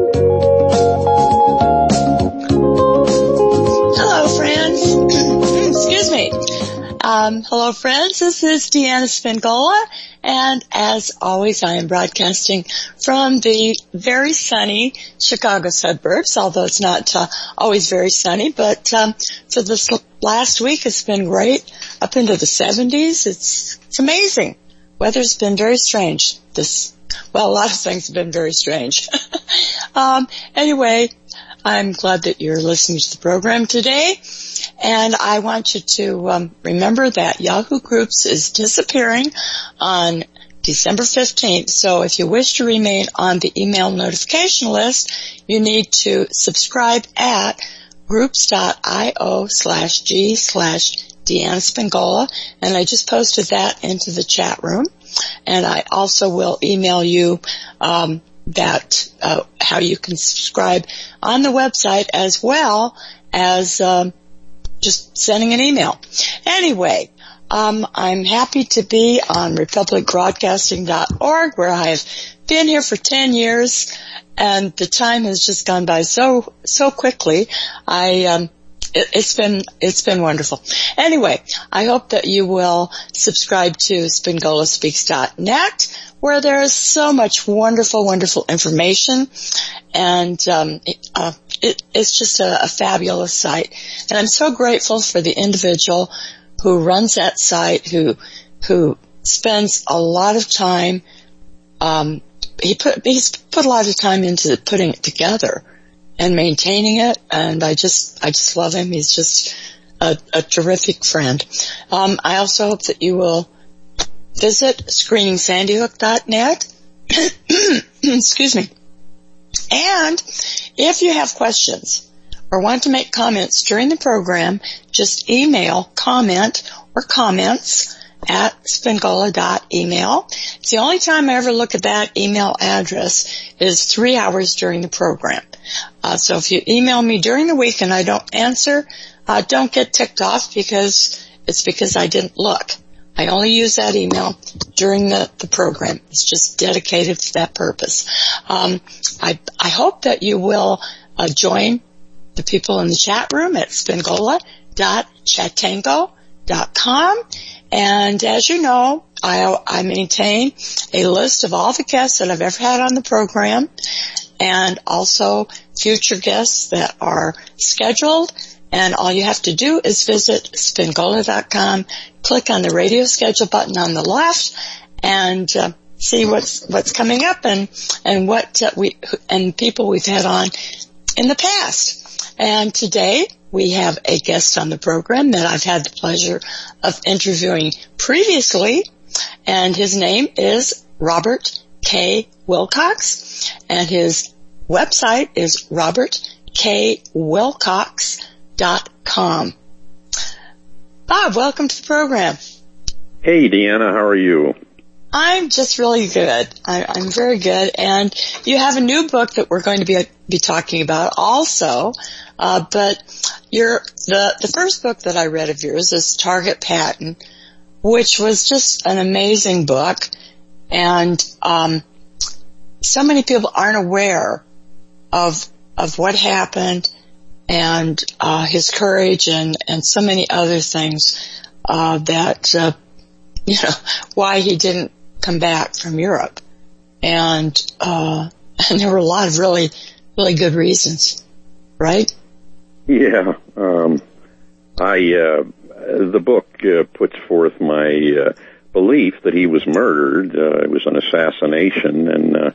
Hello, friends. This is Deanna Spingola, and as always, I am broadcasting from the very sunny Chicago suburbs, although it's not always very sunny, but for this last week, it's been great, up into the 70s. It's amazing. Weather's been very strange. A lot of things have been very strange. Anyway, I'm glad that you're listening to the program today. And I want you to remember that Yahoo Groups is disappearing on December 15th. So if you wish to remain on the email notification list, you need to subscribe at groups.io/G/Deanna Spingola. And I just posted that into the chat room. And I also will email you how you can subscribe on the website, as well as just sending an email. Anyway, I'm happy to be on republicbroadcasting.org, where I've been here for 10 years, and the time has just gone by so quickly. It's been wonderful. Anyway, I hope that you will subscribe to SpingolaSpeaks.net, where there is so much wonderful, wonderful information, and it's just a fabulous site. And I'm so grateful for the individual who runs that site, who spends a lot of time. He's put a lot of time into putting it together and maintaining it, and I just love him. He's just a terrific friend. I also hope that you will visit screeningsandyhook.net. Excuse me. And if you have questions or want to make comments during the program, just email comment or comments at spingola.email. It's the only time I ever look at that email address is 3 hours during the program. So if you email me during the week and I don't answer, don't get ticked off because I didn't look. I only use that email during the program. It's just dedicated to that purpose. I hope that you will join the people in the chat room at spingola.chatango.com. And as you know, I maintain a list of all the guests that I've ever had on the program, and also future guests that are scheduled. And all you have to do is visit spingola.com, click on the radio schedule button on the left, and see what's coming up and what people we've had on in the past. And today we have a guest on the program that I've had the pleasure of interviewing previously, and his name is Robert K. Wilcox, and his website is robertkwilcox.com. Bob, welcome to the program. Hey, Deanna, how are you? I'm just really good. I'm very good. And you have a new book that we're going to be talking about also. But the first book that I read of yours is Target Patent, which was just an amazing book. And so many people aren't aware of what happened, and his courage and so many other things that why he didn't come back from Europe, and there were a lot of really, really good reasons, right? Yeah, the book puts forth my belief that he was murdered. It was an assassination, and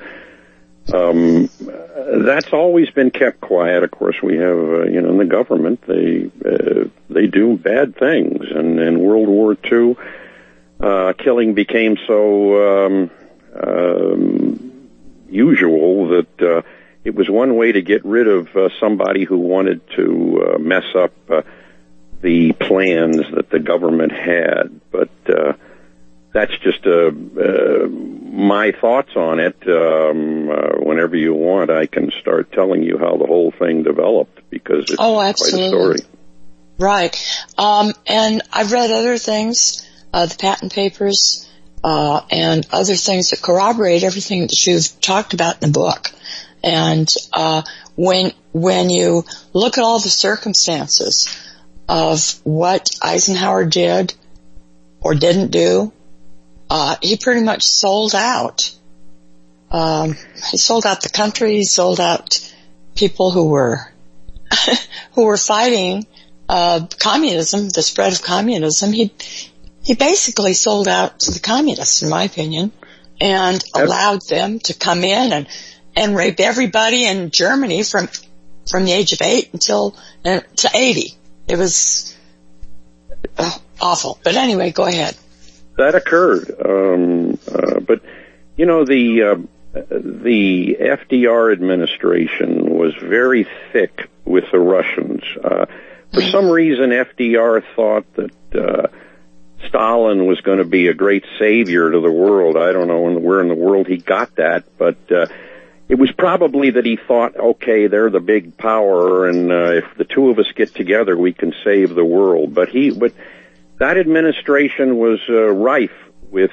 that's always been kept quiet. Of course, we have, in the government, they do bad things, and in World War II, killing became so usual that it was one way to get rid of somebody who wanted to mess up the plans that the government had. But that's just my thoughts on it. Whenever you want, I can start telling you how the whole thing developed, because it's quite a story. Right. And I've read other things, the patent papers, and other things that corroborate everything that you've talked about in the book. And when you look at all the circumstances of what Eisenhower did or didn't do, he pretty much sold out. He sold out the country. He sold out people who were fighting communism, the spread of communism. He basically sold out to the communists, in my opinion, and allowed them to come in and rape everybody in Germany from the age of 8 until to 80. It was awful. But anyway, go ahead. That occurred, but you know the FDR administration was very thick with the Russians. For some reason, FDR thought that Stalin was going to be a great savior to the world. I don't know where in the world he got that, but it was probably that he thought, okay, they're the big power, and if the two of us get together, we can save the world. But that administration was rife with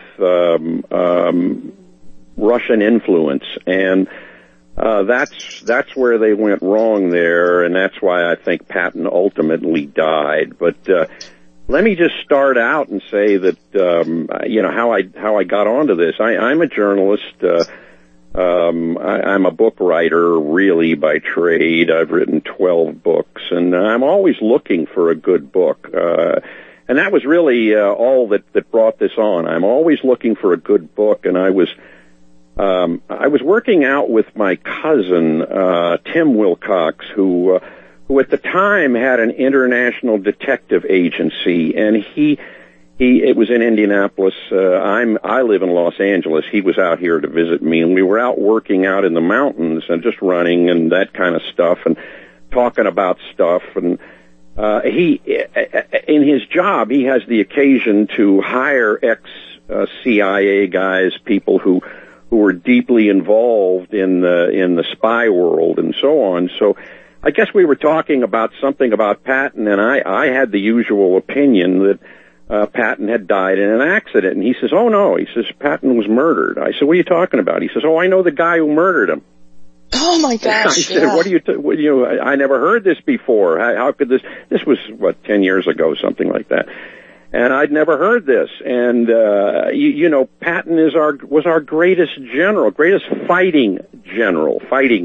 Russian influence, and that's where they went wrong there, and that's why I think Patton ultimately died. But let me just start out and say that how I got onto this. I'm a journalist. I'm a book writer, really, by trade. I've written 12 books, and I'm always looking for a good book. And that was really all that brought this on. I'm always looking for a good book, and I was working out with my cousin, Tim Wilcox, who at the time had an international detective agency, and it was in Indianapolis. I live in Los Angeles. He was out here to visit me, and we were out working out in the mountains and just running and that kind of stuff and talking about stuff. And he, in his job, he has the occasion to hire ex-CIA guys, people who were deeply involved in the spy world and so on. So I guess we were talking about something about Patton, and I had the usual opinion that Patton had died in an accident. And he says, "Oh no," he says, "Patton was murdered." I said, "What are you talking about?" He says, "Oh, I know the guy who murdered him." Oh my gosh! I said, "What are you? I never heard this before. How could this? This was 10 years ago, something like that." And I'd never heard this. And Patton was our greatest general, greatest fighting general.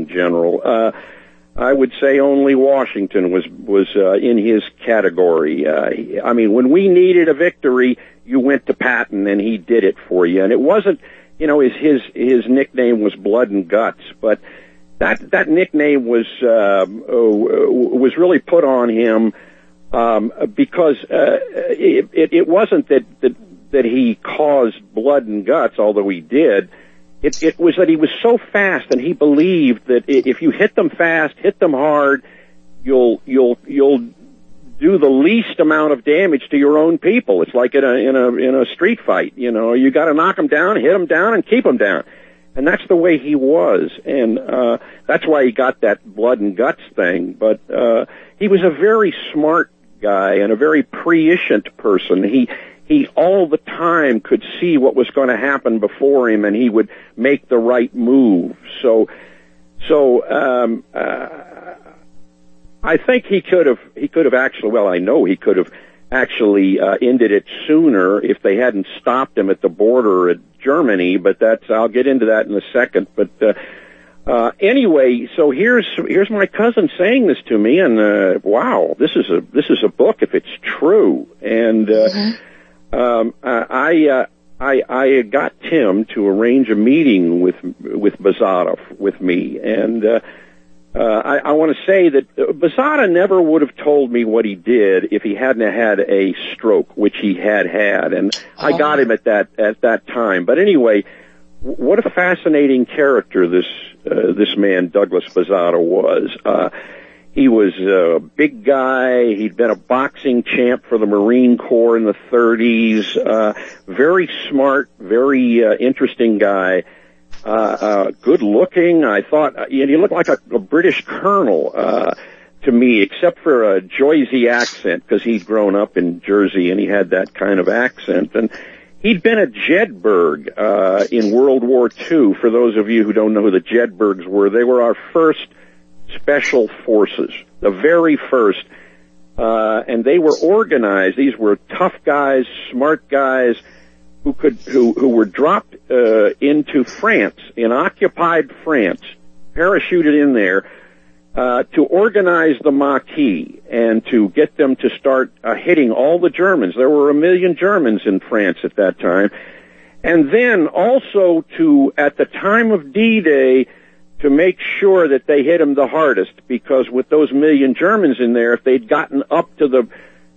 I would say only Washington was in his category. I mean, when we needed a victory, you went to Patton, and he did it for you. And it wasn't, his nickname was Blood and Guts, but that nickname was really put on him because it wasn't that he caused blood and guts, although he did. It was that he was so fast, and he believed that if you hit them fast, hit them hard, you'll do the least amount of damage to your own people. It's like in a street fight, you got to knock them down, hit them down, and keep them down. And that's the way he was, and that's why he got that blood and guts thing. But he was a very smart guy and a very prescient person. He all the time could see what was going to happen before him, and he would make the right move. So I think he could have actually. Well, I know he could have actually ended it sooner if they hadn't stopped him at the border at Germany. But I'll get into that in a second. But anyway, so here's my cousin saying this to me, and wow, this is a book if it's true. And I got Tim to arrange a meeting with Bazada with me, and I want to say that Bazada never would have told me what he did if he hadn't had a stroke, which he had, and I got him at that time. But anyway, what a fascinating character this man Douglas Bazada was. He was a big guy. He'd been a boxing champ for the Marine Corps in the 30s. Very smart, very interesting guy. Good looking. I thought he looked like a British colonel to me, except for a Jersey accent, because he'd grown up in Jersey and he had that kind of accent. And He'd been at Jedburgh in World War II. For those of you who don't know who the Jedburghs were, they were our first special forces, the very first. And they were organized. These were tough guys, smart guys who were dropped into France, in occupied France, parachuted in there to organize the Maquis and to get them to start hitting all the Germans. There were 1 million Germans in France at that time. And then also to, at the time of D-Day, to make sure that they hit them the hardest, because with those 1 million Germans in there, if they'd gotten up to the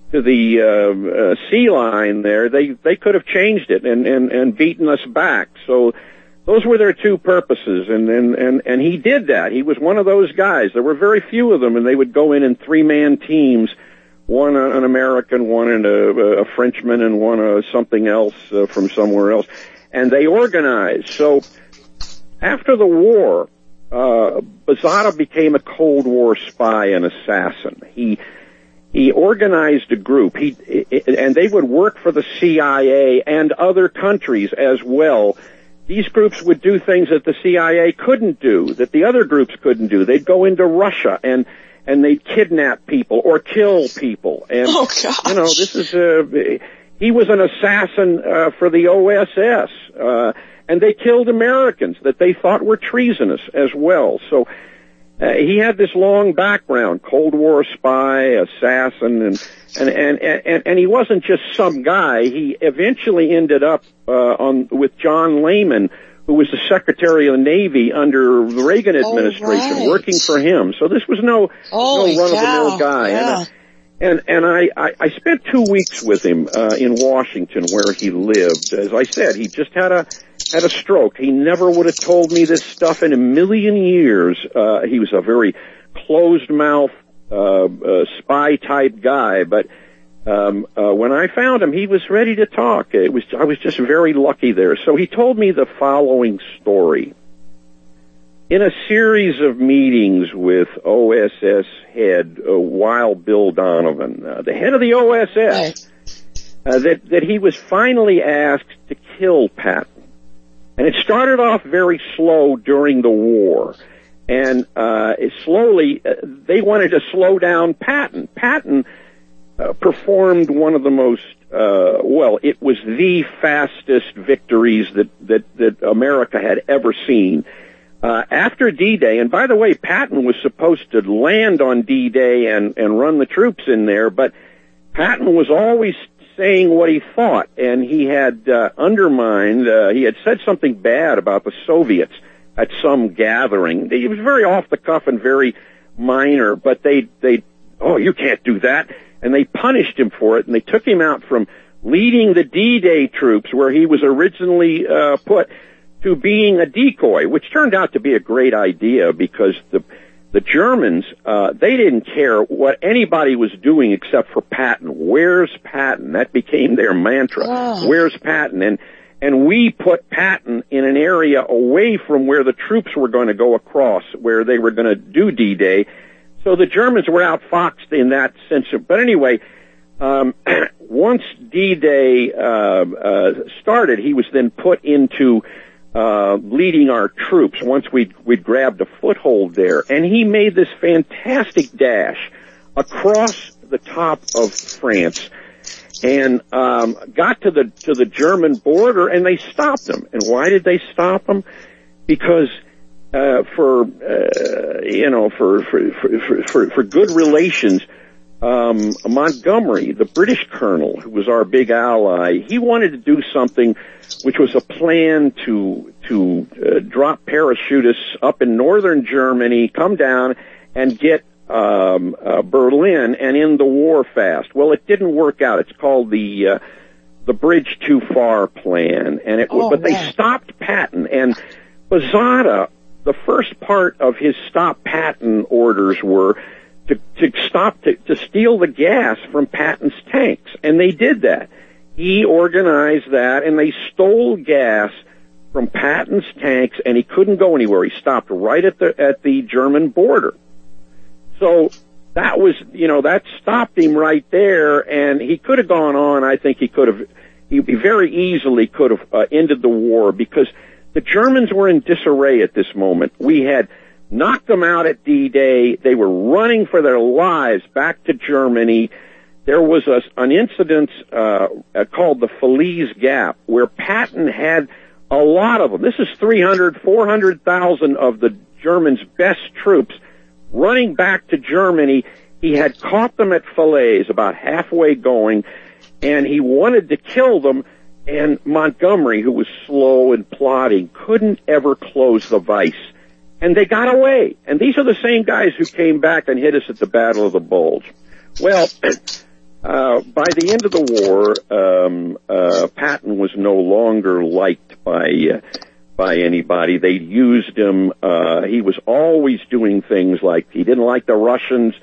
sea line there, they could have changed it and beaten us back. So those were their two purposes, and he did that. He was one of those guys. There were very few of them, and they would go in 3-man teams, one an American, one a Frenchman, and one something else from somewhere else, and they organized. So after the war, Bozzato became a Cold War spy and assassin. He organized a group, and they would work for the CIA and other countries as well. These groups would do things that the CIA couldn't do, that the other groups couldn't do. They'd go into Russia and they'd kidnap people or kill people. And, oh, gosh. You know, this is he was an assassin for the OSS, and they killed Americans that they thought were treasonous as well. So he had this long background, Cold War spy, assassin, and he wasn't just some guy. He eventually ended up with John Lehman, who was the Secretary of the Navy under the Reagan administration, working for him. So this was no run-of-the-mill guy. Yeah. And I spent 2 weeks with him in Washington, where he lived. As I said, he just had a stroke. He never would have told me this stuff in a million years. He was a very closed-mouth, spy-type guy, but when I found him, he was ready to talk. I was just very lucky there. So he told me the following story. In a series of meetings with OSS head Wild Bill Donovan, the head of the OSS, that he was finally asked to kill Patton. And it started off very slow during the war. And slowly, they wanted to slow down Patton. Patton performed one of the most, it was the fastest victories that America had ever seen. After D-Day, and by the way, Patton was supposed to land on D-Day and run the troops in there, but Patton was always saying what he thought, and he had undermined, he had said something bad about the Soviets at some gathering. It was very off the cuff and very minor, but they you can't do that, and they punished him for it, and they took him out from leading the D-Day troops, where he was originally put, to being a decoy, which turned out to be a great idea, because the Germans, they didn't care what anybody was doing except for Patton. Where's Patton? That became their mantra. Oh. Where's Patton? And we put Patton in an area away from where the troops were going to go across, where they were going to do D-Day. So the Germans were outfoxed in that sense. But anyway, once D-Day started, he was then put into leading our troops once we'd grabbed a foothold there. And he made this fantastic dash across the top of France and got to the German border, and they stopped him. And why did they stop him? Because for good relations, Montgomery, the British colonel, who was our big ally, he wanted to do something which was a plan to drop parachutists up in northern Germany, come down and get Berlin and end the war fast. Well, it didn't work out. It's called the Bridge Too Far plan, and they stopped Patton. And Bozzato, the first part of his stop Patton orders were to steal the gas from Patton's tanks, and they did that. He organized that, and they stole gas from Patton's tanks, and he couldn't go anywhere. He stopped right at the German border. So that stopped him right there, and he could have gone on. I think he could have he very easily could have ended the war, because the Germans were in disarray at this moment. We had knocked them out at D-Day. They were running for their lives back to Germany. There was an incident called the Falaise Gap, where Patton had a lot of them. This is 400,000 of the Germans' best troops running back to Germany. He had caught them at Falaise, about halfway going, and he wanted to kill them, and Montgomery, who was slow and plodding, couldn't ever close the vise. And they got away. And these are the same guys who came back and hit us at the Battle of the Bulge. Well, by the end of the war, Patton was no longer liked by anybody. They used him. He was always doing things like, he didn't like the Russians.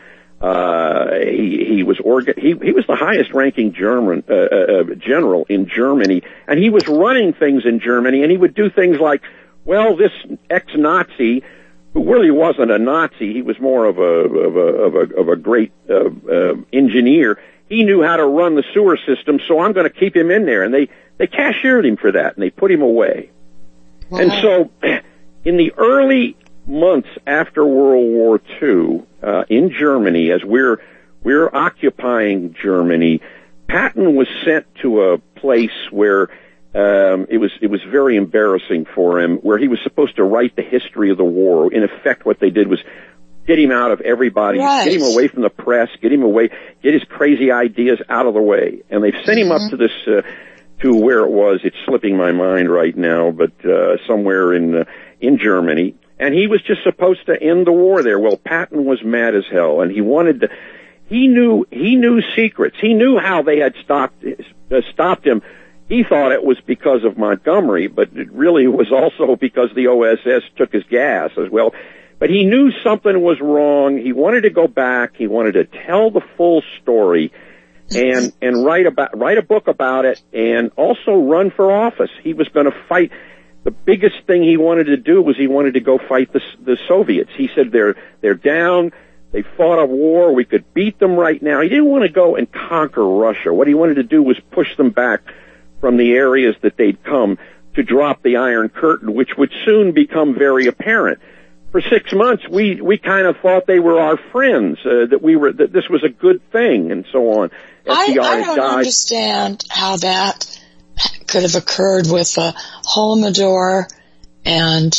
He was the highest ranking German general in Germany, and he was running things in Germany, and he would do things like, well, this ex-Nazi, who really wasn't a Nazi, he was more of a great engineer. He knew how to run the sewer system, so I'm going to keep him in there. And they cashiered him for that, and they put him away. Wow. And so, in the early months after World War II, in Germany, as we're occupying Germany, Patton was sent to a place where it was very embarrassing for him, where he was supposed to write the history of the war. In effect, what they did was get him out of everybody, right, get him away from the press, get his crazy ideas out of the way. And they've sent him up to this, to where it was, it's slipping my mind right now, but somewhere in Germany. And he was just supposed to end the war there. Well, Patton was mad as hell, and he wanted to, he knew secrets. He knew how they had stopped him. He thought it was because of Montgomery, but it really was also because the OSS took his gas as well. But he knew something was wrong. He wanted to go back. He wanted to tell the full story and write a book about it, and also run for office. He was going to fight. The biggest thing he wanted to do was he wanted to go fight the Soviets. He said they're down. They fought a war. We could beat them right now. He didn't want to go and conquer Russia. What he wanted to do was push them back from the areas that they'd come, to drop the Iron Curtain, which would soon become very apparent. For 6 months, we kind of thought they were our friends, that this was a good thing, and so on. I don't understand how that could have occurred with Holodomor and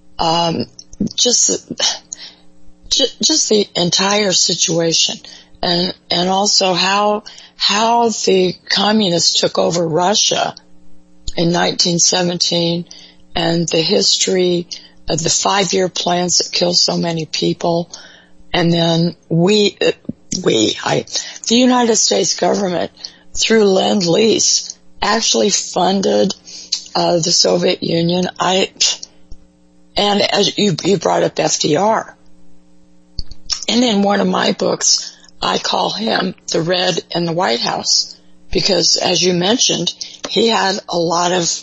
just the entire situation, and also how the communists took over Russia in 1917, and the history of the 5-year plans that killed so many people. And then the United States government, through Lend-Lease, actually funded the Soviet Union. And as you brought up FDR. And in one of my books, I call him the Red in the White House, because, as you mentioned, he had a lot of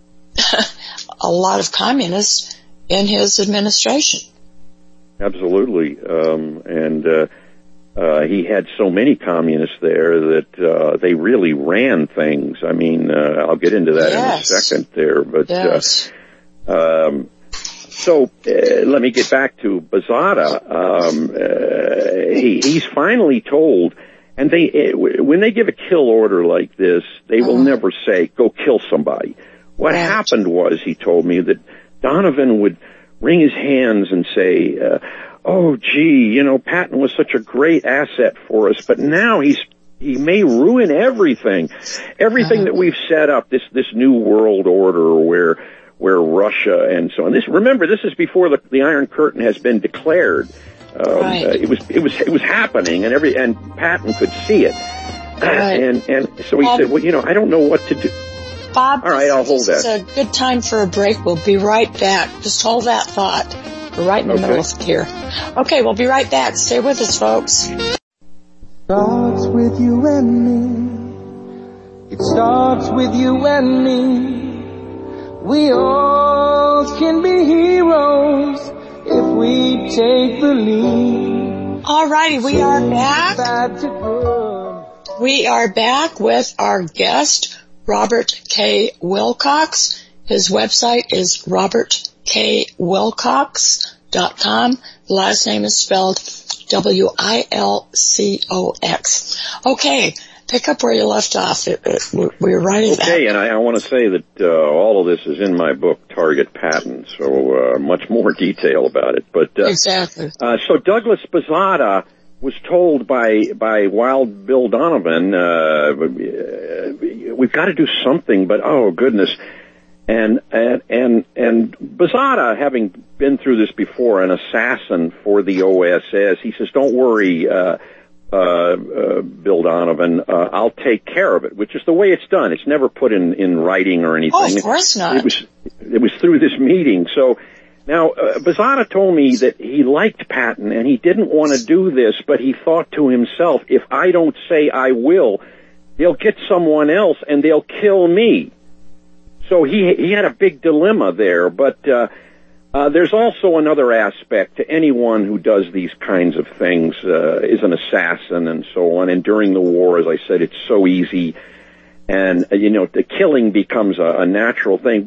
communists in his administration. Absolutely, and he had so many communists there that they really ran things. I mean, I'll get into that in a second there, but yes. So let me get back to Bazada. He's finally told, and when they give a kill order like this, they will never say, go kill somebody. What happened was, he told me, that Donovan would wring his hands and say, oh, gee, Patton was such a great asset for us, but now he may ruin everything that we've set up, this new world order where Russia and so on. This is before the Iron Curtain has been declared. It was happening, and Patton could see it. Right. And so he said, well, I don't know what to do. Bob, all right, I'll hold that. It's a good time for a break. We'll be right back. Just hold that thought. We're right in the middle of here. Okay, we'll be right back. Stay with us, folks. Starts with you and me. It starts with you and me. We all can be heroes if we take the lead. All righty, we are back. We are back with our guest, Robert K. Wilcox. His website is robertkwilcox.com. The last name is spelled Wilcox. Okay, pick up where you left off. We're right at that. Okay, and I want to say that all of this is in my book, Target Patton, so much more detail about it. But exactly. So Douglas Bazada was told by Wild Bill Donovan, we've got to do something, but oh goodness. And Bazada, having been through this before, an assassin for the OSS, he says, "Don't worry, Bill Donovan, I'll take care of it," which is the way it's done. It's never put in writing or anything. Oh, of course not. It was through this meeting. So now, Bazada told me that he liked Patton and he didn't want to do this, but he thought to himself, if I don't say I will, they'll get someone else and they'll kill me. So he had a big dilemma there, but there's also another aspect to anyone who does these kinds of things, is an assassin and so on. And during the war, as I said, it's so easy, and the killing becomes a natural thing.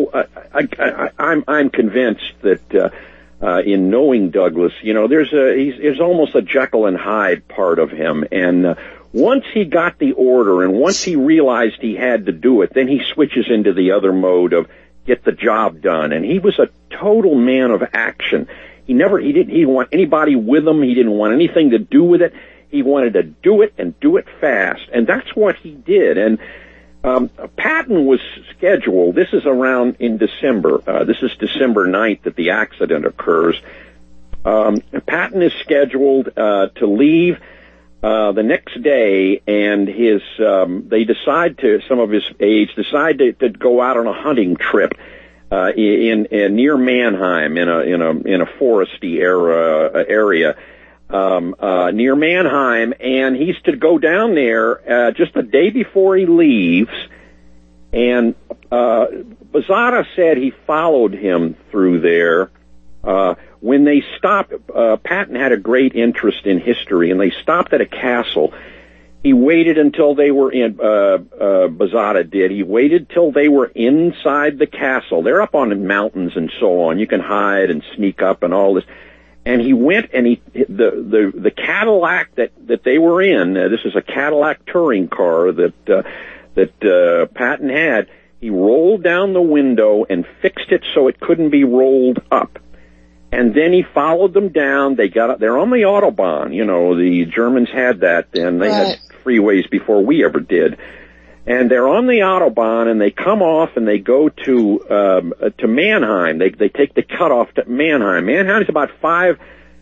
I'm convinced that in knowing Douglas, there's almost a Jekyll and Hyde part of him, and once he got the order and once he realized he had to do it, then he switches into the other mode of get the job done. And he was a total man of action. He didn't want anybody with him. He didn't want anything to do with it. He wanted to do it and do it fast. And that's what he did. And Patton was scheduled. This is around in December. This is December 9th that the accident occurs. Patton is scheduled to leave the next day, and some of his aides decide to go out on a hunting trip in near Mannheim in a foresty area near Mannheim, and he's to go down there just a day before he leaves. And Bazada said he followed him through there. When they stopped, Patton had a great interest in history, and they stopped at a castle. He waited until they were in, Bazada did. He waited till they were inside the castle. They're up on the mountains and so on. You can hide and sneak up and all this. And he went and the Cadillac that they were in, this is a Cadillac touring car that Patton had. He rolled down the window and fixed it so it couldn't be rolled up. And then he followed them down. They're on the Autobahn. The Germans had that, and they had freeways before we ever did. And they're on the Autobahn, and they come off, and they go to Mannheim. They take the cutoff to Mannheim. Mannheim is about five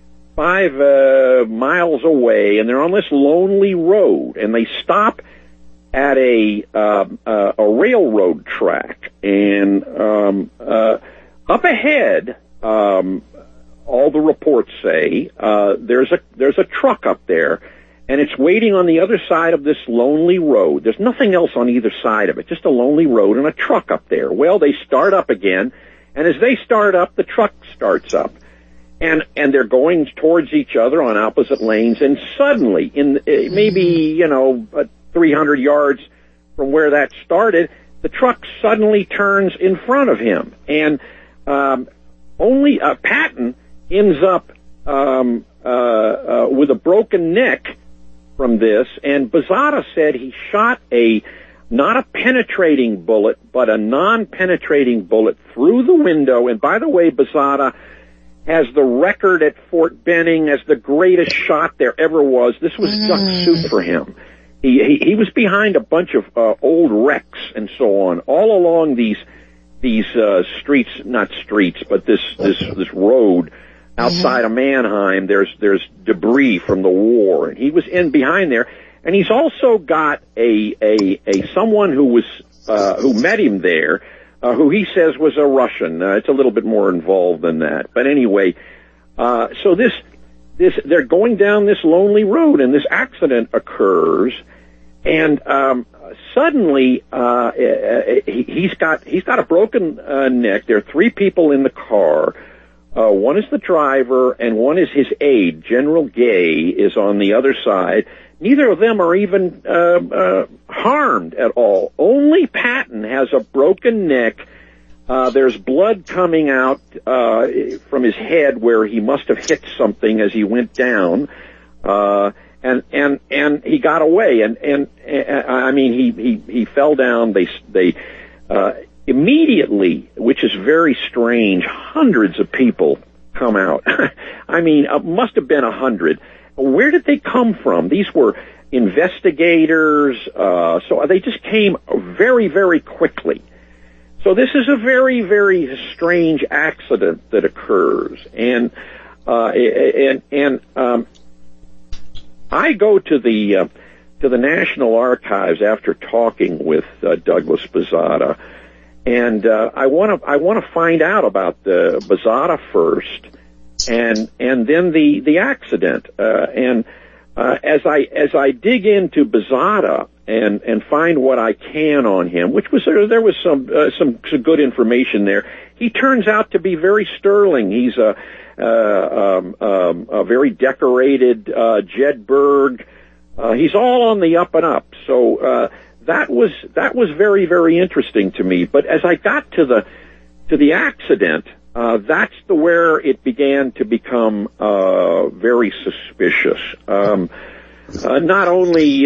miles away, and they're on this lonely road, and they stop at a railroad track, and up ahead, all the reports say there's a truck up there, and it's waiting on the other side of this lonely road. There's nothing else on either side of it, just a lonely road and a truck up there. Well, they start up again, and as they start up, the truck starts up, and they're going towards each other on opposite lanes, and suddenly, in maybe 300 yards from where that started, the truck suddenly turns in front of him, and only Patton ends up with a broken neck from this, and Bazada said he shot not a penetrating bullet, but a non-penetrating bullet through the window. And by the way, Bazada has the record at Fort Benning as the greatest shot there ever was. This was duck soup for him. He was behind a bunch of old wrecks and so on, all along these streets, not streets, but this road outside of Mannheim. There's debris from the war, and he was in behind there. And he's also got a someone who met him there, who he says was a Russian. It's a little bit more involved than that, but anyway. So they're going down this lonely road, and this accident occurs, and suddenly he's got a broken neck. There are three people in the car. One is the driver, and one is his aide. General Gay is on the other side. Neither of them are even harmed at all. Only Patton has a broken neck. There's blood coming out from his head where he must have hit something as he went down, and he got away. And I mean, he fell down. They immediately, which is very strange, hundreds of people come out. I mean, must have been 100. Where did they come from? These were investigators, so they just came very, very quickly. So this is a very, very strange accident that occurs, and I go to the National Archives after talking with Douglas Bozada, and I want to find out about the Bozada first, and then the accident. As I dig into Bozada and find what I can on him, which was there was some good information there. He turns out to be very sterling. He's a very decorated Jed Berg. He's all on the up and up. So that was very, very interesting to me. But as I got to the accident, that's where it began to become very suspicious. Not only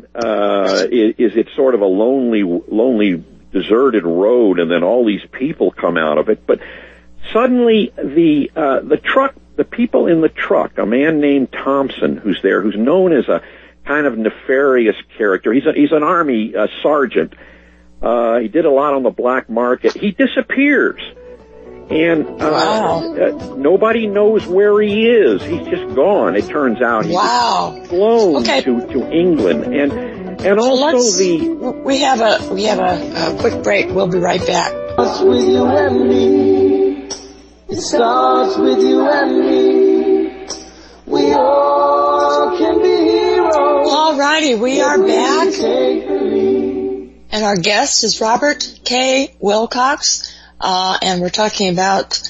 is it sort of a lonely, deserted road, and then all these people come out of it, but suddenly the truck, the people in the truck, a man named Thompson, who's there, who's known as a kind of nefarious character. He's an army sergeant. He did a lot on the black market. He disappears. And nobody knows where he is. He's just gone. It turns out he's flown to England, and also we have a quick break. We'll be right back. Starts with you and me. It starts with you and me. We all can be heroes. All righty, we are back, and our guest is Robert K. Wilcox. And we're talking about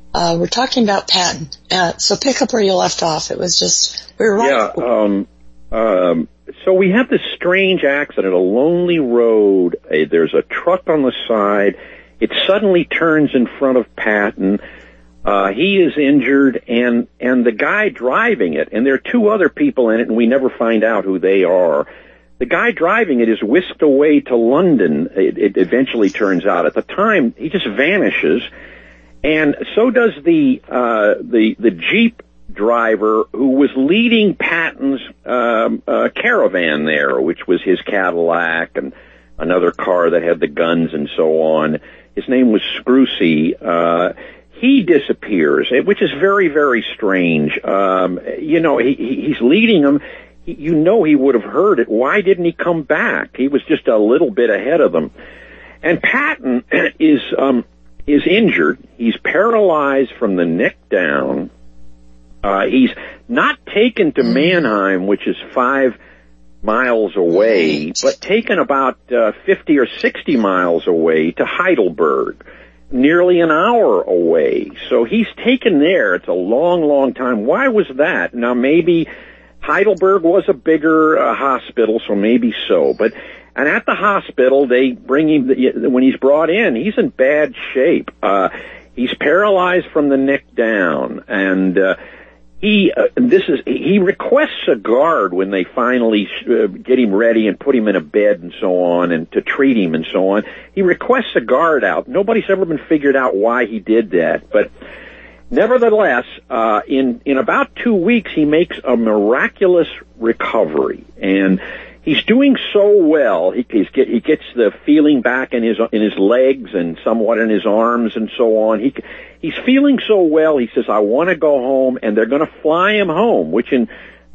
Patton. So pick up where you left off. It was just, we were right. Yeah, so we have this strange accident, a lonely road. There's a truck on the side. It suddenly turns in front of Patton. He is injured, and the guy driving it, and there are two other people in it, and we never find out who they are. The guy driving it is whisked away to London, it eventually turns out. At the time, he just vanishes, and so does the Jeep driver who was leading Patton's caravan there, which was his Cadillac and another car that had the guns and so on. His name was Scrusy. He disappears, which is very, very strange. He's leading them. You know he would have heard it. Why didn't he come back? He was just a little bit ahead of them. And Patton is injured. He's paralyzed from the neck down. He's not taken to Mannheim, which is 5 miles away, but taken about 50 or 60 miles away to Heidelberg, nearly an hour away. So he's taken there. It's a long, long time. Why was that? Now, maybe Heidelberg was a bigger hospital, so maybe so. And at the hospital, they bring him, when he's brought in, he's in bad shape. He's paralyzed from the neck down, and he requests a guard when they finally get him ready and put him in a bed and so on, and to treat him and so on. He requests a guard out. Nobody's ever been figured out why he did that, but nevertheless, in about 2 weeks, he makes a miraculous recovery, and he's doing so well. He gets the feeling back in his legs and somewhat in his arms and so on. He's feeling so well. He says, "I want to go home," and they're going to fly him home, which in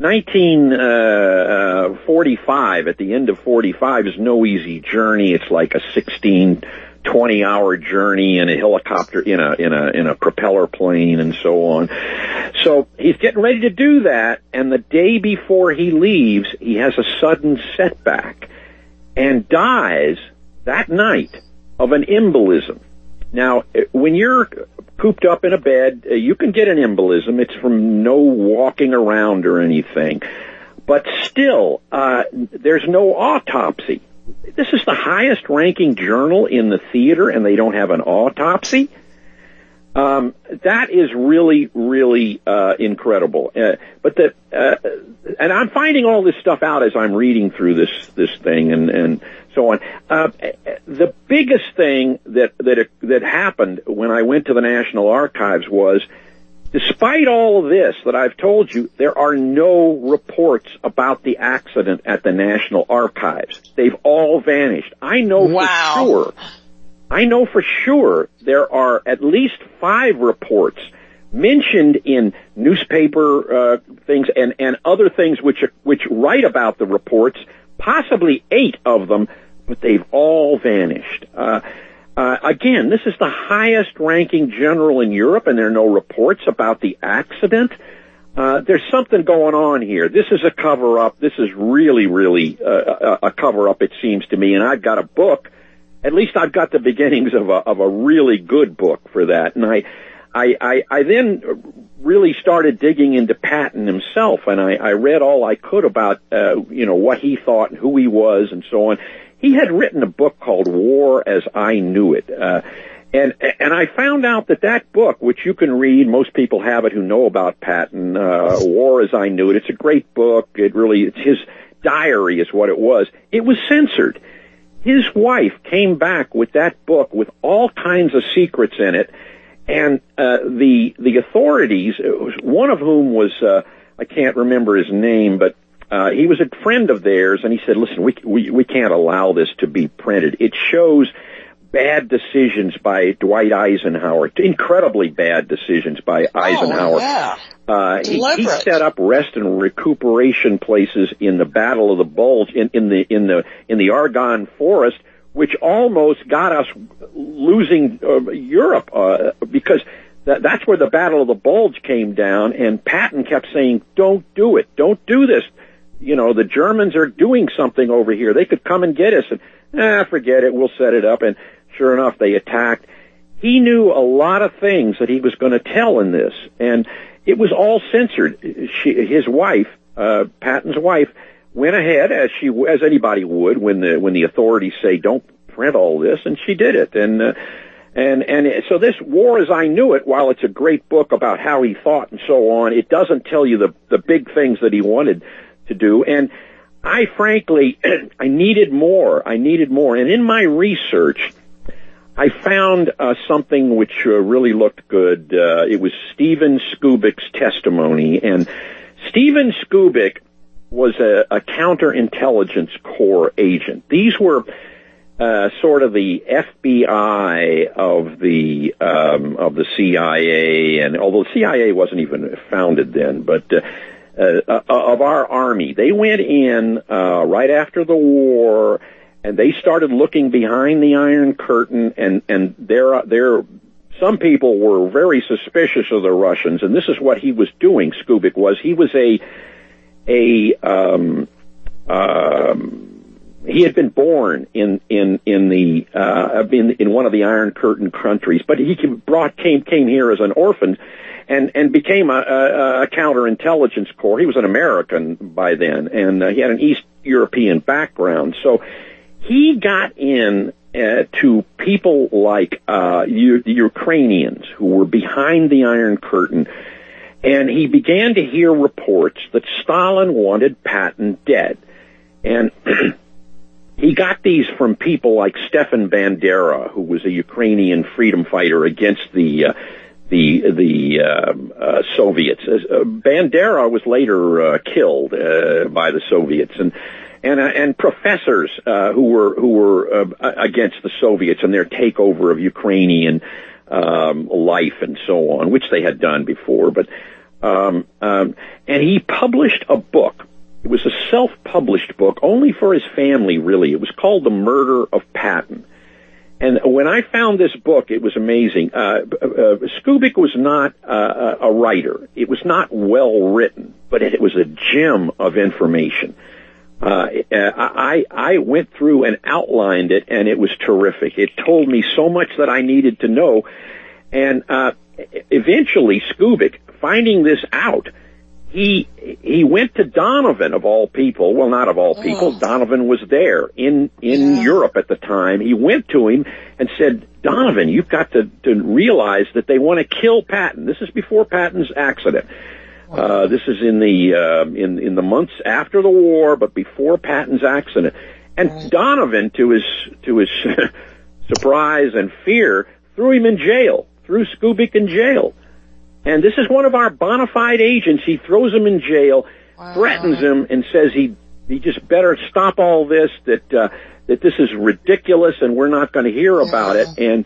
1945, at the end of 45, is no easy journey. It's like a 20-hour journey in a helicopter, in a propeller plane and so on. So he's getting ready to do that, and the day before he leaves, he has a sudden setback and dies that night of an embolism. Now, when you're cooped up in a bed. You can get an embolism. It's from no walking around or anything. But still, there's no autopsy. This is the highest-ranking journal in the theater, and they don't have an autopsy? That is really, really incredible. And I'm finding all this stuff out as I'm reading through this thing and so on. The biggest thing that happened when I went to the National Archives was, despite all of this that I've told you, there are no reports about the accident at the National Archives. They've all vanished. I know for sure there are at least 5 reports mentioned in newspaper things and other things which write about the reports, possibly 8 of them, but they've all vanished. Again, this is the highest-ranking general in Europe, and there are no reports about the accident. There's something going on here. This is a cover-up. This is really, really a cover-up, it seems to me. And I've got a book. At least I've got the beginnings of a really good book for that. And I then really started digging into Patton himself, and I read all I could about what he thought and who he was and so on. He had written a book called War as I Knew It. And I found out that book, which you can read, most people have it who know about Patton, War as I Knew It. It's a great book. It's his diary is what it was. It was censored. His wife came back with that book with all kinds of secrets in it, and the authorities, one of whom was I can't remember his name, but he was a friend of theirs, and he said, "Listen, we can't allow this to be printed. It shows bad decisions by Dwight Eisenhower, incredibly bad decisions by Eisenhower." He set up rest and recuperation places in the Battle of the Bulge in the Argonne Forest, which almost got us losing Europe because that's where the Battle of the Bulge came down. And Patton kept saying, "Don't do it. Don't do this. The Germans are doing something over here. They could come and get us." And forget it. We'll set it up. And sure enough, they attacked. He knew a lot of things that he was going to tell in this, and it was all censored. His wife, Patton's wife, went ahead as anybody would when the authorities say don't print all this, and she did it. And so this War as I Knew It, while it's a great book about how he thought and so on, it doesn't tell you the big things that he wanted to do. And I frankly, I needed more. And in my research, I found something which really looked good. It was Steven Skubik's testimony, and Steven Skubik was a counterintelligence corps agent. These were sort of the FBI of the CIA, and although the CIA wasn't even founded then, but of our Army. They went in right after the war, and they started looking behind the Iron Curtain, and some people were very suspicious of the Russians, and this is what he was doing. Skubik was. He was he had been born in one of the Iron Curtain countries, but he came here as an orphan, and became a counterintelligence corps. He was an American by then, and he had an East European background. So he got in to people like the Ukrainians who were behind the Iron Curtain, and he began to hear reports that Stalin wanted Patton dead. And he got these from people like Stefan Bandera, who was a Ukrainian freedom fighter against the Soviets. Bandera was later killed by the Soviets, and professors who were against the Soviets and their takeover of Ukrainian life and so on, which they had done before. But and he published a book. It was a self-published book, only for his family, really. It was called The Murder of Patton. And when I found this book, it was amazing. Skubik was not a writer. It was not well written, but it was a gem of information. I went through and outlined it, and it was terrific. It told me so much that I needed to know. And eventually Skubic, finding this out, he went to Donovan, of all people. Well, not of all people. Donovan was there in Europe at the time. He went to him and said, Donovan, you've got to realize that they want to kill Patton. This is before Patton's accident. This is in the months after the war, but before Patton's accident. And Donovan, to his surprise and fear, threw him in jail, threw Skubic in jail. And this is one of our bona fide agents. He throws him in jail, threatens him, and says he just better stop all this, that this is ridiculous and we're not going to hear about it. And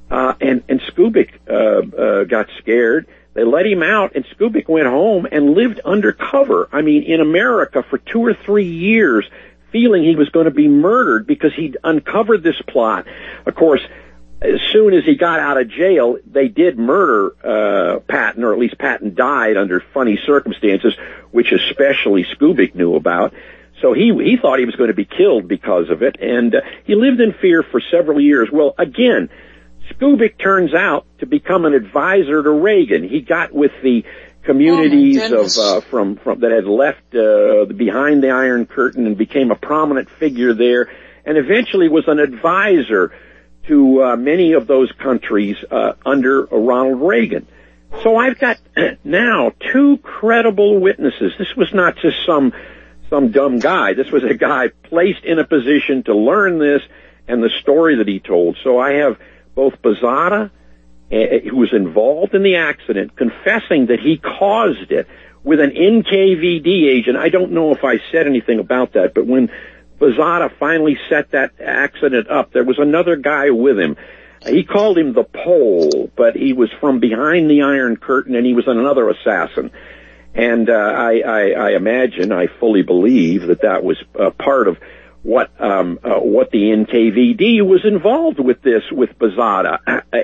Skubic got scared. They let him out, and Skubic went home and lived undercover. I mean, in America for 2 or 3 years, feeling he was going to be murdered because he'd uncovered this plot. Of course, as soon as he got out of jail, they did murder Patton, or at least Patton died under funny circumstances, which especially Skubic knew about. So he thought he was going to be killed because of it, and he lived in fear for several years. Well, again, Skubic turns out to become an advisor to Reagan. He got with the communities from that had left behind the Iron Curtain and became a prominent figure there, and eventually was an advisor to many of those countries under Ronald Reagan. So I've got now 2 credible witnesses. This was not just some dumb guy. This was a guy placed in a position to learn this and the story that he told. So I have both Bazada, who was involved in the accident, confessing that he caused it, with an NKVD agent. I don't know if I said anything about that, but when Bazada finally set that accident up, there was another guy with him. He called him the Pole, but he was from behind the Iron Curtain, and he was another assassin. And I imagine, I fully believe that was part of what the NKVD was involved with this, with Bazada,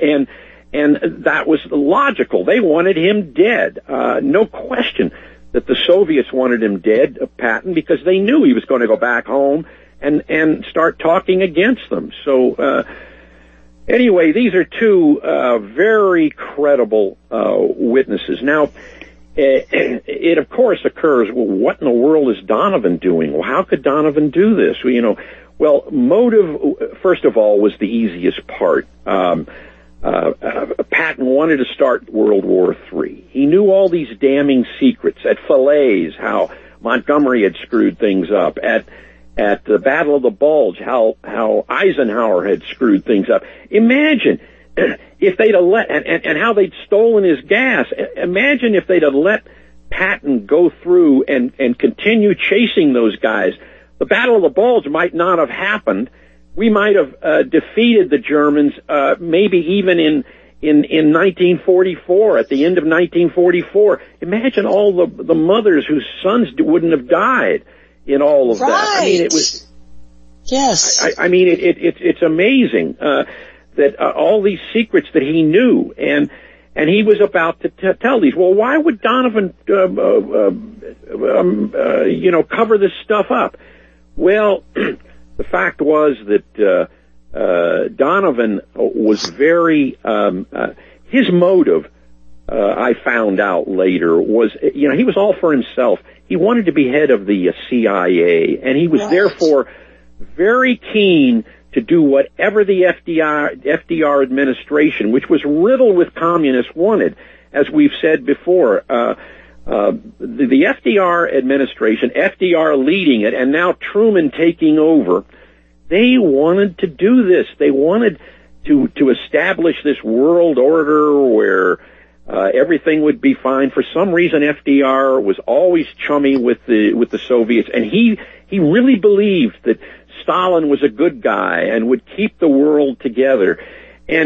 and that was logical. They wanted him dead, no question that the Soviets wanted him dead, Patton, because they knew he was going to go back home and start talking against them. So anyway, these are 2 very credible witnesses. Now, it of course occurs, well, what in the world is Donovan doing? Well, how could Donovan do this? Well, motive, first of all, was the easiest part. Patton wanted to start World War III. He knew all these damning secrets at Falaise, how Montgomery had screwed things up, at the Battle of the Bulge, how Eisenhower had screwed things up. Imagine if they'd have let, and how they'd stolen his gas. Imagine if they'd have let Patton go through and continue chasing those guys. The Battle of the Bulge might not have happened. We might have defeated the Germans, maybe even in 1944, at the end of 1944. Imagine all the mothers whose sons wouldn't have died in all of that. I mean, it was. Yes. I mean, it's amazing that all these secrets that he knew, and he was about to tell these. Well, why would Donovan, cover this stuff up? Well. The fact was that Donovan was very his motive. I found out later was he was all for himself. He wanted to be head of the CIA, and he was therefore very keen to do whatever the FDR administration, which was riddled with communists, wanted. As we've said before, the FDR administration, FDR leading it, and now Truman taking over, they wanted to do this. They wanted to establish this world order where everything would be fine. For some reason, FDR was always chummy with the Soviets, and he really believed that Stalin was a good guy and would keep the world together. And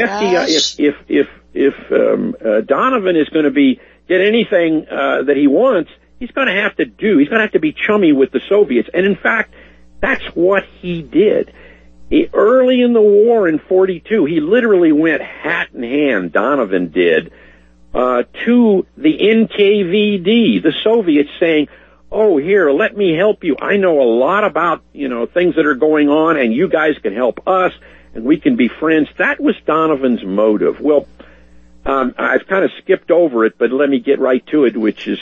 if Donovan is going to get anything that he wants, he's going to have to be chummy with the Soviets. And in fact, that's what he did. Early in the war in 42, he literally went hat in hand, Donovan did, to the NKVD, the Soviets, saying, oh, here, let me help you. I know a lot about, things that are going on, and you guys can help us, and we can be friends. That was Donovan's motive. Well, I've kind of skipped over it, but let me get right to it, which is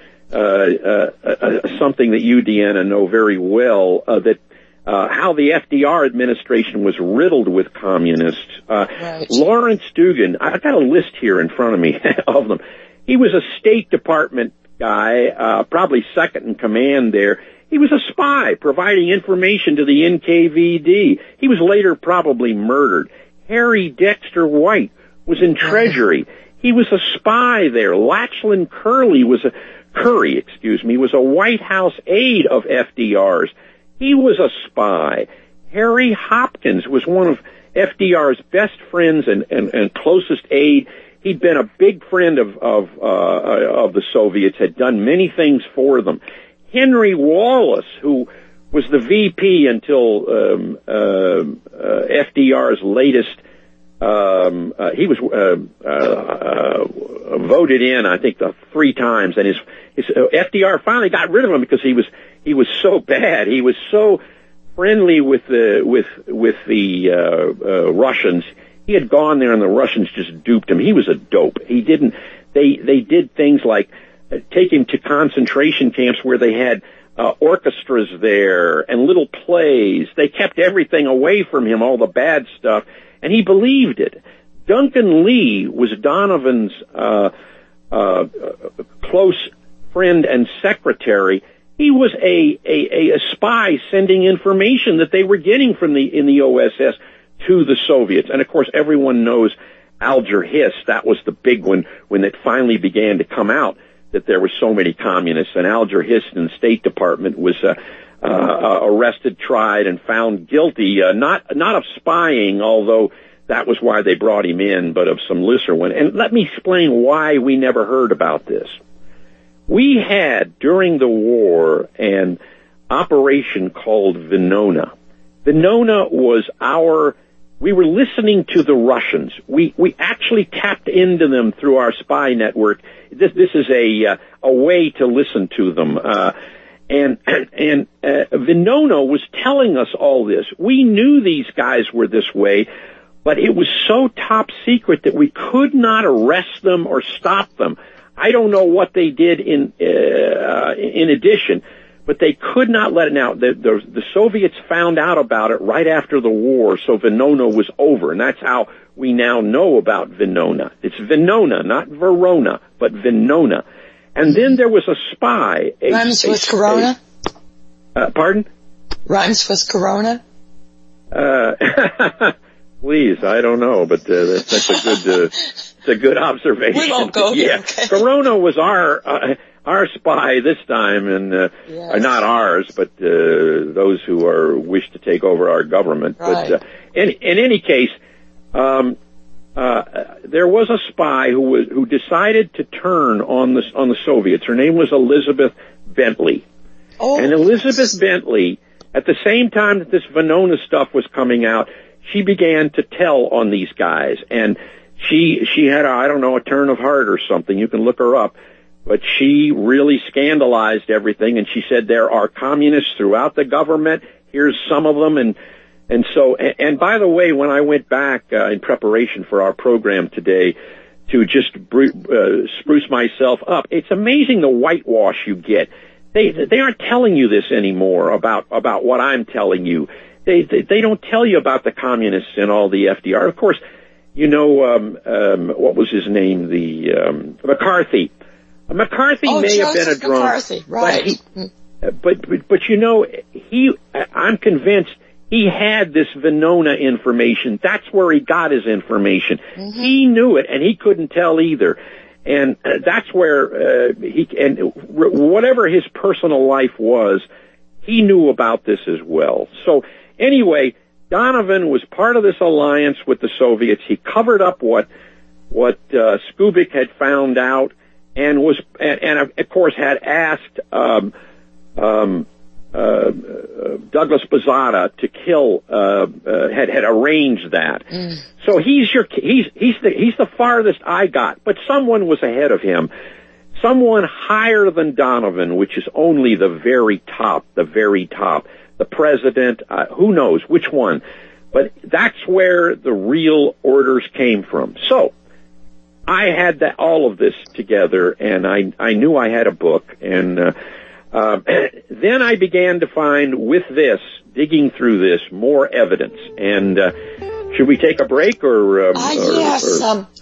something that you, Deanna, know very well, that how the FDR administration was riddled with communists. Right. Lawrence Dugan, I've got a list here in front of me of them. He was a State Department guy, probably second in command there. He was a spy providing information to the NKVD. He was later probably murdered. Harry Dexter White was in Treasury. He was a spy there. Lachlan Curry was a White House aide of FDR's. He was a spy. Harry Hopkins was one of FDR's best friends and closest aide. He'd been a big friend of the Soviets, had done many things for them. Henry Wallace, who was the VP until FDR's latest. He was voted in, I think, 3 times, and his FDR finally got rid of him because he was so bad. He was so friendly with the Russians. He had gone there, and the Russians just duped him. He was a dope. He didn't. They did things like take him to concentration camps where they had orchestras there and little plays. They kept everything away from him, all the bad stuff, and he believed it. Duncan Lee was Donovan's close friend and secretary. He was a spy sending information that they were getting from in the OSS to the Soviets. And of course, everyone knows Alger Hiss. That was the big one when it finally began to come out that there were so many communists. And Alger Hiss in the State Department was arrested, tried, and found guilty, not of spying, although that was why they brought him in, but of some lesser one. And let me explain why we never heard about this. We had, during the war, an operation called Venona. Venona was we were listening to the Russians. We actually tapped into them through our spy network. This is a way to listen to them. And Venona was telling us all this. We knew these guys were this way, but it was so top secret that we could not arrest them or stop them. I don't know what they did in addition, but they could not let it out. The Soviets found out about it right after the war, so Venona was over, and that's how we now know about Venona. It's Venona, not Verona, but Venona. And then there was a spy. Rhymes with Corona? Pardon? Rhymes with Corona? Please, I don't know, but that's a good observation. We won't go there. Yeah, okay. Corona was our spy this time, and yes. Not ours, but those who wish to take over our government. Right. But in any case, there was a spy who decided to turn on the Soviets. Her name was Elizabeth Bentley. Oh, and Elizabeth Bentley, at the same time that this Venona stuff was coming out, she began to tell on these guys, and she had a turn of heart or something. You can look her up. But she really scandalized everything, and she said there are communists throughout the government. Here's some of them, and by the way, when I went back in preparation for our program today to just spruce myself up, it's amazing the whitewash you get. They aren't telling you this anymore about what I'm telling you. They don't tell you about the communists and all the FDR. Of course, you know what was his name? McCarthy. McCarthy may have been a drunk, McCarthy, right? But you know, I'm convinced he had this Venona information. That's where he got his information. Mm-hmm. He knew it, and he couldn't tell either. And that's where whatever his personal life was, he knew about this as well. So anyway, Donovan was part of this alliance with the Soviets. He covered up what Skubik had found out. And of course had asked Douglas Bazada to kill. Had arranged that. Mm. So he's the farthest I got. But someone was ahead of him. Someone higher than Donovan, which is only the very top. The president. Who knows which one? But that's where the real orders came from. So. I had all of this together, and I knew I had a book, and then I began to find, with this, digging through this, more evidence. And should we take a break, or yes,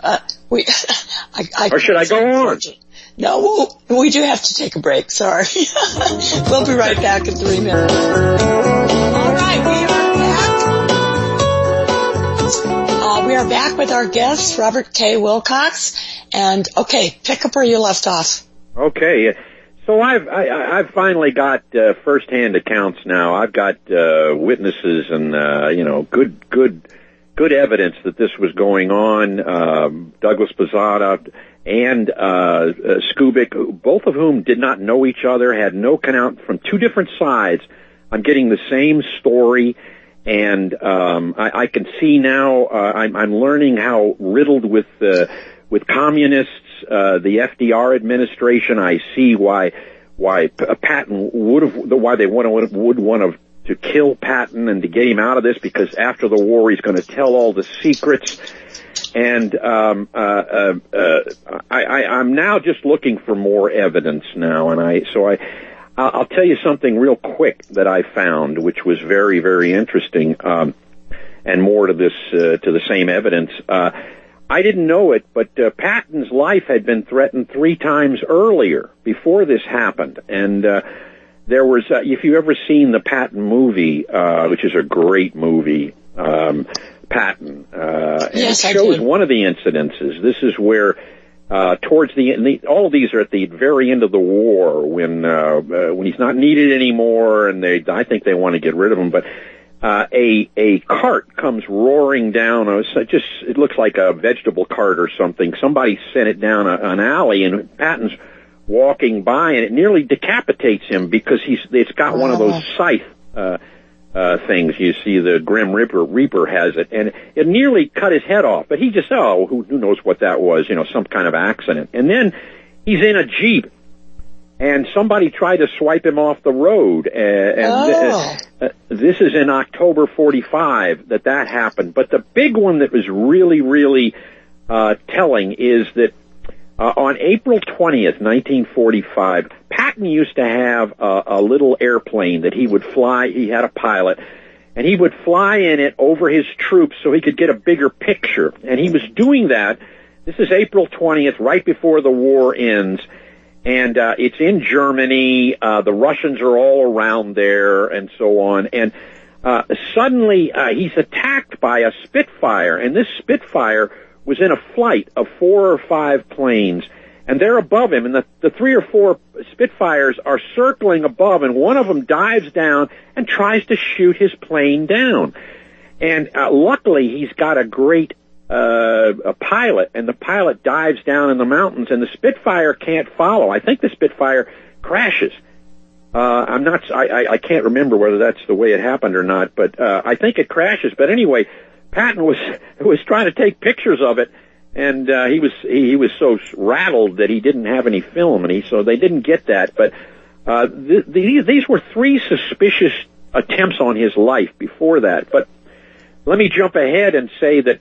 or should I go on? No, we do have to take a break. Sorry. We'll be right back in 3 minutes. All right, we are back with our guest, Robert K. Wilcox. And okay, pick up where you left off. Okay, so I've finally got firsthand accounts now. I've got witnesses and good evidence that this was going on. Douglas Posada and Skubik, both of whom did not know each other, had no account from two different sides. I'm getting the same story, and I can see now. I'm learning how riddled with communists, the FDR administration. I see why Patton why they would want to kill Patton and to get him out of this, because after the war he's going to tell all the secrets. And I'm now just looking for more evidence now, and I'll tell you something real quick that I found, which was very, very interesting, and more to this to the same evidence. I didn't know it, but Patton's life had been threatened 3 times earlier before this happened, and there was if you ever seen the Patton movie, which is a great movie. Patton, and yes, it shows one of the incidences. This is where, towards the end, all of these are at the very end of the war, when he's not needed anymore, and I think they want to get rid of him. But a cart comes roaring down. It looks like a vegetable cart or something. Somebody sent it down an alley, and Patton's walking by, and it nearly decapitates him because it's got one of those scythe things. You see the Grim Reaper has it, and it nearly cut his head off, but he just, who knows what that was, some kind of accident. And then he's in a Jeep, and somebody tried to swipe him off the road, this is in October 45 that happened. But the big one that was really, really telling is that on April 20th, 1945, Patton used to have a little airplane that he would fly. He had a pilot, and he would fly in it over his troops so he could get a bigger picture. And he was doing that. This is April 20th, right before the war ends, and it's in Germany. The Russians are all around there, and so on. And suddenly he's attacked by a Spitfire, and this Spitfire was in a flight of 4 or 5 planes, and they're above him, and the 3 or 4 Spitfires are circling above, and one of them dives down and tries to shoot his plane down. And luckily, he's got a great a pilot, and the pilot dives down in the mountains, and the Spitfire can't follow. I think the Spitfire crashes. I can't remember whether that's the way it happened or not, but I think it crashes. But anyway, Patton was trying to take pictures of it, and he was so rattled that he didn't have any film, and so they didn't get that. But these were 3 suspicious attempts on his life before that. But let me jump ahead and say that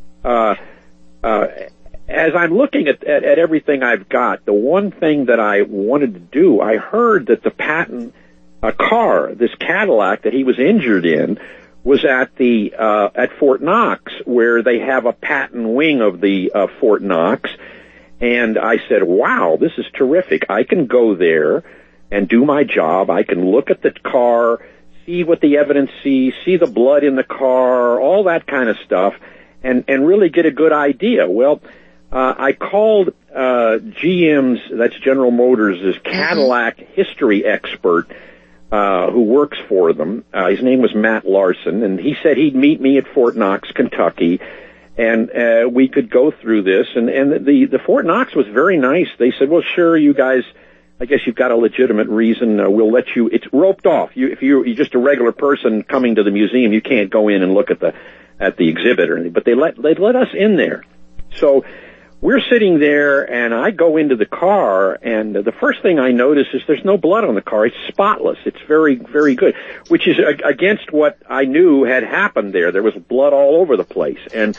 as I'm looking at everything I've got, the one thing that I wanted to do, I heard that the Patton car, this Cadillac that he was injured in, was at Fort Knox, where they have a Patton wing of the Fort Knox. And I said, wow, this is terrific. I can go there and do my job. I can look at the car, see what the evidence see the blood in the car, all that kind of stuff, and really get a good idea. Well, I called GM's, that's General Motors' Cadillac history expert, who works for them. His name was Matt Larson, and he said he'd meet me at Fort Knox, Kentucky, and we could go through this. And the Fort Knox was very nice. They said, well, sure, you guys, I guess you've got a legitimate reason. We'll let you. It's roped off. If you're just a regular person coming to the museum, you can't go in and look at the exhibit or anything. But they let us in there. So we're sitting there, and I go into the car, and the first thing I notice is there's no blood on the car. It's spotless. It's very, very good, which is against what I knew had happened there. There was blood all over the place. And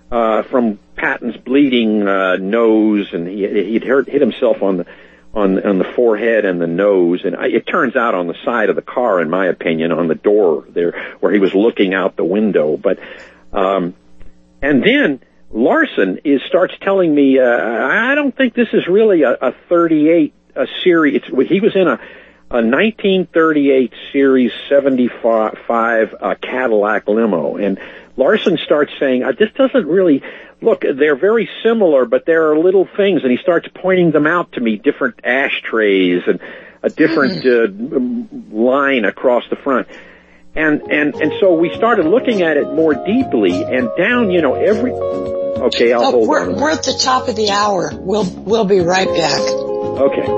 from Patton's bleeding nose, and he'd hit himself on the forehead and the nose, and it turns out on the side of the car, in my opinion, on the door there where he was looking out the window. But and then Larson starts telling me, I don't think this is really a 38 series. He was in a 1938 Series 75 Cadillac limo, and Larson starts saying, this doesn't really look, they're very similar, but there are little things, and he starts pointing them out to me, different ashtrays and a different line across the front. And so we started looking at it more deeply, and down, okay, I'll hold on. We're at the top of the hour. We'll be right back. Okay.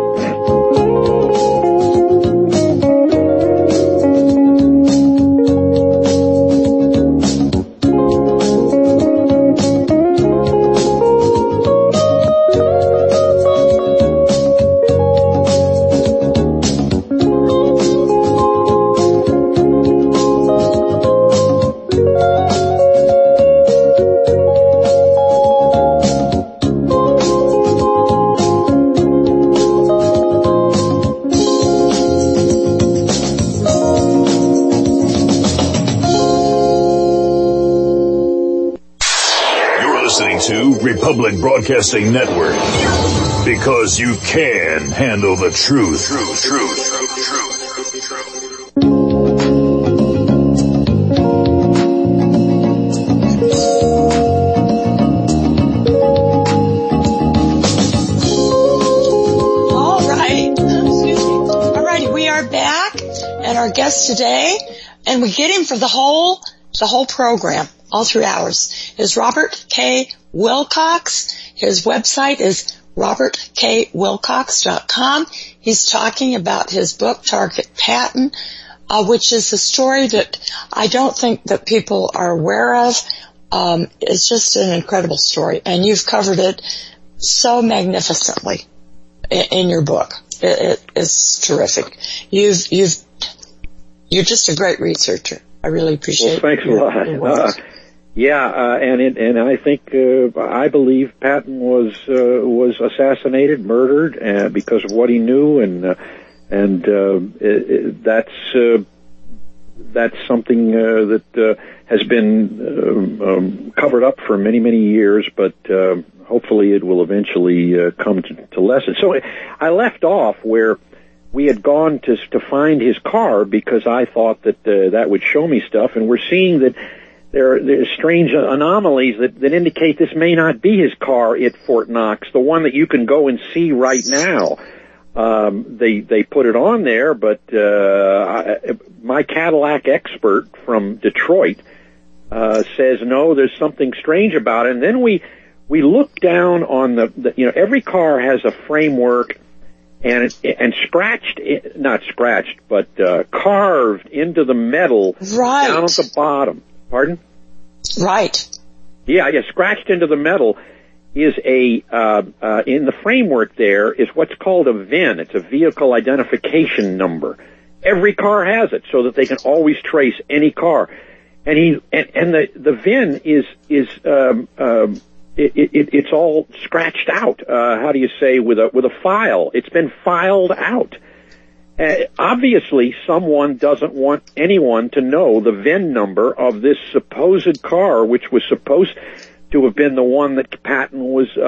Republic Broadcasting Network, because you can handle the truth. All righty, we are back, and our guest today, and we get him for the whole program, all 3 hours, is Robert K. Wilcox. His website is robertkwilcox.com. He's talking about his book, Target Patton, which is a story that I don't think that people are aware of. It's just an incredible story, and you've covered it so magnificently in your book. It is terrific. You're just a great researcher. I really appreciate it. Well, thanks a lot. And I think I believe Patton was assassinated, murdered, because of what he knew, and that's something that has been covered up for many years, but hopefully it will eventually come to lessen. So I left off where we had gone to find his car, because I thought that that would show me stuff, and we're seeing that there's strange anomalies that indicate this may not be his car at Fort Knox, the one that you can go and see right now. They put it on there, but my Cadillac expert from Detroit says no, there's something strange about it. And then we look down on the every car has a framework and carved into the metal down at the bottom. Pardon? Right. Yeah, scratched into the metal is in the framework there is what's called a VIN. It's a vehicle identification number. Every car has it, so that they can always trace any car. And the VIN is it's all scratched out. How do you say, with a file? It's been filed out. Obviously, someone doesn't want anyone to know the VIN number of this supposed car, which was supposed to have been the one that Patton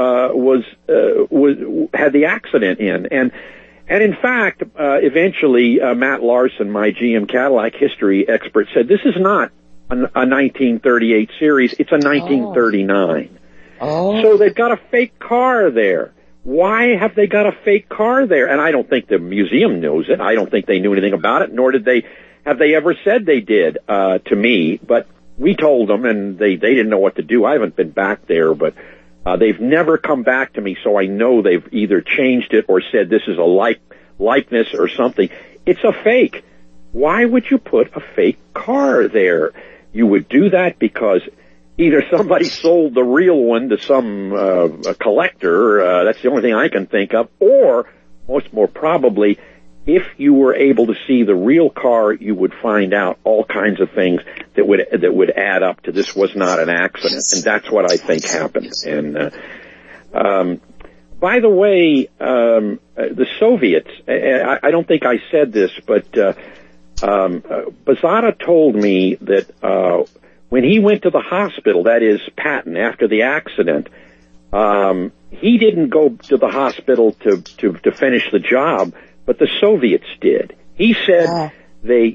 had the accident in. And in fact, eventually, Matt Larson, my GM Cadillac history expert, said this is not a 1938 series; it's a 1939. Oh. So they've got a fake car there. Why have they got a fake car there? And I don't think the museum knows it. I don't think they knew anything about it, nor have they ever said they did to me. But we told them, and they didn't know what to do. I haven't been back there, but they've never come back to me, so I know they've either changed it or said this is a likeness or something. It's a fake. Why would you put a fake car there? You would do that because either somebody sold the real one to some a collector, that's the only thing I can think of, or more probably, if you were able to see the real car, you would find out all kinds of things that would add up to this was not an accident, and that's what I think happened. And by the way, the Soviets, I don't think I said this, but Bazada told me that when he went to the hospital, that is Patton, after the accident, he didn't go to the hospital to finish the job, but the Soviets did. He said they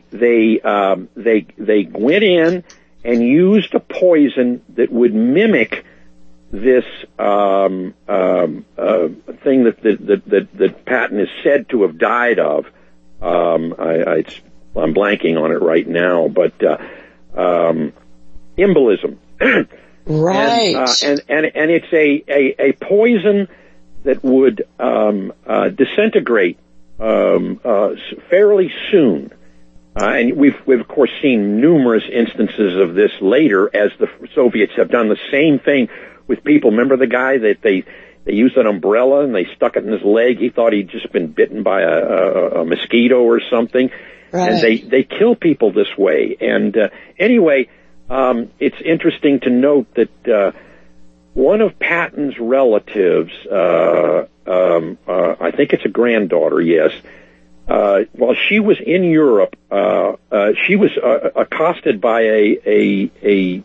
went in and used a poison that would mimic this thing that Patton is said to have died of. I'm blanking on it right now, but embolism. Right. And it's a poison that would disintegrate fairly soon. And we've of course seen numerous instances of this later, as the Soviets have done the same thing with people. Remember the guy that they used an umbrella and they stuck it in his leg? He thought he'd just been bitten by a mosquito or something. Right. And they kill people this way. And anyway, it's interesting to note that one of Patton's relatives, I think it's a granddaughter, yes, while she was in Europe, she was accosted by a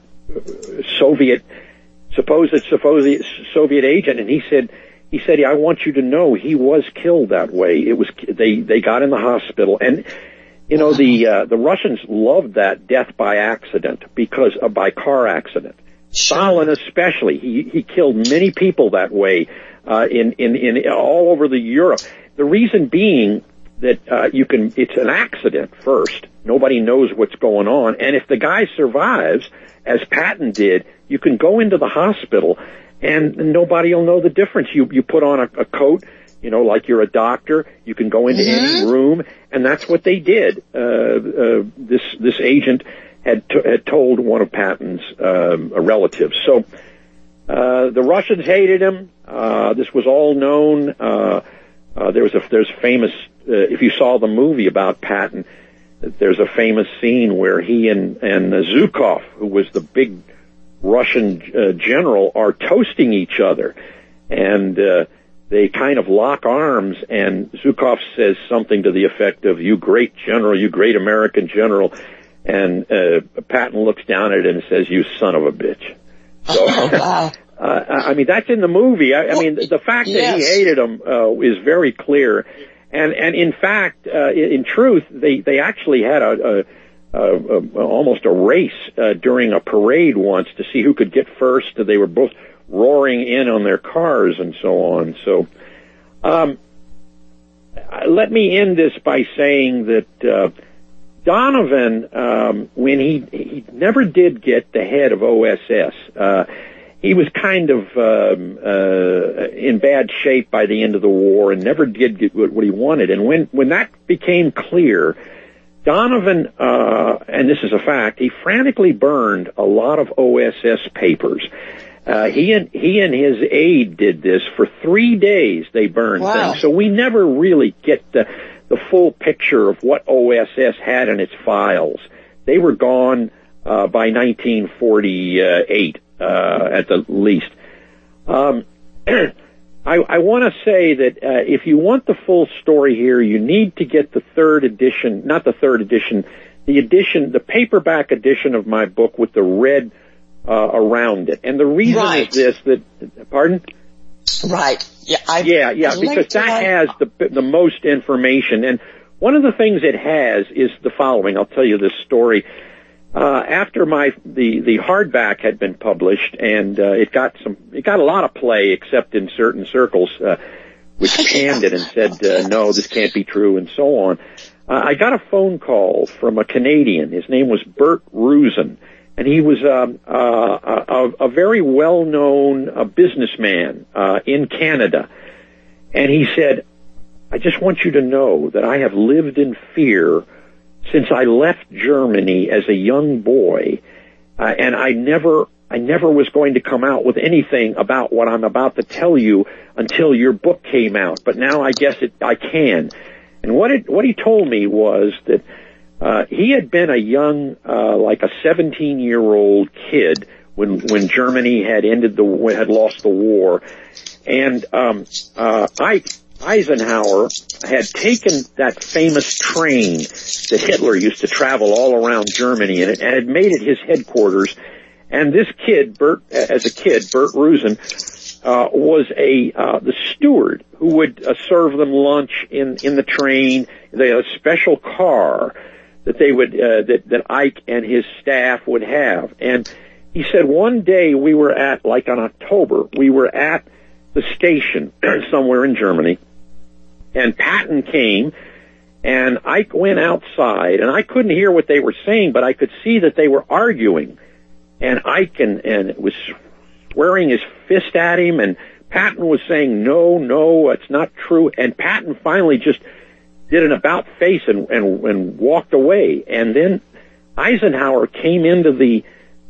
supposed Soviet agent, and he said, I want you to know he was killed that way. It was they got in the hospital, and you know the Russians loved that death by accident because by car accident. Stalin especially, he killed many people that way in all over the Europe. The reason being that it's an accident first. Nobody knows what's going on, and if the guy survives, as Patton did, you can go into the hospital and nobody will know the difference. You put on a coat, you know, like you're a doctor. You can go into any room, and that's what they did. This agent had told one of Patton's relatives. So the Russians hated him. This was all known. There's famous. If you saw the movie about Patton, there's a famous scene where he and Zhukov, who was the big Russian general, are toasting each other, and they kind of lock arms, and Zhukov says something to the effect of, "You great general, you great American general," and Patton looks down at it and says, "You son of a bitch." So, wow. I mean, that's in the movie. I mean, the fact that he hated him is very clear. And in fact, in truth, they actually had almost a race during a parade once to see who could get first. They were both roaring in on their cars and so on. So, let me end this by saying that Donovan, when he never did get the head of OSS, he was kind of in bad shape by the end of the war and never did get what he wanted. And when that became clear, Donovan, and this is a fact, he frantically burned a lot of OSS papers. He and his aide did this for 3 days. They burned things. So we never really get the full picture of what OSS had in its files. They were gone by 1948. At the least. I want to say that if you want the full story here, you need to get the third edition, not the third edition, the paperback edition of my book with the red around it. And the reason is this, that, pardon? Right. Yeah, because that has the most information. And one of the things it has is the following. I'll tell you this story. After the hardback had been published, and it got a lot of play, except in certain circles, which canned it and said, no, this can't be true, and so on. I got a phone call from a Canadian. His name was Bert Rusin, and he was a very well-known businessman in Canada. And he said, "I just want you to know that I have lived in fear since I left Germany as a young boy, and I never was going to come out with anything about what I'm about to tell you until your book came out. But now I guess I can." And what he told me was that he had been a young, like a 17-year-old kid when Germany had lost the war, and Ike Eisenhower had taken that famous train that Hitler used to travel all around Germany, and had made it his headquarters. And this kid, Bert Rusin, was the steward who would serve them lunch in the train. They had a special car that they would that Ike and his staff would have. And he said one day we were at, like on October, we were at the station somewhere in Germany, and Patton came, and Ike went outside, and I couldn't hear what they were saying, but I could see that they were arguing. And Ike and was swearing his fist at him, and Patton was saying, no, it's not true. And Patton finally just did an about face and walked away. And then Eisenhower came into the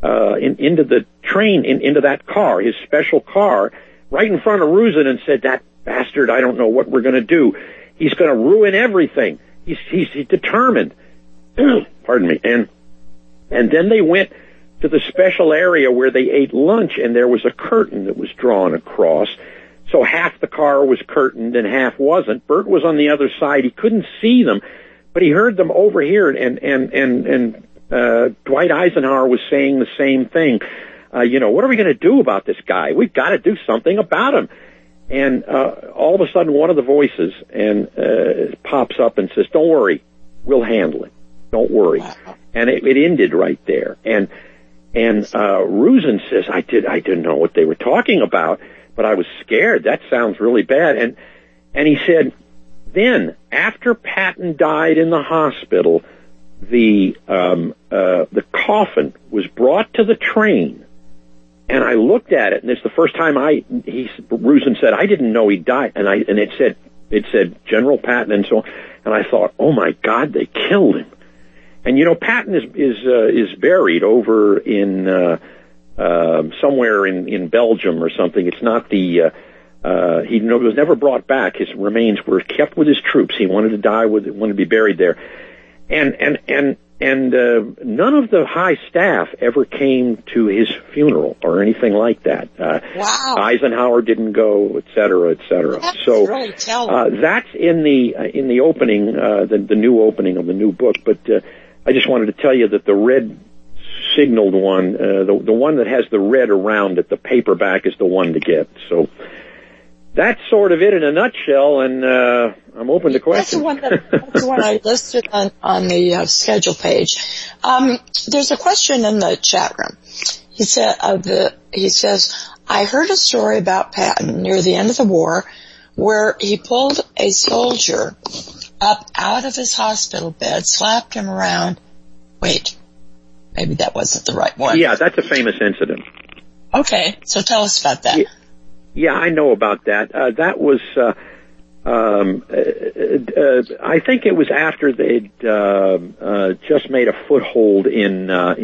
train, into that car, his special car, right in front of Rusin, and said, "That bastard, I don't know what we're going to do. He's going to ruin everything. He's determined." Pardon me. And then they went to the special area where they ate lunch, and there was a curtain that was drawn across. So half the car was curtained and half wasn't. Bert was on the other side. He couldn't see them, but he heard them over here, and Dwight Eisenhower was saying the same thing. What are we going to do about this guy? We've got to do something about him. And all of a sudden, one of the voices pops up and says, "Don't worry, we'll handle it. Don't worry." Wow. And it ended right there. And Rusin says, I didn't know what they were talking about, but I was scared. That sounds really bad. And he said, then after Patton died in the hospital, the coffin was brought to the train, and I looked at it, and it's the first time Rusin said, I didn't know he died, and it said General Patton, and so, and I thought, oh my God, they killed him. And Patton is buried over in somewhere in Belgium or something. It's not he was never brought back. His remains were kept with his troops. He wanted to be buried there. And none of the high staff ever came to his funeral or anything like that. Wow. Eisenhower didn't go, et cetera, et cetera. That's so really telling. That's in the opening, the new opening of the new book. But I just wanted to tell you that the red signaled one, the one that has the red around it, the paperback, is the one to get. So that's sort of it in a nutshell, and I'm open to questions. That's the one I listed on the schedule page. There's a question in the chat room. He says, I heard a story about Patton near the end of the war where he pulled a soldier up out of his hospital bed, slapped him around. Wait, maybe that wasn't the right one. Yeah, that's a famous incident. Okay, so tell us about that. Yeah, I know about that. That was, I think it was after they'd just made a foothold in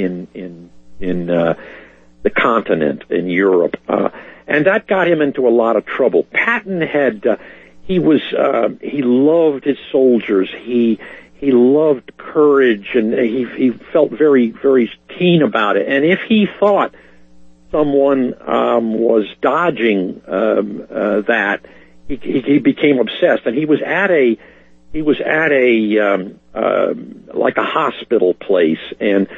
the continent in Europe, and that got him into a lot of trouble. Patton he loved his soldiers. He loved courage, and he felt very, very keen about it. And if he thought someone was dodging that, he became obsessed. And he was at a like a hospital place, and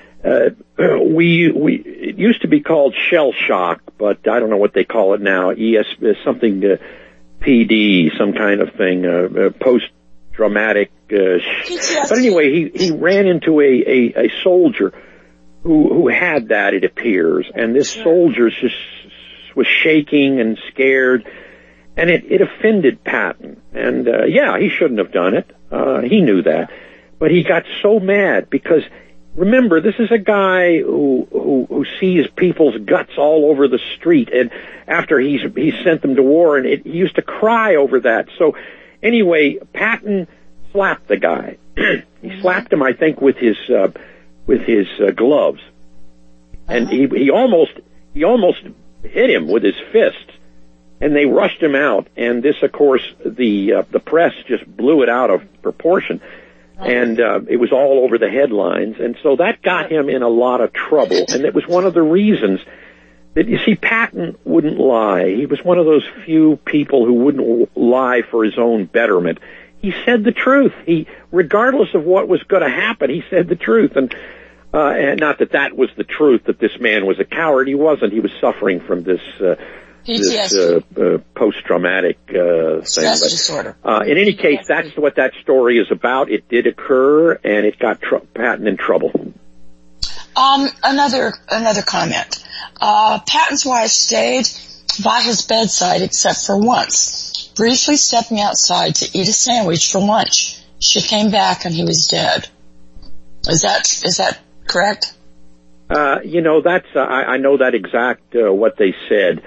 it used to be called shell shock, but I don't know what they call it now. Something PD, some kind of thing, post-traumatic. But anyway, he ran into a soldier who had that, it appears, and this soldier just was shaking and scared, and it offended Patton. And he shouldn't have done it. He knew that, but he got so mad because, remember, this is a guy who sees people's guts all over the street, and after he sent them to war, and he used to cry over that. So anyway, Patton slapped the guy. He slapped him, I think, with his gloves, and he almost hit him with his fists. and they rushed him out. And this, of course, the press just blew it out of proportion, and it was all over the headlines. And so that got him in a lot of trouble. And it was one of the reasons that, you see, Patton wouldn't lie. He was one of those few people who wouldn't lie for his own betterment. He said the truth. Regardless of what was going to happen, he said the truth. And not that was the truth, that this man was a coward. He wasn't. He was suffering from this post-traumatic stress disorder. In any case, that's what that story is about. It did occur, and it got Patton in trouble. Another comment. Patton's wife stayed by his bedside except for once, briefly stepping outside to eat a sandwich for lunch. She came back and he was dead. Is that correct? That's I know that exact what they said.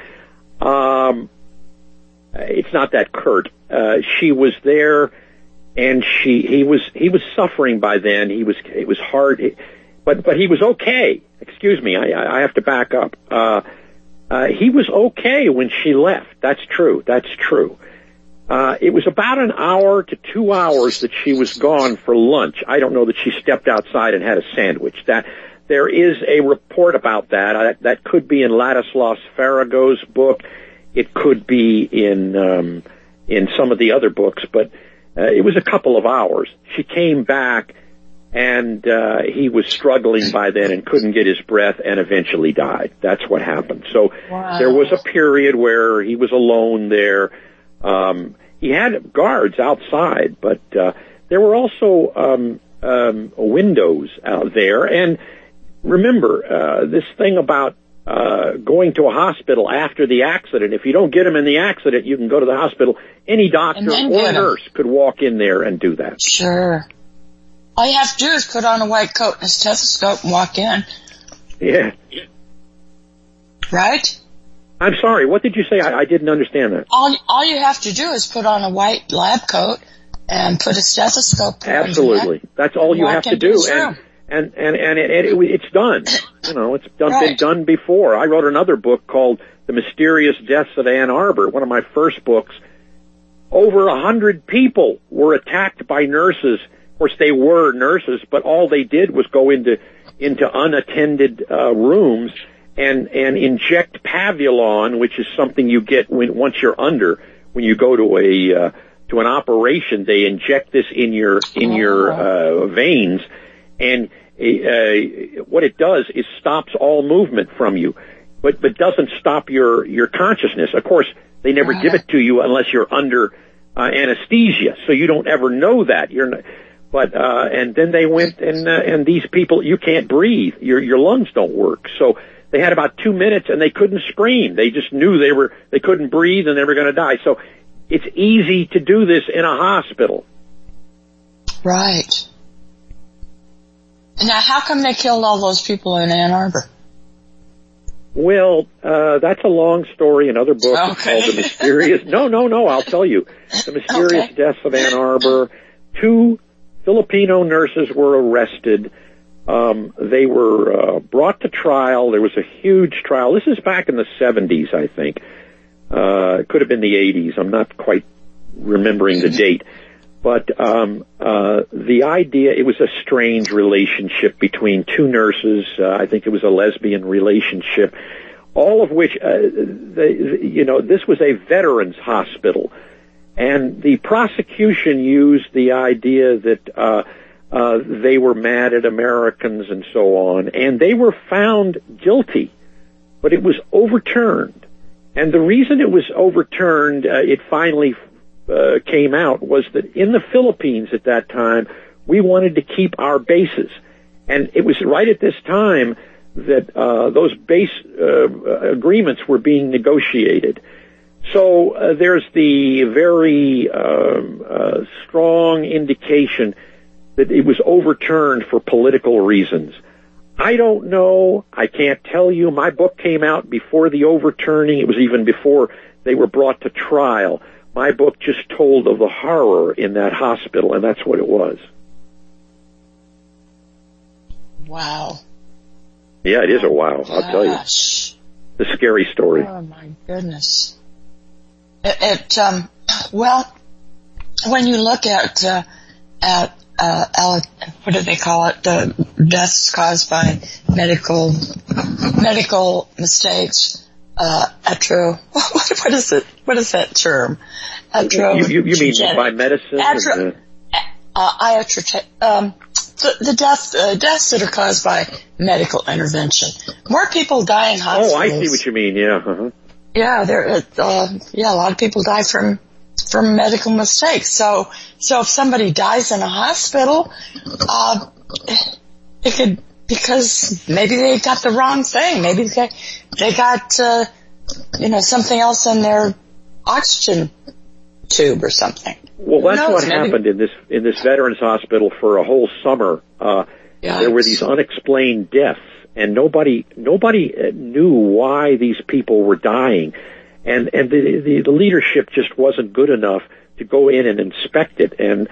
It's not that curt. She was there, and he was suffering by then. It was hard, but he was okay. Excuse me, I have to back up. He was okay when she left. That's true. It was about an hour to 2 hours that she was gone for lunch. I don't know that she stepped outside and had a sandwich. That there is a report about that. That could be in Ladislaus Farrago's book. It could be in some of the other books, but it was a couple of hours. She came back, and he was struggling by then and couldn't get his breath and eventually died. That's what happened. So There was a period where he was alone there. He had guards outside, but there were also windows out there. And remember, this thing about going to a hospital after the accident. If you don't get him in the accident, you can go to the hospital. Any doctor or nurse could walk in there and do that. Sure. All you have to do is put on a white coat and a stethoscope and walk in. Yeah. Right? I'm sorry, what did you say? I didn't understand that. All you have to do is put on a white lab coat and put a stethoscope. Absolutely. That's all you have to do. And it's done. It's been done before. I wrote another book called The Mysterious Deaths of Ann Arbor, one of my first books. Over 100 people were attacked by nurses. Of course, they were nurses, but all they did was go into unattended rooms and inject Pavulon, which is something you get once you're under. When you go to an operation, they inject this in your veins, and what it does is stops all movement from you, but doesn't stop your consciousness. Of course, they never give it to you unless you're under anesthesia, so you don't ever know that. And then they went and these people, you can't breathe, your lungs don't work, so they had about 2 minutes and they couldn't scream. They just knew they couldn't breathe and they were going to die. So it's easy to do this in a hospital. Right. Now, how come they killed all those people in Ann Arbor? Well, that's a long story. Another book is called The Mysterious... No, I'll tell you. The Mysterious Deaths of Ann Arbor. 2 Filipino nurses were arrested. They were brought to trial. There was a huge trial. This is back in the 70s, I think. It could have been the 80s. I'm not quite remembering the date. But the idea, it was a strange relationship between 2 nurses. I think it was a lesbian relationship. All of which, this was a veterans hospital. And the prosecution used the idea that they were mad at Americans and so on. And they were found guilty. But it was overturned. And the reason it was overturned, it finally came out, was that in the Philippines at that time, we wanted to keep our bases. And it was right at this time that those base agreements were being negotiated. So there's the very strong indication that it was overturned for political reasons. I don't know. I can't tell you. My book came out before the overturning. It was even before they were brought to trial. My book just told of the horror in that hospital, and that's what it was. Wow. Yeah, it is a wow, I'll tell you. It's a scary story. Oh, my goodness. Well, when you look at what do they call it? The deaths caused by medical mistakes. What is it? What is that term? You mean by medicine? The deaths that are caused by medical intervention. More people die in hospitals. Oh, I see what you mean. Yeah. Uh-huh. Yeah, a lot of people die from medical mistakes. So if somebody dies in a hospital, it could, because maybe they got the wrong thing. Maybe they got, something else in their oxygen tube or something. Well, that's what happened in this veterans hospital for a whole summer. There were these unexplained deaths, and nobody knew why these people were dying, and the leadership just wasn't good enough to go in and inspect it, and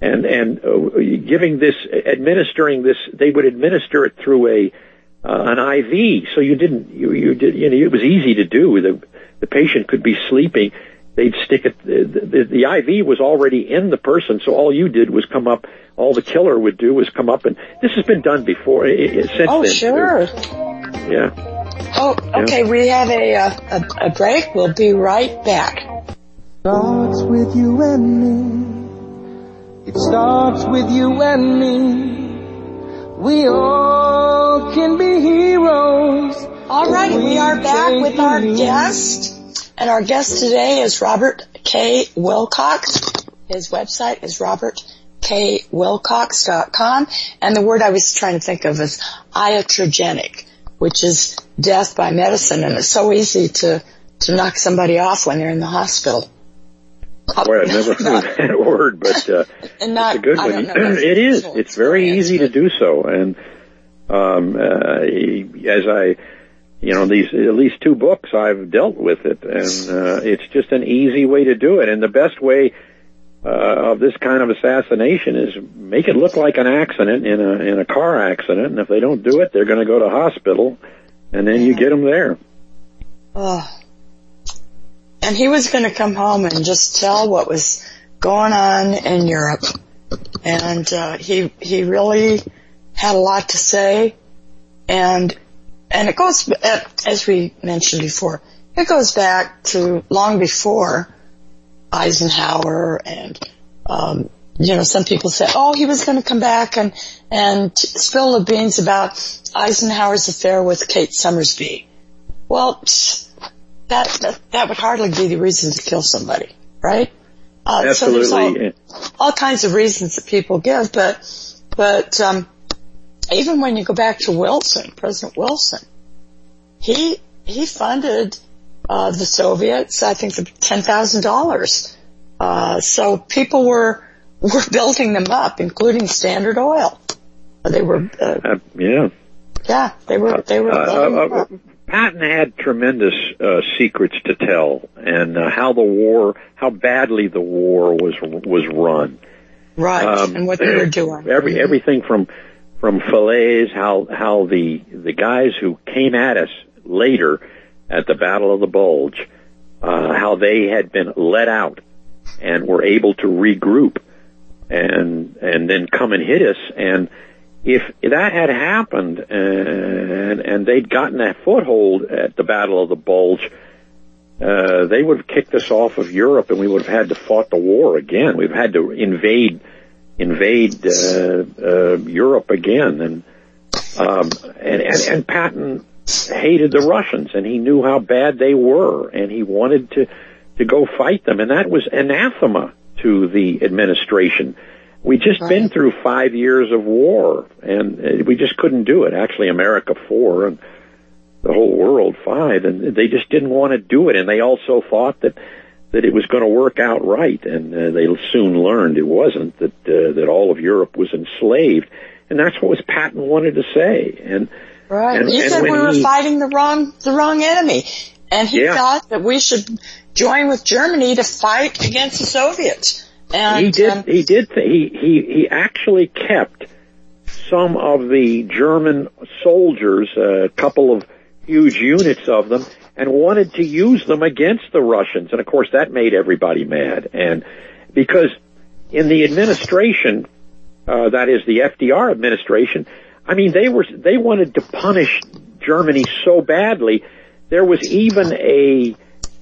administering this, they would administer it through an IV, so it was easy to do. The patient could be sleeping. They'd stick it, the IV was already in the person, so all you did was come up, all the killer would do was come up, and this has been done before, since then. Oh, sure. Yeah. Oh, okay, we have a break. We'll be right back. Starts with you and me. It starts with you and me. We all can be heroes. All right, we are back with our guest. And our guest today is Robert K. Wilcox. His website is robertkwilcox.com. And the word I was trying to think of is iatrogenic, which is death by medicine. And it's so easy to knock somebody off when they're in the hospital. Boy, I've never heard that word, but it's a good one. It is. It's very easy to do so. And as I... these at least 2 books I've dealt with it, and it's just an easy way to do it. And the best way of this kind of assassination is make it look like an accident in a car accident. And if they don't do it, they're going to go to hospital, and then you get them there. Oh. And he was going to come home and just tell what was going on in Europe, and he really had a lot to say, and it goes, as we mentioned before, it goes back to long before Eisenhower, and some people say, oh, he was going to come back and spill the beans about Eisenhower's affair with Kate Summersby. Well, that would hardly be the reason to kill somebody, right? Absolutely. So there's all kinds of reasons that people give, but even when you go back to Wilson, President Wilson, he funded the Soviets, I think, for $10,000. So people were building them up, including Standard Oil. They were they were building them up. Patton had tremendous secrets to tell, and how badly the war was run. Right, and what they were doing. Everything from Falaise, how the guys who came at us later at the Battle of the Bulge, how they had been let out and were able to regroup and then come and hit us. And if that had happened and they'd gotten that foothold at the Battle of the Bulge, they would have kicked us off of Europe, and we would have had to fought the war again. We've had to invade Europe again, and Patton hated the Russians, and he knew how bad they were, and he wanted to go fight them, and that was anathema to the administration. We'd just been through 5 years of war, and we just couldn't do it. Actually, America 4 and the whole world 5, and they just didn't want to do it, and they also thought that it was going to work out right, and they soon learned it wasn't, that all of Europe was enslaved, and that's what Patton wanted to say. And he said we were fighting the wrong enemy, and he thought that we should join with Germany to fight against the Soviets. And he did. He actually kept some of the German soldiers, a couple of huge units of them, and wanted to use them against the Russians. And of course that made everybody mad. And because in the administration, that is the FDR administration, I mean, they wanted to punish Germany so badly. There was even a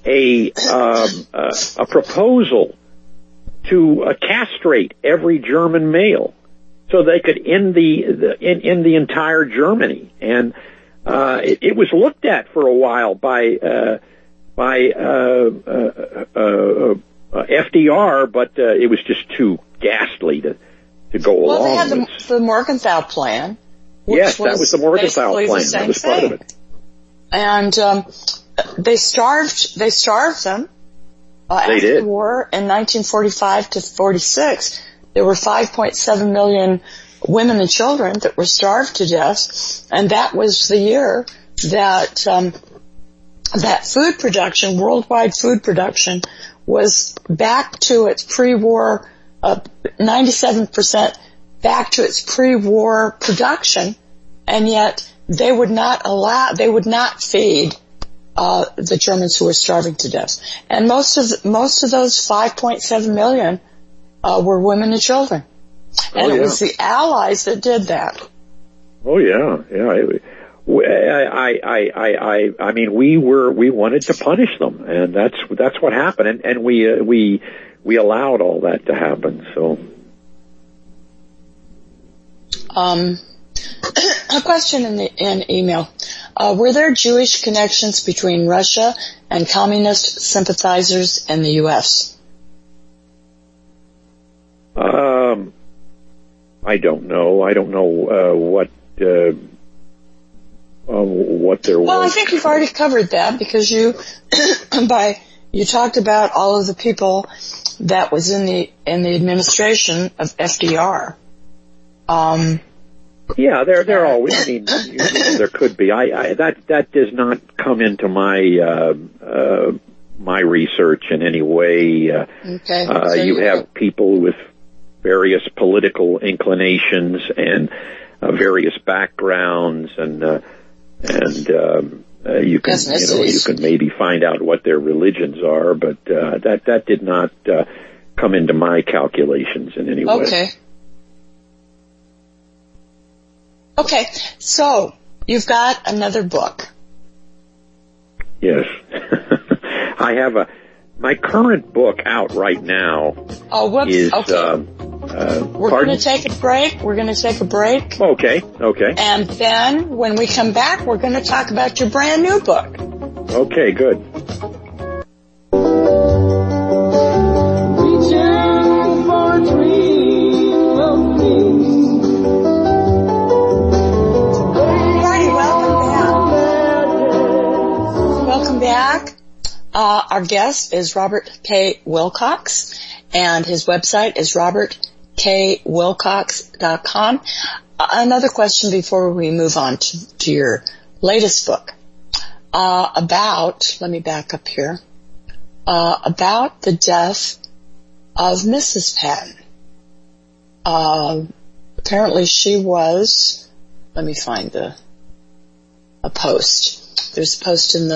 proposal to castrate every German male so they could end the entire Germany. And it was looked at for a while by FDR, but it was just too ghastly to go along with. Well, they had the Morgenthau Plan. Yes, that was the Morgenthau Plan. That was part of it. And they starved them. After did. the war in 1945 to 46, there were 5.7 million women and children that were starved to death, and that was the year that that food production, worldwide food production, was back to its pre-war, 97% back to its pre-war production, and yet they would not feed the Germans who were starving to death. And most of those 5.7 million were women and children. And it was the Allies that did that. Oh yeah. I mean, we wanted to punish them, and that's what happened, and we allowed all that to happen. So, a question in email: were there Jewish connections between Russia and communist sympathizers in the U.S.? I don't know. I don't know what there was. Well, I think you've already covered that because you talked about all of the people that was in the administration of FDR. Yeah, there always. I mean, there could be. That does not come into my my research in any way. Okay. So you have people with various political inclinations and various backgrounds, and you can maybe find out what their religions are, but that did not come into my calculations in any way. Okay, so you've got another book. Yes. I have my current book out right now. Oh, whoops. Is, okay. We're going to take a break. Okay. And then when we come back, we're going to talk about your brand new book. Okay, good. Reaching for a dream of peace. Welcome back. Our guest is Robert K. Wilcox, and his website is robertkwilcox.com. Another question before we move on to your latest book, let me back up here, about the death of Mrs. Patton. Apparently she was, let me find a post. There's a post in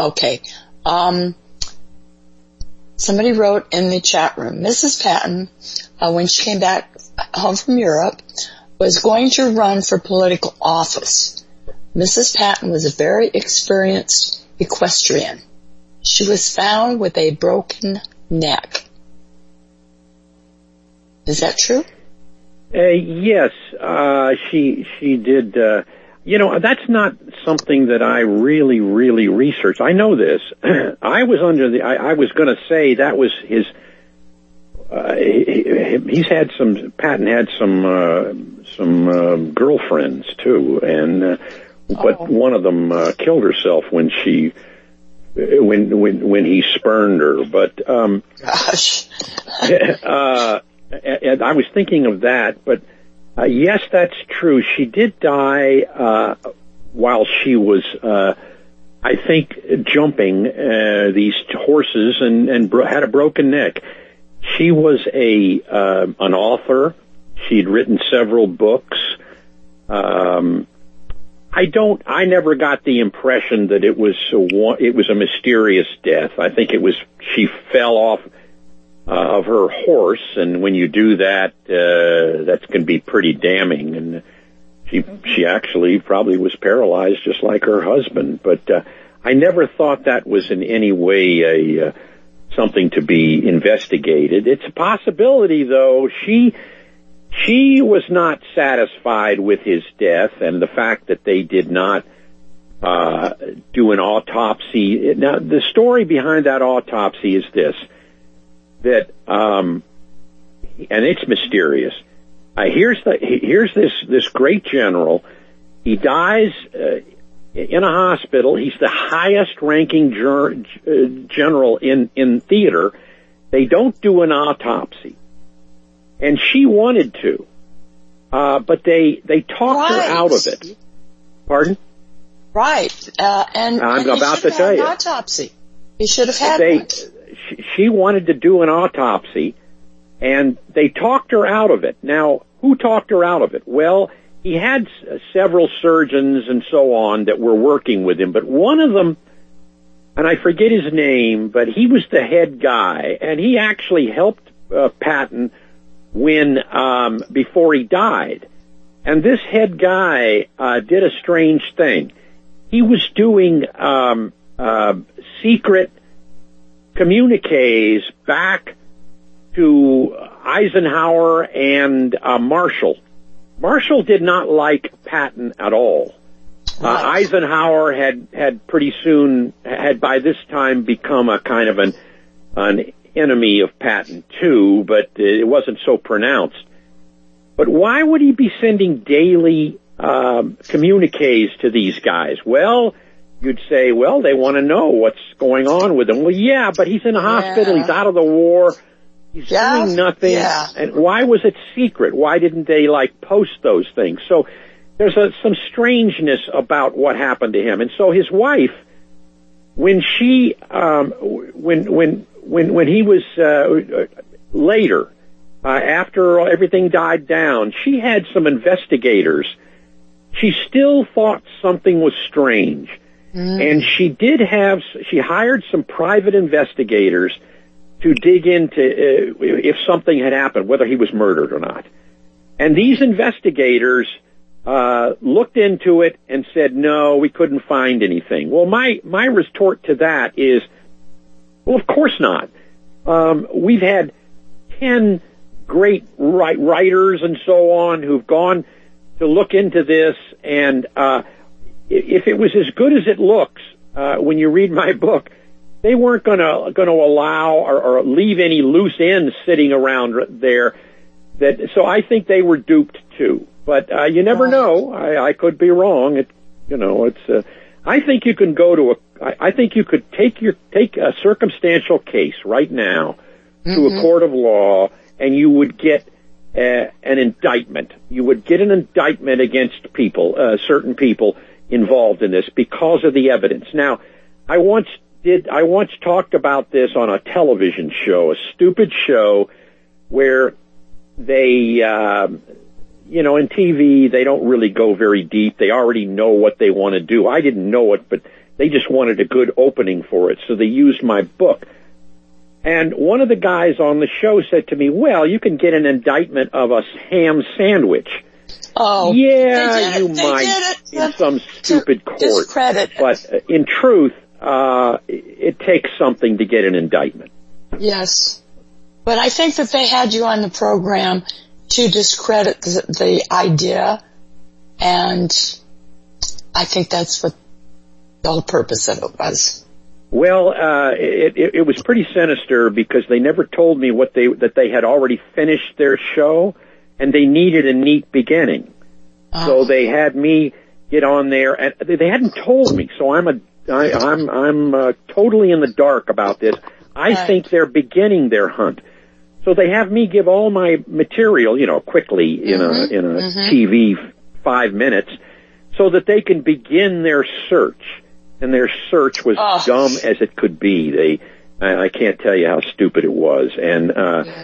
somebody wrote in the chat room, Mrs. Patton, when she came back home from Europe, was going to run for political office. Mrs. Patton was a very experienced equestrian. She was found with a broken neck. Is that true? Yes, she did. That's not something that I really researched. I know this. I was I was going to say that was his. Patton had some girlfriends too, and but one of them killed herself when he spurned her. But gosh. And I was thinking of that, but yes, that's true. She did die while she was, I think, jumping these horses and had a broken neck. She was an author. She'd written several books. I never got the impression that it was a mysterious death. I think she fell off of her horse, and when you do that, that can be pretty damning. And she actually probably was paralyzed just like her husband. But I never thought that was in any way something to be investigated. It's a possibility, though. She was not satisfied with his death, and the fact that they did not do an autopsy. Now, the story behind that autopsy is this: that, and it's mysterious. Here's this great general. He dies in a hospital. He's the highest-ranking general in theater. They don't do an autopsy. And she wanted to, but they talked her out of it. Pardon? Right. And I'm about to tell you. An autopsy. He should have had one. She wanted to do an autopsy, and they talked her out of it. Now, who talked her out of it? Well, he had several surgeons and so on that were working with him, but one of them, and I forget his name, but he was the head guy, and he actually helped Patton before he died. And this head guy did a strange thing. He was doing secret communiques back to Eisenhower and Marshall. Marshall did not like Patton at all. Eisenhower had pretty soon, by this time, become a kind of an enemy of Patton too, but it wasn't so pronounced. But why would he be sending daily communiques to these guys? Well, you'd say, well, they want to know what's going on with him. Well, yeah, but he's in a hospital. He's out of the war. He's doing nothing. Yeah. And why was it secret? Why didn't they post those things? So there's some strangeness about what happened to him. And so his wife, when she, when he was later, after everything died down, she had some investigators. She still thought something was strange. And she hired some private investigators to dig into if something had happened, whether he was murdered or not. And these investigators looked into it and said, no, we couldn't find anything. Well, my retort to that is, well, of course not. We've had 10 great writers and so on who've gone to look into this, and if it was as good as it looks, when you read my book, they weren't going to allow or leave any loose ends sitting around there. So I think they were duped too. But you never know. I could be wrong. I think you can I think you could take a circumstantial case right now to a court of law, and you would get an indictment. You would get an indictment against people, certain people involved in this because of the evidence. Now, I once talked about this on a television show, a stupid show where they, in TV, they don't really go very deep. They already know what they want to do. I didn't know it, but they just wanted a good opening for it, so they used my book. And one of the guys on the show said to me, well, you can get an indictment of a ham sandwich. Oh, yeah, you might in some stupid court. Discredit. But in truth, it takes something to get an indictment. Yes. But I think that they had you on the program to discredit the idea, and I think that's what the whole purpose of it was. Well, it was pretty sinister because they never told me that they had already finished their show, and they needed a neat beginning. Oh. So they had me get on there, and they hadn't told me. So I'm totally in the dark about this. I think they're beginning their hunt. So they have me give all my material, quickly in a TV 5 minutes, so that they can begin their search. And their search was dumb as it could be. I can't tell you how stupid it was. And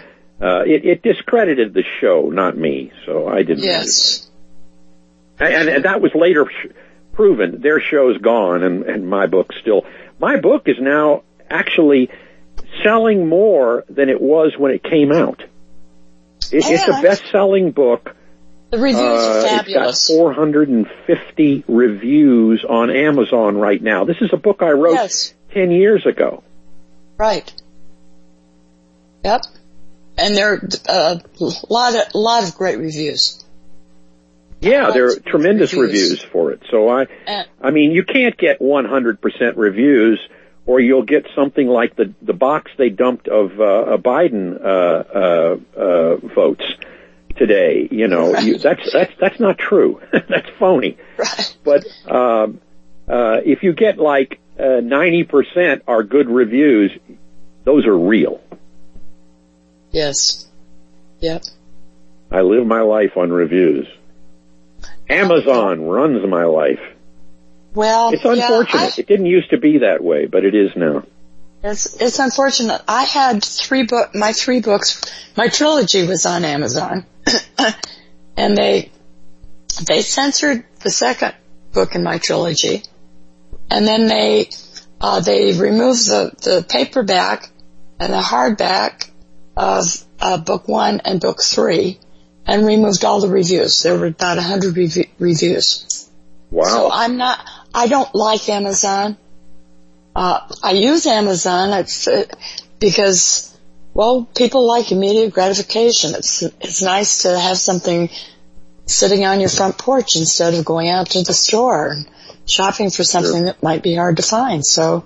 it discredited the show, not me. So I didn't. Yes. And that was later proven. Their show's gone, and my book is now actually selling more than it was when it came out. It's a best-selling book. The reviews are fabulous. It's got 450 reviews on Amazon right now. This is a book I wrote 10 years ago. Right. Yep. And there are a lot of great reviews. Yeah, there are tremendous reviews for it. So I mean, you can't get 100% reviews, or you'll get something like the box they dumped of Biden votes today. You know, that's not true. That's phony. Right. But if you get like 90% are good reviews, those are real. Yes. Yep. I live my life on reviews. Amazon runs my life. Well, it's unfortunate. It didn't used to be that way, but it is now. It's unfortunate. I had my 3 books. My trilogy was on Amazon, and they censored the second book in my trilogy, and then they removed the paperback and the hardback of book 1 and book 3, and removed all the reviews. There were about 100 reviews. Wow. So I don't like Amazon. I use Amazon because, well, people like immediate gratification. It's nice to have something sitting on your front porch instead of going out to the store and shopping for something that might be hard to find. So,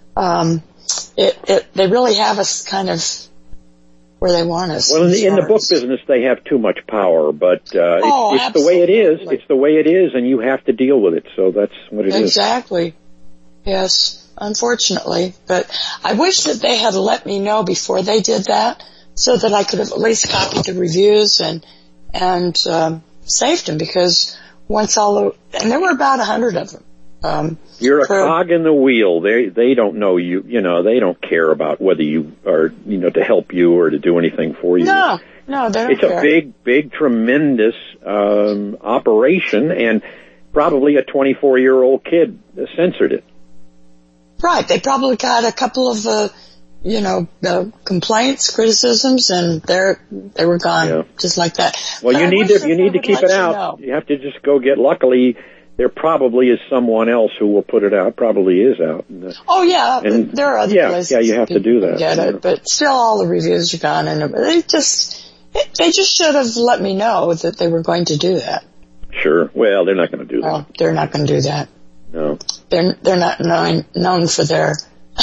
they really have us kind of where they want us. Well, in the book business, they have too much power, but it's the way it is. It's the way it is, and you have to deal with it. So that's what it is. Exactly. Yes, unfortunately. But I wish that they had let me know before they did that, so that I could have at least copied the reviews and saved them. Because and there were about 100 of them. You're a cog in the wheel. They don't know you. You know, they don't care about whether you are, to help you or to do anything for you. No, they don't care. It's a big, tremendous operation, and probably a 24-year-old kid censored it. Right. They probably got a couple of complaints, criticisms, and they were gone just like that. Well, you need to keep it out. You have to just go get. Luckily, there probably is someone else who will put it out. Probably is out. Oh yeah, and there are other places. Yeah, you have to do that. Get it, but still, all the reviews are gone, and they just should have let me know that they were going to do that. Sure. Well, they're not going to do that. Well, they're not going to do that. No. They're not known for their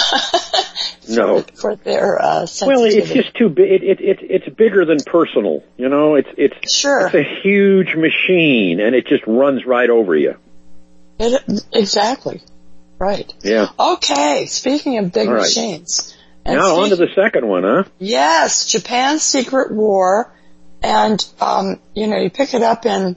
for their sensitivity. Well, it's just too big. It's bigger than personal. It's sure. It's a huge machine, and it just runs right over you. Exactly. Right. Yeah. Okay. Speaking of big machines. Now on to the second one, huh? Yes, Japan's Secret War, and you pick it up in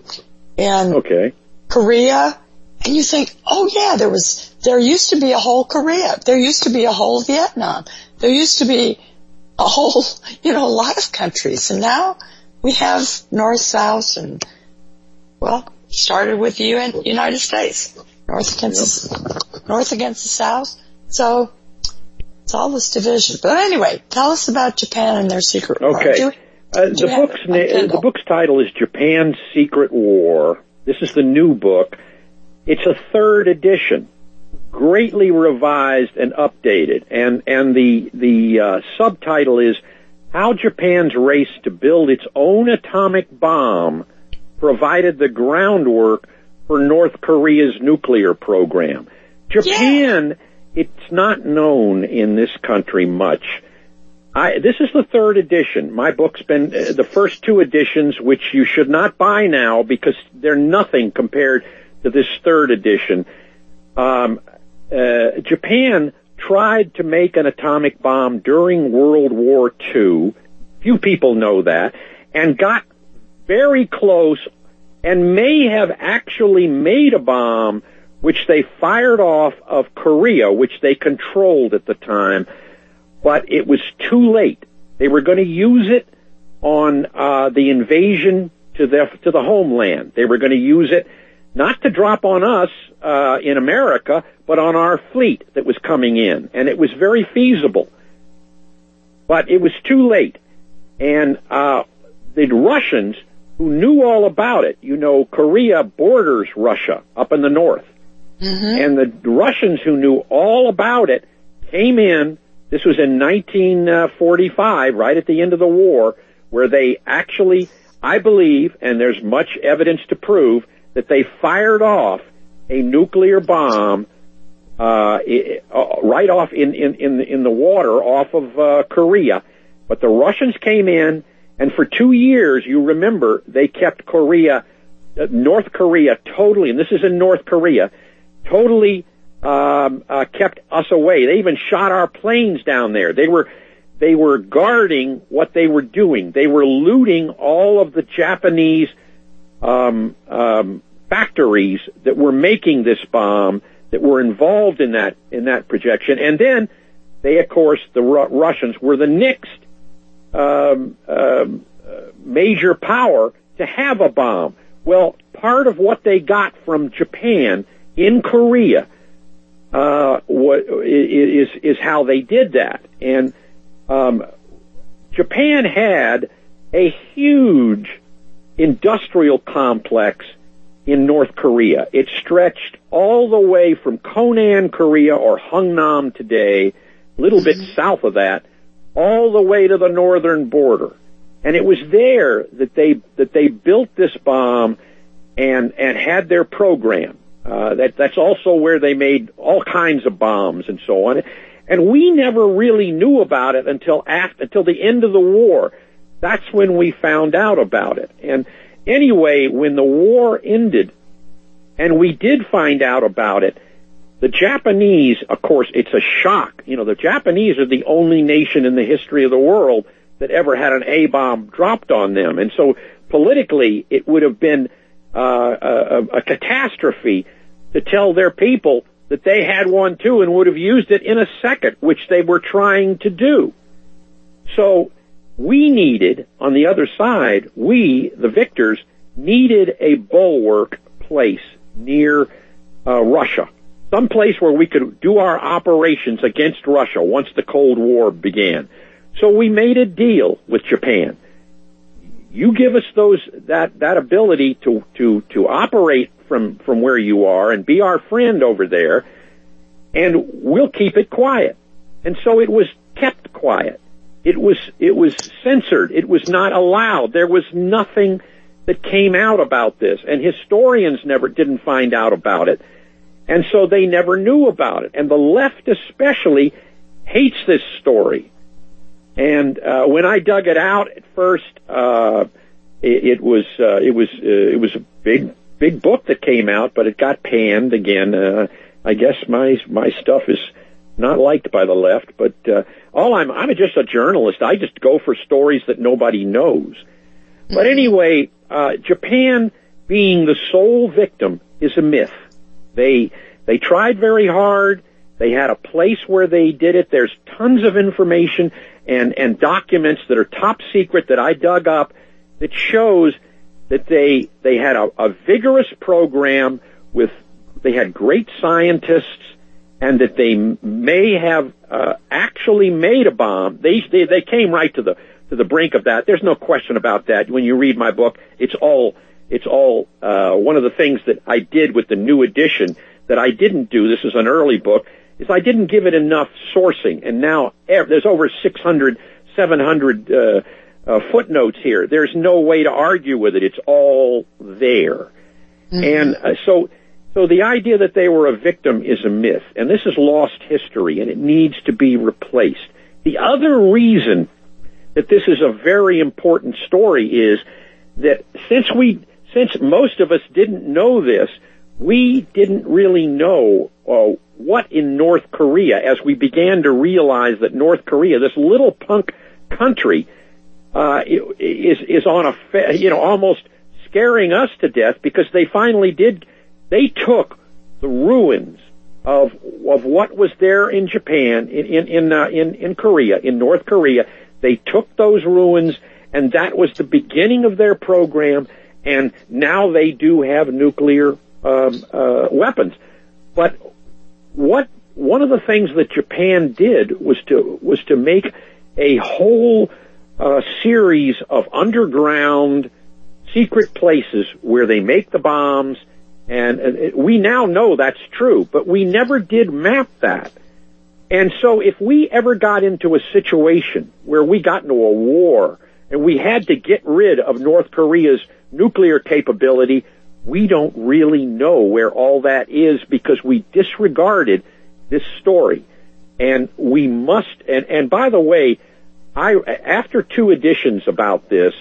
Korea, and you think, oh yeah, there used to be a whole Korea, there used to be a whole Vietnam, there used to be a whole, a lot of countries, and now we have North, South, and started with the United States, North against the South, so. It's all this division. But anyway, tell us about Japan and their secret war. Okay. The book's title is Japan's Secret War. This is the new book. It's a 3rd edition, greatly revised and updated. And the subtitle is How Japan's Race to Build Its Own Atomic Bomb Provided the Groundwork for North Korea's Nuclear Program. Japan... It's not known in this country much. This is the 3rd edition. My book's been the first 2 editions, which you should not buy now because they're nothing compared to this 3rd edition. Japan tried to make an atomic bomb during World War II. Few people know that. And got very close and may have actually made a bomb which they fired off of Korea, which they controlled at the time, but it was too late. They were going to use it on the invasion to the homeland. They were going to use it not to drop on us in America, but on our fleet that was coming in. And it was very feasible. But it was too late. And the Russians, who knew all about it, you know, Korea borders Russia up in the north. Mm-hmm. And the Russians who knew all about it came in. This was in 1945, right at the end of the war, where they actually, I believe, and there's much evidence to prove, that they fired off a nuclear bomb right off in the water off of Korea. But the Russians came in, and for 2 years, you remember, they kept North Korea totally, and this is in North Korea, totally kept us away. They even shot our planes down there. They were guarding what they were doing. They were looting all of the Japanese factories that were making this bomb, that were involved in that projection. And then they, of course, the Russians were the next major power to have a bomb. Well, part of what they got from Japan in Korea is how they did that. And Japan had a huge industrial complex in North Korea. It stretched all the way from Konan, Korea, or Hungnam today, a little bit south of that, all the way to the northern border. And it was there that they built this bomb and had their program. That's also where they made all kinds of bombs and so on. And we never really knew about it until the end of the war. That's when we found out about it. And anyway, when the war ended and we did find out about it, the Japanese, of course, it's a shock. You know, the Japanese are the only nation in the history of the world that ever had an A-bomb dropped on them. And so politically, it would have been a catastrophe to tell their people that they had one too and would have used it in a second, which they were trying to do. So we needed, on the other side, the victors, needed a bulwark place near Russia, some place where we could do our operations against Russia once the Cold War began. So we made a deal with Japan. You give us that ability to operate from where you are and be our friend over there, and we'll keep it quiet. And so it was kept quiet. It was censored. It was not allowed. There was nothing that came out about this, and historians didn't find out about it, and so they never knew about it. And the left especially hates this story. And when I dug it out at first, it was a big book that came out, but it got panned again. I guess my stuff is not liked by the left, but I'm just a journalist. I just go for stories that nobody knows. But anyway, Japan being the sole victim is a myth. They tried very hard. They had a place where they did it. There's tons of information and documents that are top secret that I dug up that shows that they had a vigorous program they had great scientists, and that they may have actually made a bomb. They came right to the brink of that. There's no question about that. When you read my book, it's all one of the things that I did with the new edition that I didn't do. This is an early book. Is I didn't give it enough sourcing, and now there's over 600, 700 footnotes here. There's no way to argue with it. It's all there. Mm-hmm. And so the idea that they were a victim is a myth, and this is lost history, and it needs to be replaced. The other reason that this is a very important story is that since most of us didn't know this, we didn't really know what in North Korea, as we began to realize that North Korea, this little punk country, is on almost scaring us to death, because they finally did. They took the ruins of what was there in Japan, in Korea, in North Korea. They took those ruins, and that was the beginning of their program. And now they do have nuclear weapons. But one of the things that Japan did was to make a whole series of underground secret places where they make the bombs, and we now know that's true, but we never did map that. And so if we ever got into a situation where we got into a war and we had to get rid of North Korea's nuclear capability, we don't really know where all that is because we disregarded this story. And we must, and by the way, after 2 editions about this,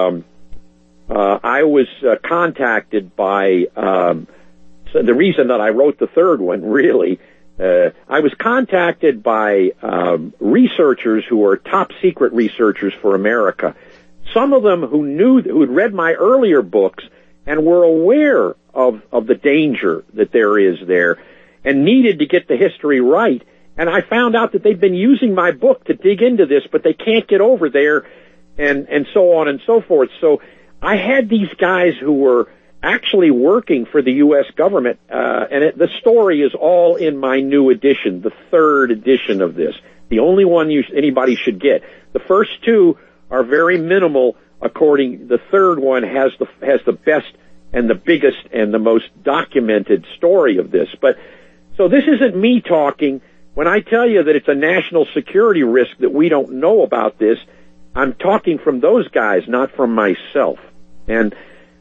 I was contacted by, so the reason that I wrote the 3rd one, really, I was contacted by researchers who are top secret researchers for America. Some of them who had read my earlier books and were aware of the danger that there is there and needed to get the history right. And I found out that they'd been using my book to dig into this, but they can't get over there and so on and so forth. So I had these guys who were actually working for the U.S. government, and the story is all in my new edition, the 3rd edition of this, the only one anybody should get. The first 2 are very minimal. The 3rd one has the best and the biggest and the most documented story of this. But so this isn't me talking. When I tell you that it's a national security risk that we don't know about this, I'm talking from those guys, not from myself. And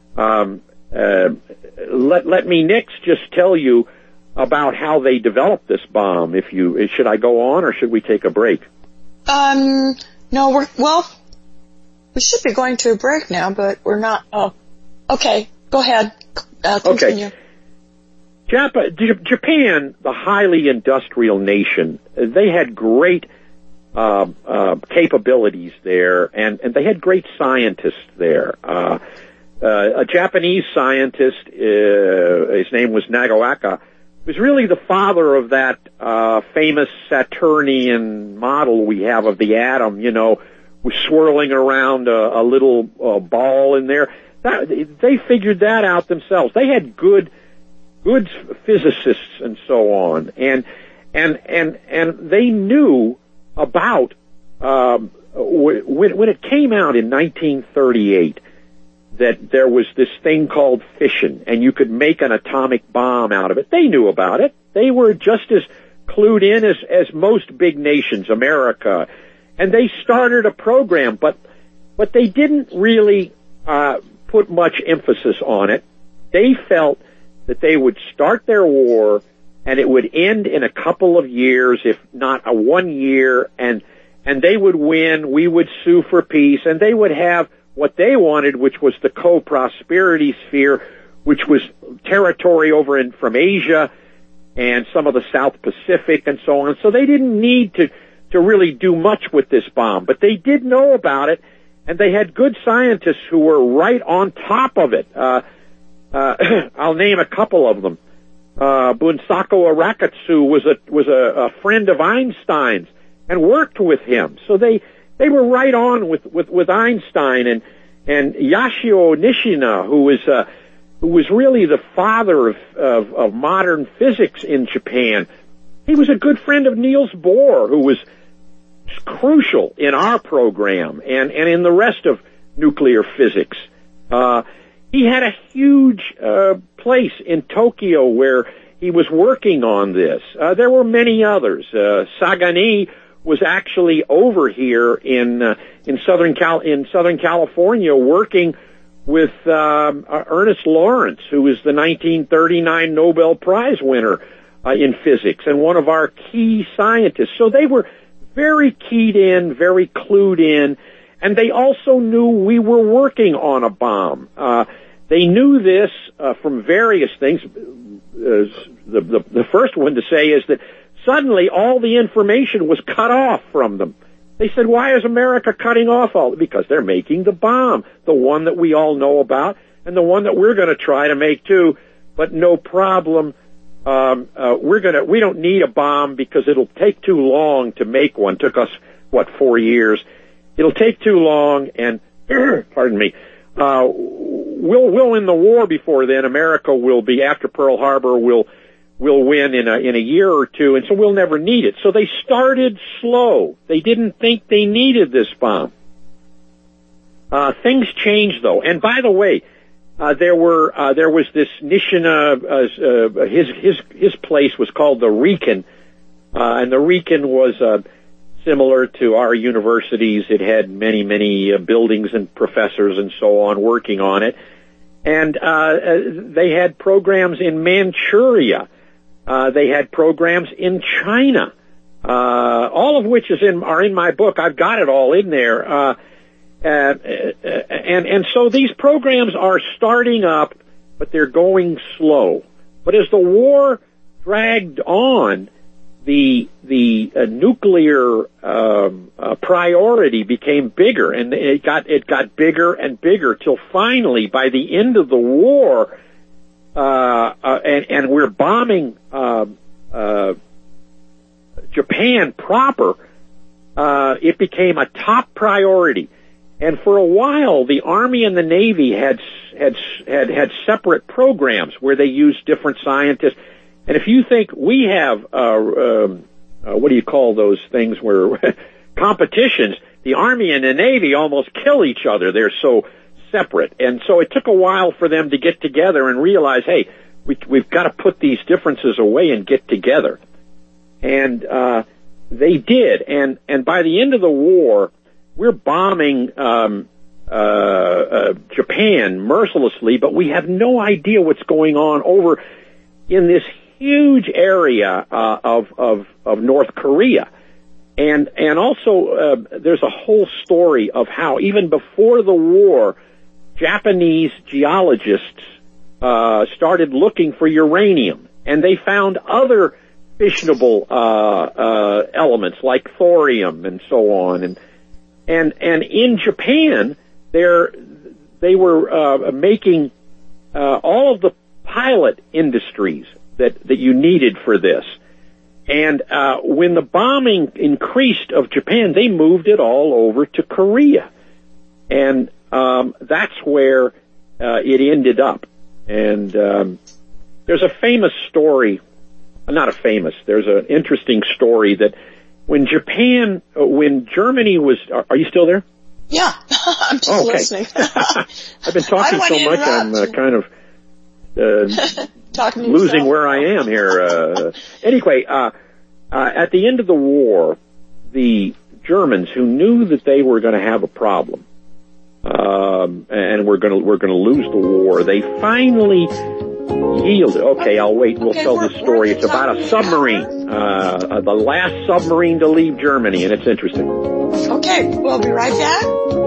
let me next just tell you about how they developed this bomb. Should I go on or should we take a break? No, we should be going to a break now, but we're not. Oh, okay. Go ahead. Continue. Okay. Japan, the highly industrial nation, they had great capabilities there, and they had great scientists there. A Japanese scientist, his name was Nagaoka, was really the father of that famous Saturnian model we have of the atom, was swirling around a little ball in there. They figured that out themselves. They had good physicists and so on, and they knew about when it came out in 1938 that there was this thing called fission, and you could make an atomic bomb out of it. They knew about it. They were just as clued in as most big nations, America, and they started a program, but they didn't really put much emphasis on it. They felt that they would start their war and it would end in a couple of years, if not 1 year, and they would win. We would sue for peace, and they would have what they wanted, which was the co-prosperity sphere, which was territory over from Asia and some of the South Pacific and so on. So they didn't need to really do much with this bomb, but they did know about it, and they had good scientists who were right on top of it. I'll name a couple of them. Bunsako Arakatsu was a friend of Einstein's and worked with him. So they were right on with Einstein, and Yashio Nishina, who was really the father of modern physics in Japan. He was a good friend of Niels Bohr, who was crucial in our program and in the rest of nuclear physics. He had a huge place in Tokyo where he was working on this. There were many others. Sagani was actually over here in Southern California working with Ernest Lawrence, who was the 1939 Nobel Prize winner in physics and one of our key scientists. So they were very keyed in, very clued in, and they also knew we were working on a bomb. They knew this from various things. The first one to say is that suddenly all the information was cut off from them. They said, why is America cutting off all? Because they're making the bomb, the one that we all know about, and the one that we're going to try to make too, but no problem. We don't need a bomb because it'll take too long to make one. Took us, 4 years? It'll take too long, and, pardon me, we'll win the war before then. America will be, after Pearl Harbor, will win in a year or two, and so we'll never need it. So they started slow. They didn't think they needed this bomb. Things changed though, and by the way, there was this Nishina, his place was called the Riken, and the Riken was similar to our universities. It had many buildings and professors and so on working on it, and they had programs in Manchuria. They had programs in China, all of which are in my book. I've got it all in there. And so these programs are starting up, but they're going slow. But as the war dragged on, the nuclear priority became bigger, and it got bigger and bigger till finally, by the end of the war, and we're bombing Japan proper, it became a top priority. And for a while, the Army and the Navy had separate programs where they used different scientists. And if you think we have, what do you call those things where competitions, the Army and the Navy almost kill each other. They're so separate. And so it took a while for them to get together and realize, hey, we've got to put these differences away and get together. And they did. And by the end of the war, we're bombing Japan mercilessly, but we have no idea what's going on over in this huge area of North Korea. And also there's a whole story of how even before the war, Japanese geologists started looking for uranium, and they found other fissionable elements like thorium and so on. And in Japan, they were making all of the pilot industries that you needed for this. And when the bombing increased of Japan, they moved it all over to Korea. And that's where it ended up. And there's a famous story, there's an interesting story that when Germany was, are you still there? Yeah, I'm just listening. I've been talking so much, I'm kind of losing where I am here. Anyway, at the end of the war, the Germans, who knew that they were going to have a problem, and we're going to lose the war, they finally yielded. Okay, I'll wait. We'll tell this story. It's about a submarine, the last submarine to leave Germany, and it's interesting. Okay, we'll be right back.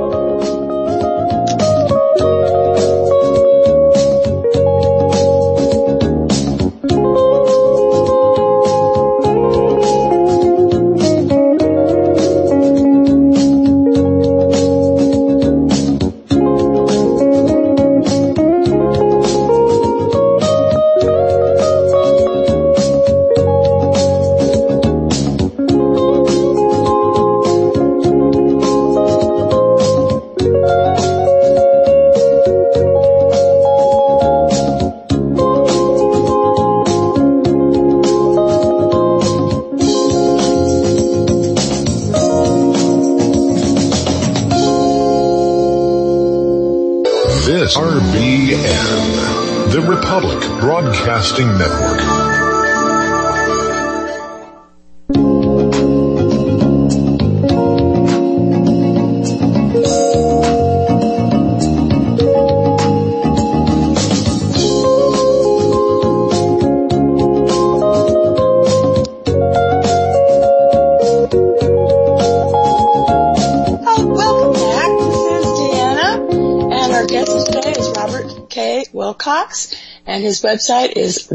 RBN, the Republic Broadcasting Network. Wilcox, and his website is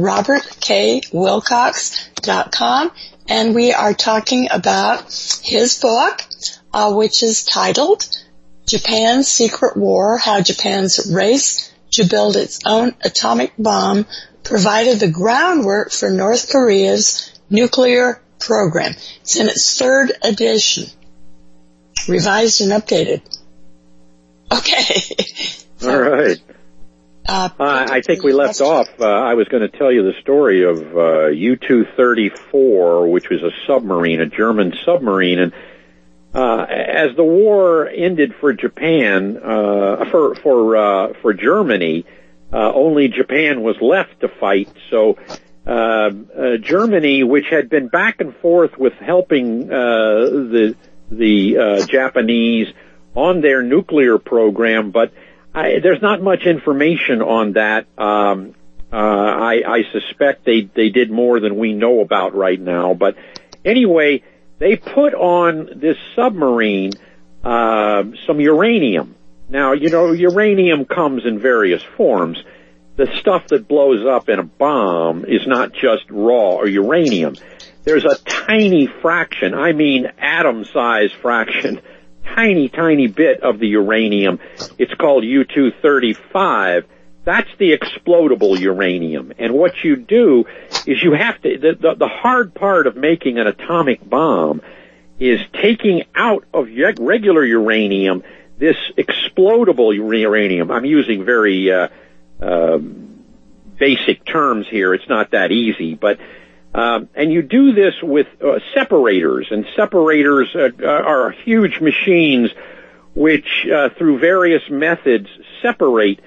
robertkwilcox.com, and we are talking about his book, which is titled Japan's Secret War, How Japan's Race to Build Its Own Atomic Bomb Provided the Groundwork for North Korea's Nuclear Program. It's in its third edition, revised and updated. Okay. All right. I think we left off. I was going to tell you the story of U-234, which was a submarine, a German submarine, and as the war ended for Japan, for Germany, only Japan was left to fight. So Germany, which had been back and forth with helping the Japanese on their nuclear program, but there's not much information on that. I suspect they did more than we know about right now. But anyway, they put on this submarine some uranium. Now, uranium comes in various forms. The stuff that blows up in a bomb is not just raw or uranium. There's a tiny fraction, I mean atom-sized fraction, tiny bit of the uranium. It's called U-235. That's the explodable uranium. And what you do is you have to, the hard part of making an atomic bomb is taking out of regular uranium this explodable uranium. I'm using very basic terms here. It's not that easy, but and you do this with separators, and separators are huge machines which, through various methods, separate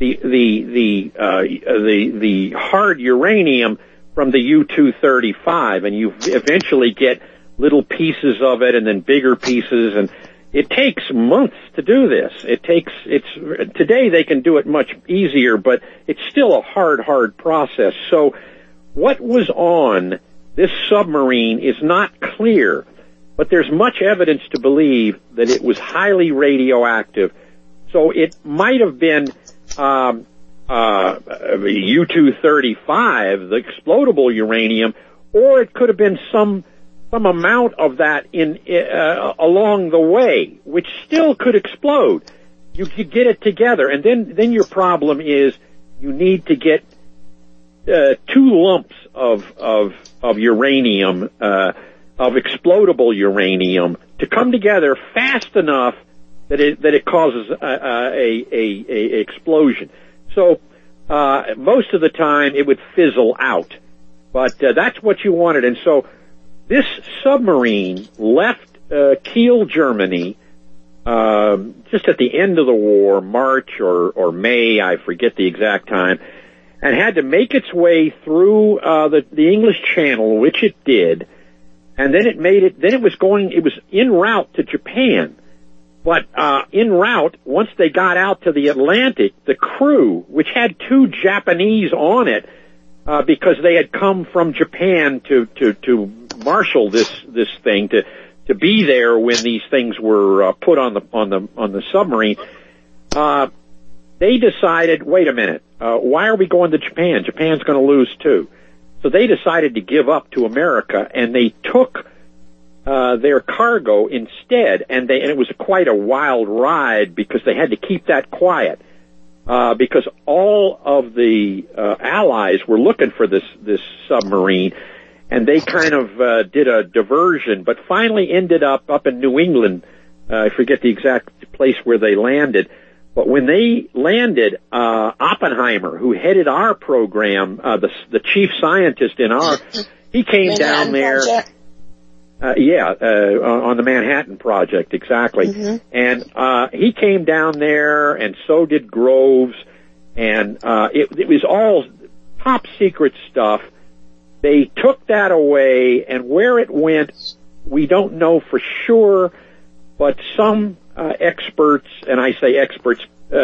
the hard uranium from the U-235, and you eventually get little pieces of it, and then bigger pieces, and it takes months to do this. Today they can do it much easier, but it's still a hard process. So what was on this submarine is not clear, but there's much evidence to believe that it was highly radioactive. So it might have been U-235, the explodable uranium, or it could have been some amount of that along the way, which still could explode. You could get it together, and then your problem is you need to get 2 lumps of uranium, of explodable uranium, to come together fast enough that it causes a explosion. So most of the time it would fizzle out, but that's what you wanted. And so this submarine left Kiel, Germany, just at the end of the war, March or May, I forget the exact time, and had to make its way through the English Channel, which it did, and then it was en route to Japan. But en route, once they got out to the Atlantic, the crew, which had 2 Japanese on it, because they had come from Japan to marshal this thing, to be there when these things were put on the submarine, they decided, wait a minute, why are we going to Japan? Japan's going to lose too. So they decided to give up to America, and they took their cargo instead, and it was quite a wild ride because they had to keep that quiet, because all of the Allies were looking for this submarine, and they kind of did a diversion, but finally ended up in New England. I forget the exact place where they landed. But when they landed, Oppenheimer, who headed our program, the chief scientist he came down there. On the Manhattan Project, exactly. Mm-hmm. And he came down there, and so did Groves, and it was all top secret stuff. They took that away, and where it went, we don't know for sure, but some experts, and I say experts,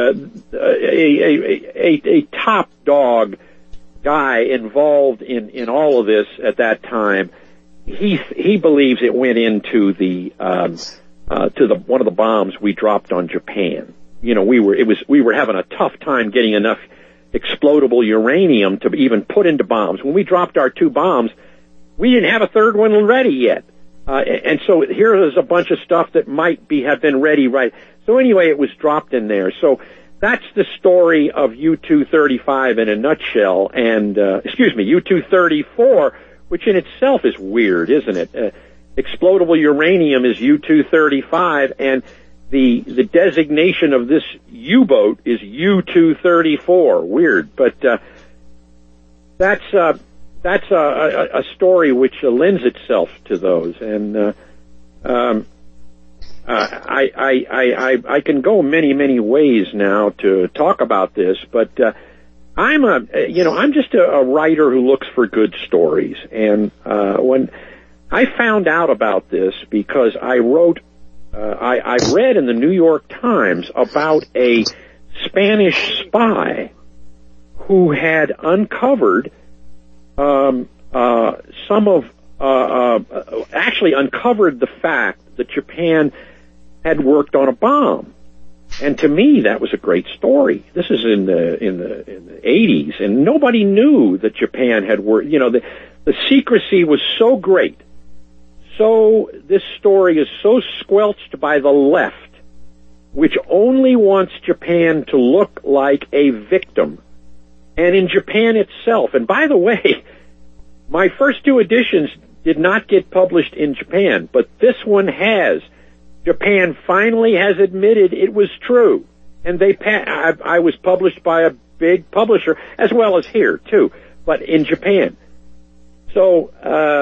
a top dog guy involved in all of this at that time, he believes it went into the one of the bombs we dropped on Japan. We were having a tough time getting enough explodable uranium to even put into bombs. When we dropped our 2 bombs, we didn't have a third one ready yet. And so here is a bunch of stuff that might have been ready right. So anyway, it was dropped in there. So that's the story of U-235 in a nutshell, and U-234, which in itself is weird, isn't it? Explodable uranium is U-235, and the designation of this U-boat is U-234. Weird, but that's a story which lends itself to those, and I can go many ways now to talk about this, but I'm just a writer who looks for good stories, and when I found out about this, because I read in the New York Times about a Spanish spy who had uncovered actually uncovered the fact that Japan had worked on a bomb. And to me, that was a great story. This is in the 80s, and nobody knew that Japan had worked. The secrecy was so great. So this story is so squelched by the left, which only wants Japan to look like a victim. And in Japan itself, and by the way, my first two editions did not get published in Japan, but this one has. Japan finally has admitted it was true, and I was published by a big publisher, as well as here too, but in Japan. So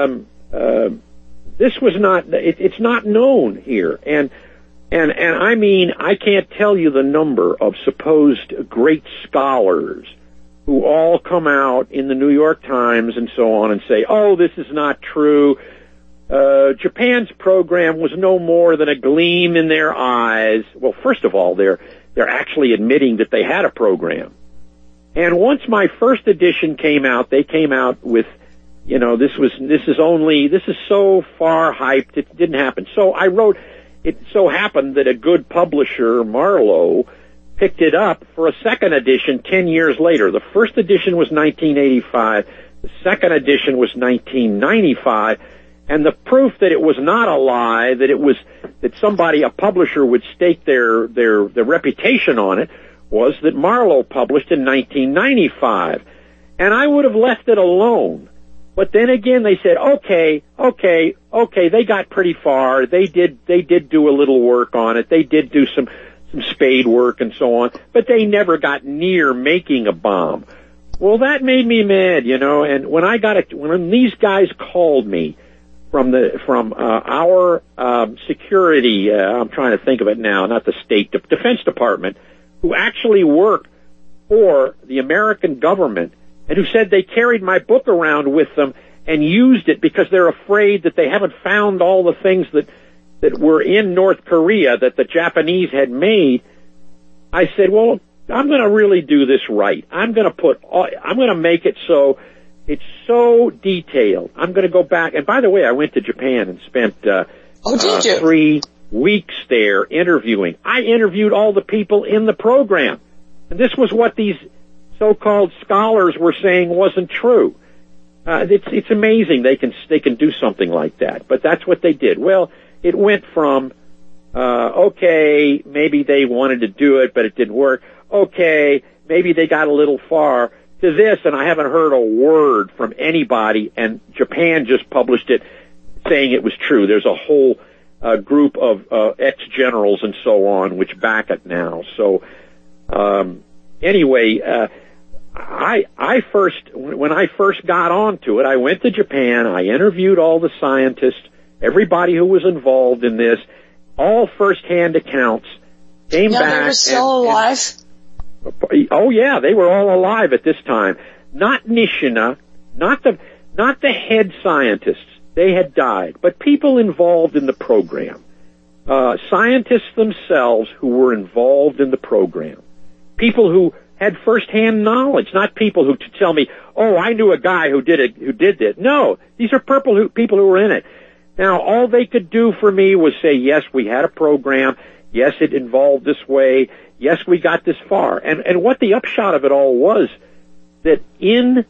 this was not. It's not known here, and I mean, I can't tell you the number of supposed great scholars who all come out in the New York Times and so on and say, "Oh, this is not true. Japan's program was no more than a gleam in their eyes." Well, first of all, they're actually admitting that they had a program. And once my first edition came out, they came out with, this is so far hyped, it didn't happen. So I wrote, it so happened that a good publisher, Marlowe, picked it up for a second edition 10 years later. The first edition was 1985, the second edition was 1995, and the proof that it was not a lie, that somebody, a publisher, would stake their reputation on it, was that Marlowe published in 1995. And I would have left it alone. But then again, they said, okay, they got pretty far. They did do a little work on it. They did do some spade work and so on, but they never got near making a bomb. Well, that made me mad, and when these guys called me from our security, I'm trying to think of it now, not the State Defense Department, who actually work for the American government, and who said they carried my book around with them and used it because they're afraid that they haven't found all the things that were in North Korea that the Japanese had made. I said, well, I'm going to really do this right. I'm going to make it so it's so detailed. I'm going to go back. And by the way, I went to Japan and spent 3 weeks there interviewing. I interviewed all the people in the program. And this was what these so-called scholars were saying wasn't true. It's amazing they can do something like that. But that's what they did. Well, it went from, okay, maybe they wanted to do it, but it didn't work. Okay, maybe they got a little far, to this, and I haven't heard a word from anybody, and Japan just published it saying it was true. There's a whole group of ex-generals and so on which back it now. So anyway, when I first got onto it, I went to Japan, I interviewed all the scientists, everybody who was involved in this, all first-hand accounts, came back. They were still alive? Oh yeah, they were all alive at this time. Not Nishina, not the head scientists. They had died, but people involved in the program. Scientists themselves who were involved in the program. People who had first-hand knowledge, not people who tell me, "Oh, I knew a guy who did it." No, these are people who were in it. Now, all they could do for me was say, "Yes, we had a program. Yes, it involved this way. Yes, we got this far." And what the upshot of it all was, that in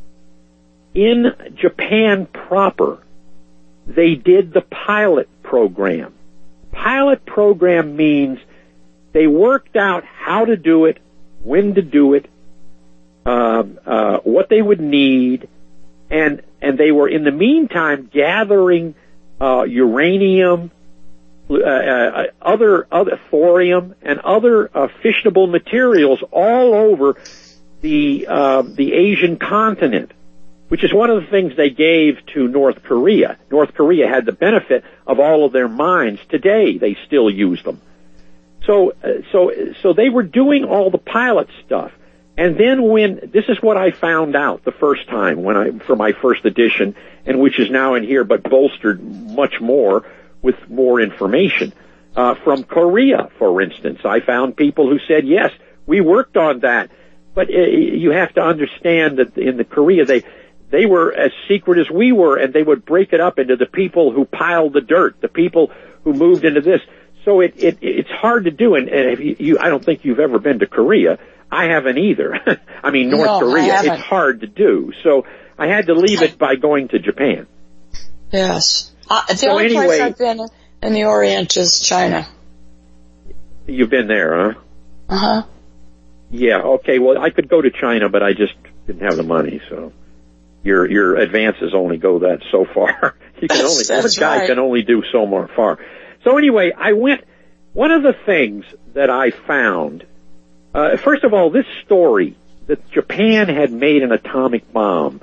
Japan proper, they did the pilot program. Pilot program means they worked out how to do it, when to do it, what they would need, and they were in the meantime gathering uranium other thorium and other fissionable materials all over the Asian continent, which is one of the things they gave to North Korea. North Korea had the benefit of all of their mines. Today, they still use them. So they were doing all the pilot stuff. And then this is what I found out the first time for my first edition, and which is now in here, but bolstered much more with more information. From Korea, for instance, I found people who said, yes, we worked on that. But you have to understand that in the Korea, they were as secret as we were, and they would break it up into the people who piled the dirt, the people who moved into this. So it's hard to do, and I don't think you've ever been to Korea. I haven't either. I mean, North Korea, it's hard to do. So I had to leave it by going to Japan. Yes. The only place I've been in the Orient is China. You've been there, huh? Uh-huh. Yeah, okay. Well, I could go to China, but I just didn't have the money, so your advances only go that so far. You can only, the guy can only do so far. So anyway, I went, one of the things that I found, first of all, this story that Japan had made an atomic bomb,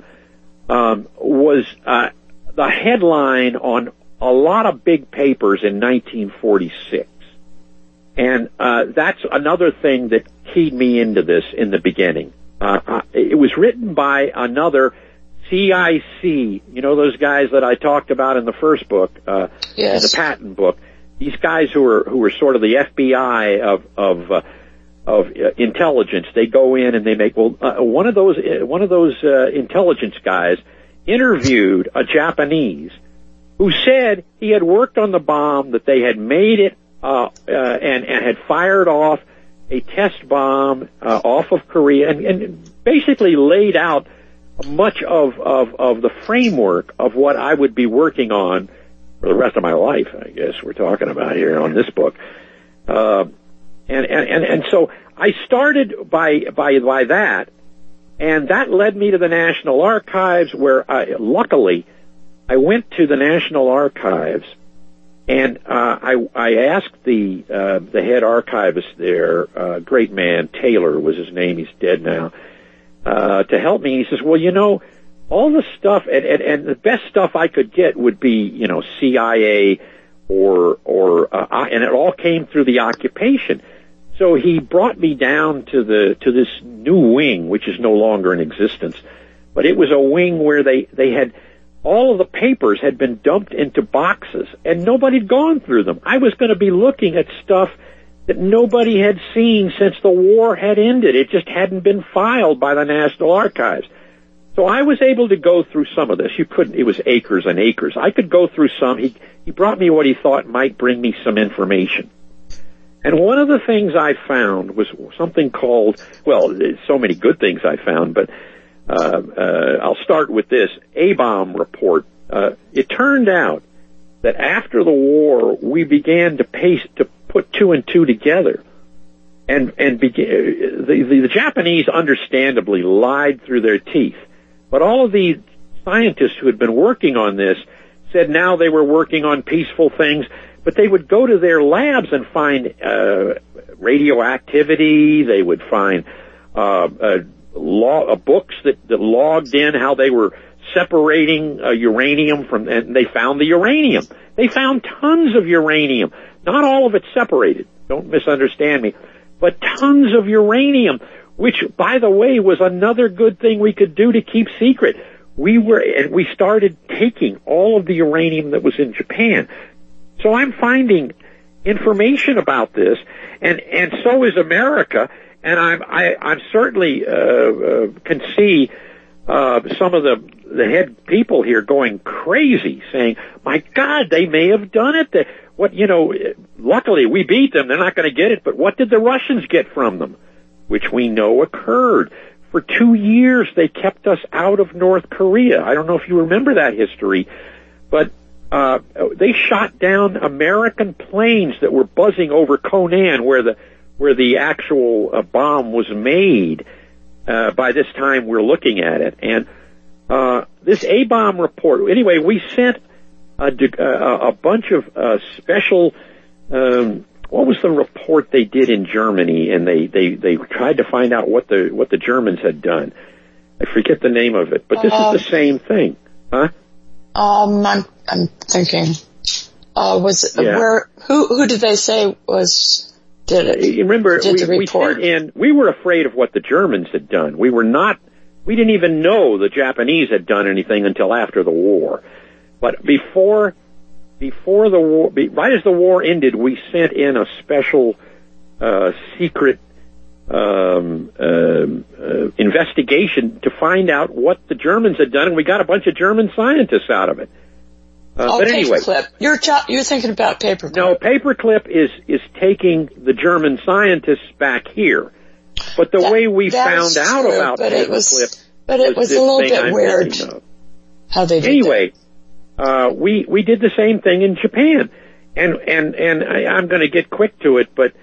was, the headline on a lot of big papers in 1946. And, that's another thing that keyed me into this in the beginning. It was written by another CIC, you know, those guys that I talked about in the first book, yes, the patent book. These guys who are sort of the FBI of intelligence. They go in and they make, one of those intelligence guys interviewed a Japanese who said he had worked on the bomb, that they had made it, and had fired off a test bomb, off of Korea, and basically laid out much of the framework of what I would be working on for the rest of my life, I guess we're talking about here on this book. And so I started by that, and that led me to the National Archives, where luckily I went to the National Archives, and I asked the head archivist there, great man, Taylor was his name, he's dead now, to help me. He says, well, you know, all the stuff, and the best stuff I could get would be, you know, CIA and it all came through the occupation. So he brought me down to this new wing, which is no longer in existence, but it was a wing where they had, all of the papers had been dumped into boxes and nobody had gone through them. I was going to be looking at stuff that nobody had seen since the war had ended. It just hadn't been filed by the National Archives. So I was able to go through some of this. It was acres and acres. I could go through some. He brought me what he thought might bring me some information. And one of the things I found was something called, well, there's so many good things I found, but I'll start with this A-bomb report. It turned out that after the war, we began to put two and two together. And the Japanese understandably lied through their teeth. But all of the scientists who had been working on this said now they were working on peaceful things, but they would go to their labs and find radioactivity. They would find books that logged in how they were separating uranium from, and they found the uranium. They found tons of uranium. Not all of it separated. Don't misunderstand me. But tons of uranium, which, by the way, was another good thing we could do to keep secret. We started taking all of the uranium that was in Japan. So I'm finding information about this, and so is America, and I'm certainly can see some of the head people here going crazy, saying, "My God, they may have done it." Luckily we beat them; they're not going to get it. But what did the Russians get from them? Which we know occurred. For 2 years, they kept us out of North Korea. I don't know if you remember that history, but they shot down American planes that were buzzing over Conan, where the actual bomb was made. By this time, we're looking at it, and this A-bomb report. Anyway, we sent a bunch of special what was the report they did in Germany, and they tried to find out what the Germans had done. I forget the name of it, but this is the same thing, huh? I'm thinking. Who did they say did it? Remember, we were afraid of what the Germans had done. We didn't even know the Japanese had done anything until after the war. But before the war, right as the war ended, we sent in a special secret investigation to find out what the Germans had done, and we got a bunch of German scientists out of it. But anyway, Paperclip. You're thinking about Paperclip. No, Paperclip is taking the German scientists back here. But the way we found out about Paperclip, it was a little bit weird how they did anyway. We did the same thing in Japan, and I'm going to get quick to it, but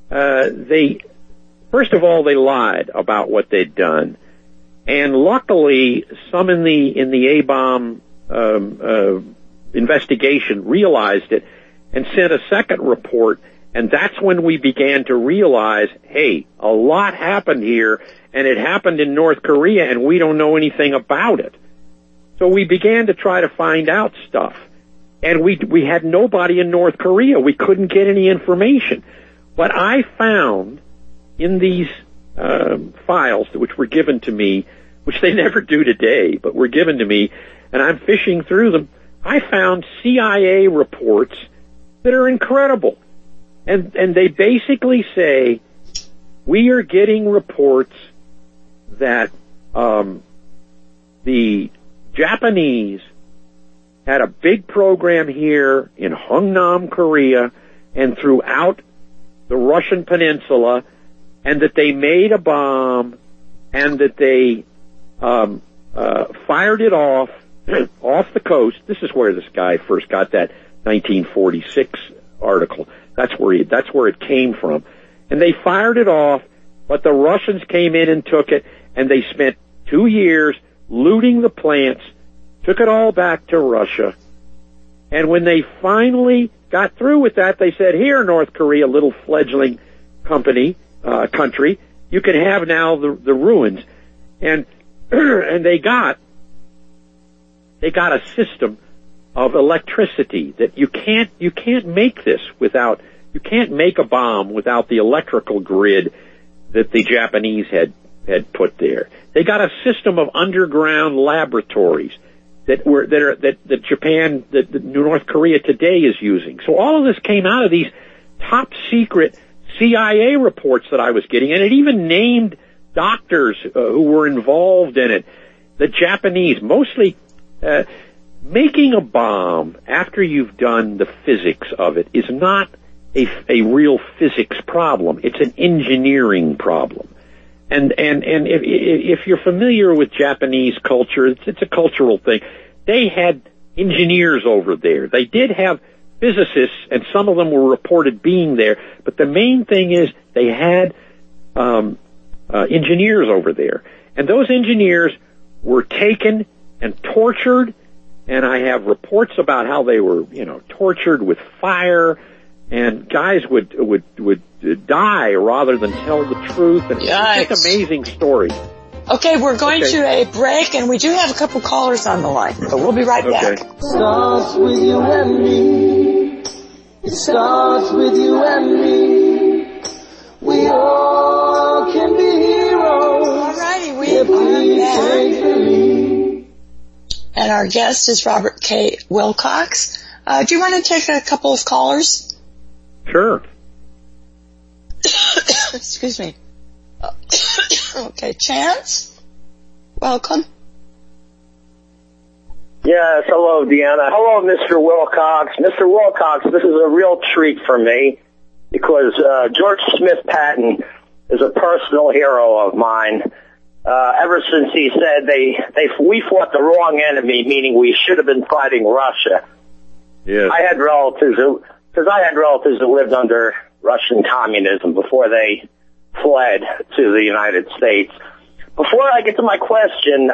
first of all, they lied about what they'd done, and luckily, some in the A-bomb investigation realized it and sent a second report, and that's when we began to realize, hey, a lot happened here, and it happened in North Korea, and we don't know anything about it. So we began to try to find out stuff, and we had nobody in North Korea. We couldn't get any information. But I found in these files, which were given to me, which they never do today, but were given to me, and I'm fishing through them, I found CIA reports that are incredible. And they basically say, we are getting reports that the Japanese had a big program here in Hungnam, Korea, and throughout the Russian peninsula, and that they made a bomb, and that they fired it off the coast. This is where this guy first got that 1946 article. That's where it came from. And they fired it off, but the Russians came in and took it, and they spent 2 years looting the plants, took it all back to Russia. And when they finally got through with that, they said, here, North Korea, little fledgling country, you can have now the ruins. And they got a system of electricity that you can't make this without, you can't make a bomb without the electrical grid that the Japanese had put there. They got a system of underground laboratories that North Korea today is using. So all of this came out of these top secret CIA reports that I was getting, and it even named doctors who were involved in it. The Japanese, mostly, making a bomb after you've done the physics of it is not a real physics problem. It's an engineering problem. And if you're familiar with Japanese culture, it's a cultural thing. They had engineers over there. They did have physicists, and some of them were reported being there. But the main thing is they had engineers over there, and those engineers were taken and tortured. And I have reports about how they were, tortured with fire, and guys would die rather than tell the truth. And it's just amazing stories. Okay, we're going to a break, and we do have a couple callers on the line, but we'll be right back. Starts with you and me. It starts with you and me. We all can be heroes. All righty, we are back. And our guest is Robert K. Wilcox. Do you want to take a couple of callers? Sure. Excuse me. Okay, Chance, welcome. Yes, hello, Deanna. Hello, Mr. Wilcox. Mr. Wilcox, this is a real treat for me because George Smith Patton is a personal hero of mine. Ever since he said we fought the wrong enemy, meaning we should have been fighting Russia. Yes. I had relatives who lived under Russian communism before they fled to the United States. Before I get to my question,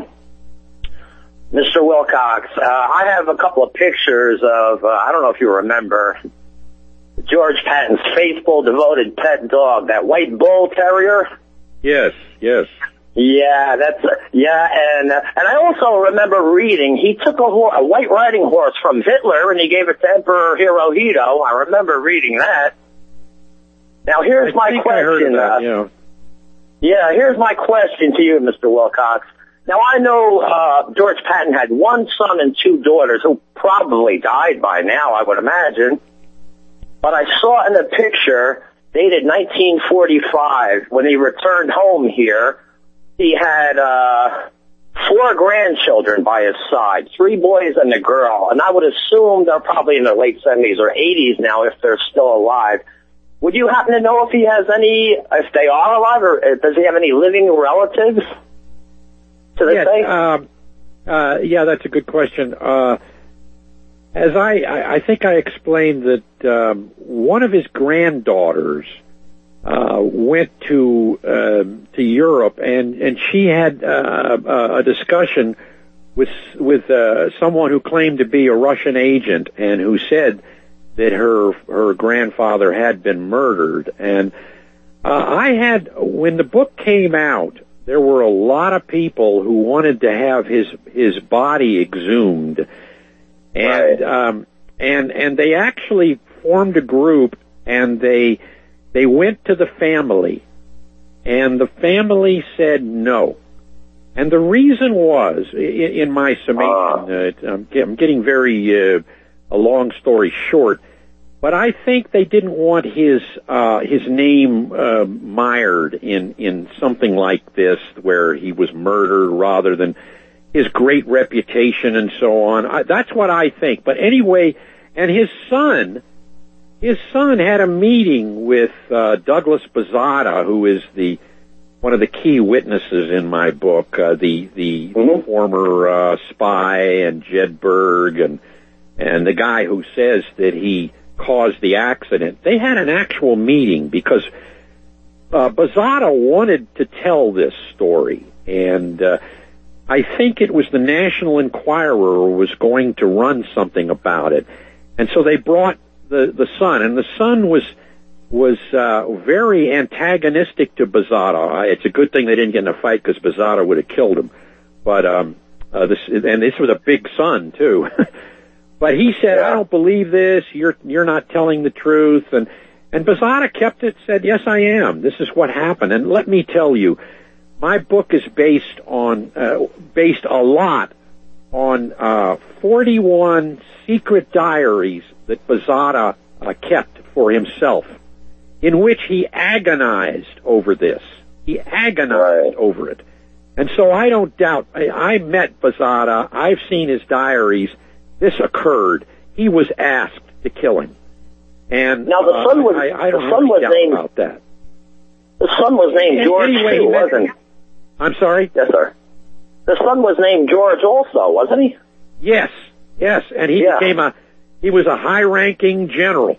Mr. Wilcox, I have a couple of pictures of, I don't know if you remember, George Patton's faithful, devoted pet dog, that white bull terrier. Yes. Yeah, and I also remember reading he took a white riding horse from Hitler and he gave it to Emperor Hirohito. I remember reading that. Now here's my question. Here's my question to you, Mr. Wilcox. Now I know George Patton had one son and two daughters who probably died by now, I would imagine. But I saw in the picture dated 1945 when he returned home here. He had 4 grandchildren by his side, 3 boys and a girl, and I would assume they're probably in their late 70s or 80s now if they're still alive. Would you happen to know if he has any, if they are alive, or does he have any living relatives to this day? Yeah, that's a good question. As I think I explained that one of his granddaughters went to Europe, and she had a discussion with someone who claimed to be a Russian agent and who said that her grandfather had been murdered. And when the book came out, there were a lot of people who wanted to have his body exhumed, and right. and they actually formed a group, and they went to the family, and the family said no. And the reason was, in my summation, I'm getting very a long story short, but I think they didn't want his name mired in something like this, where he was murdered, rather than his great reputation and so on. That's what I think. But anyway, and his son had a meeting with Douglas Bazada, who is one of the key witnesses in my book, the former spy, and Jed Berg, and the guy who says that he caused the accident. They had an actual meeting because Bazada wanted to tell this story, and I think it was the National Enquirer was going to run something about it, and so they brought the son, and the son was very antagonistic to Bazada. It's a good thing they didn't get in a fight, because Bazada would have killed him. But this was a big son too. But he said, "I don't believe this. You're not telling the truth." And Bazada kept it. Said, "Yes, I am. This is what happened." And let me tell you, my book is based a lot on 41 secret diaries that Bazada kept for himself, in which he agonized over this. He agonized over it. And so I don't doubt, I met Bazada, I've seen his diaries, this occurred. He was asked to kill him. And now the son was, I don't have any doubt about that. The son was named George too, wasn't he? I'm sorry? Yes, sir. The son was named George also, wasn't he? Yes, and he was a high-ranking general.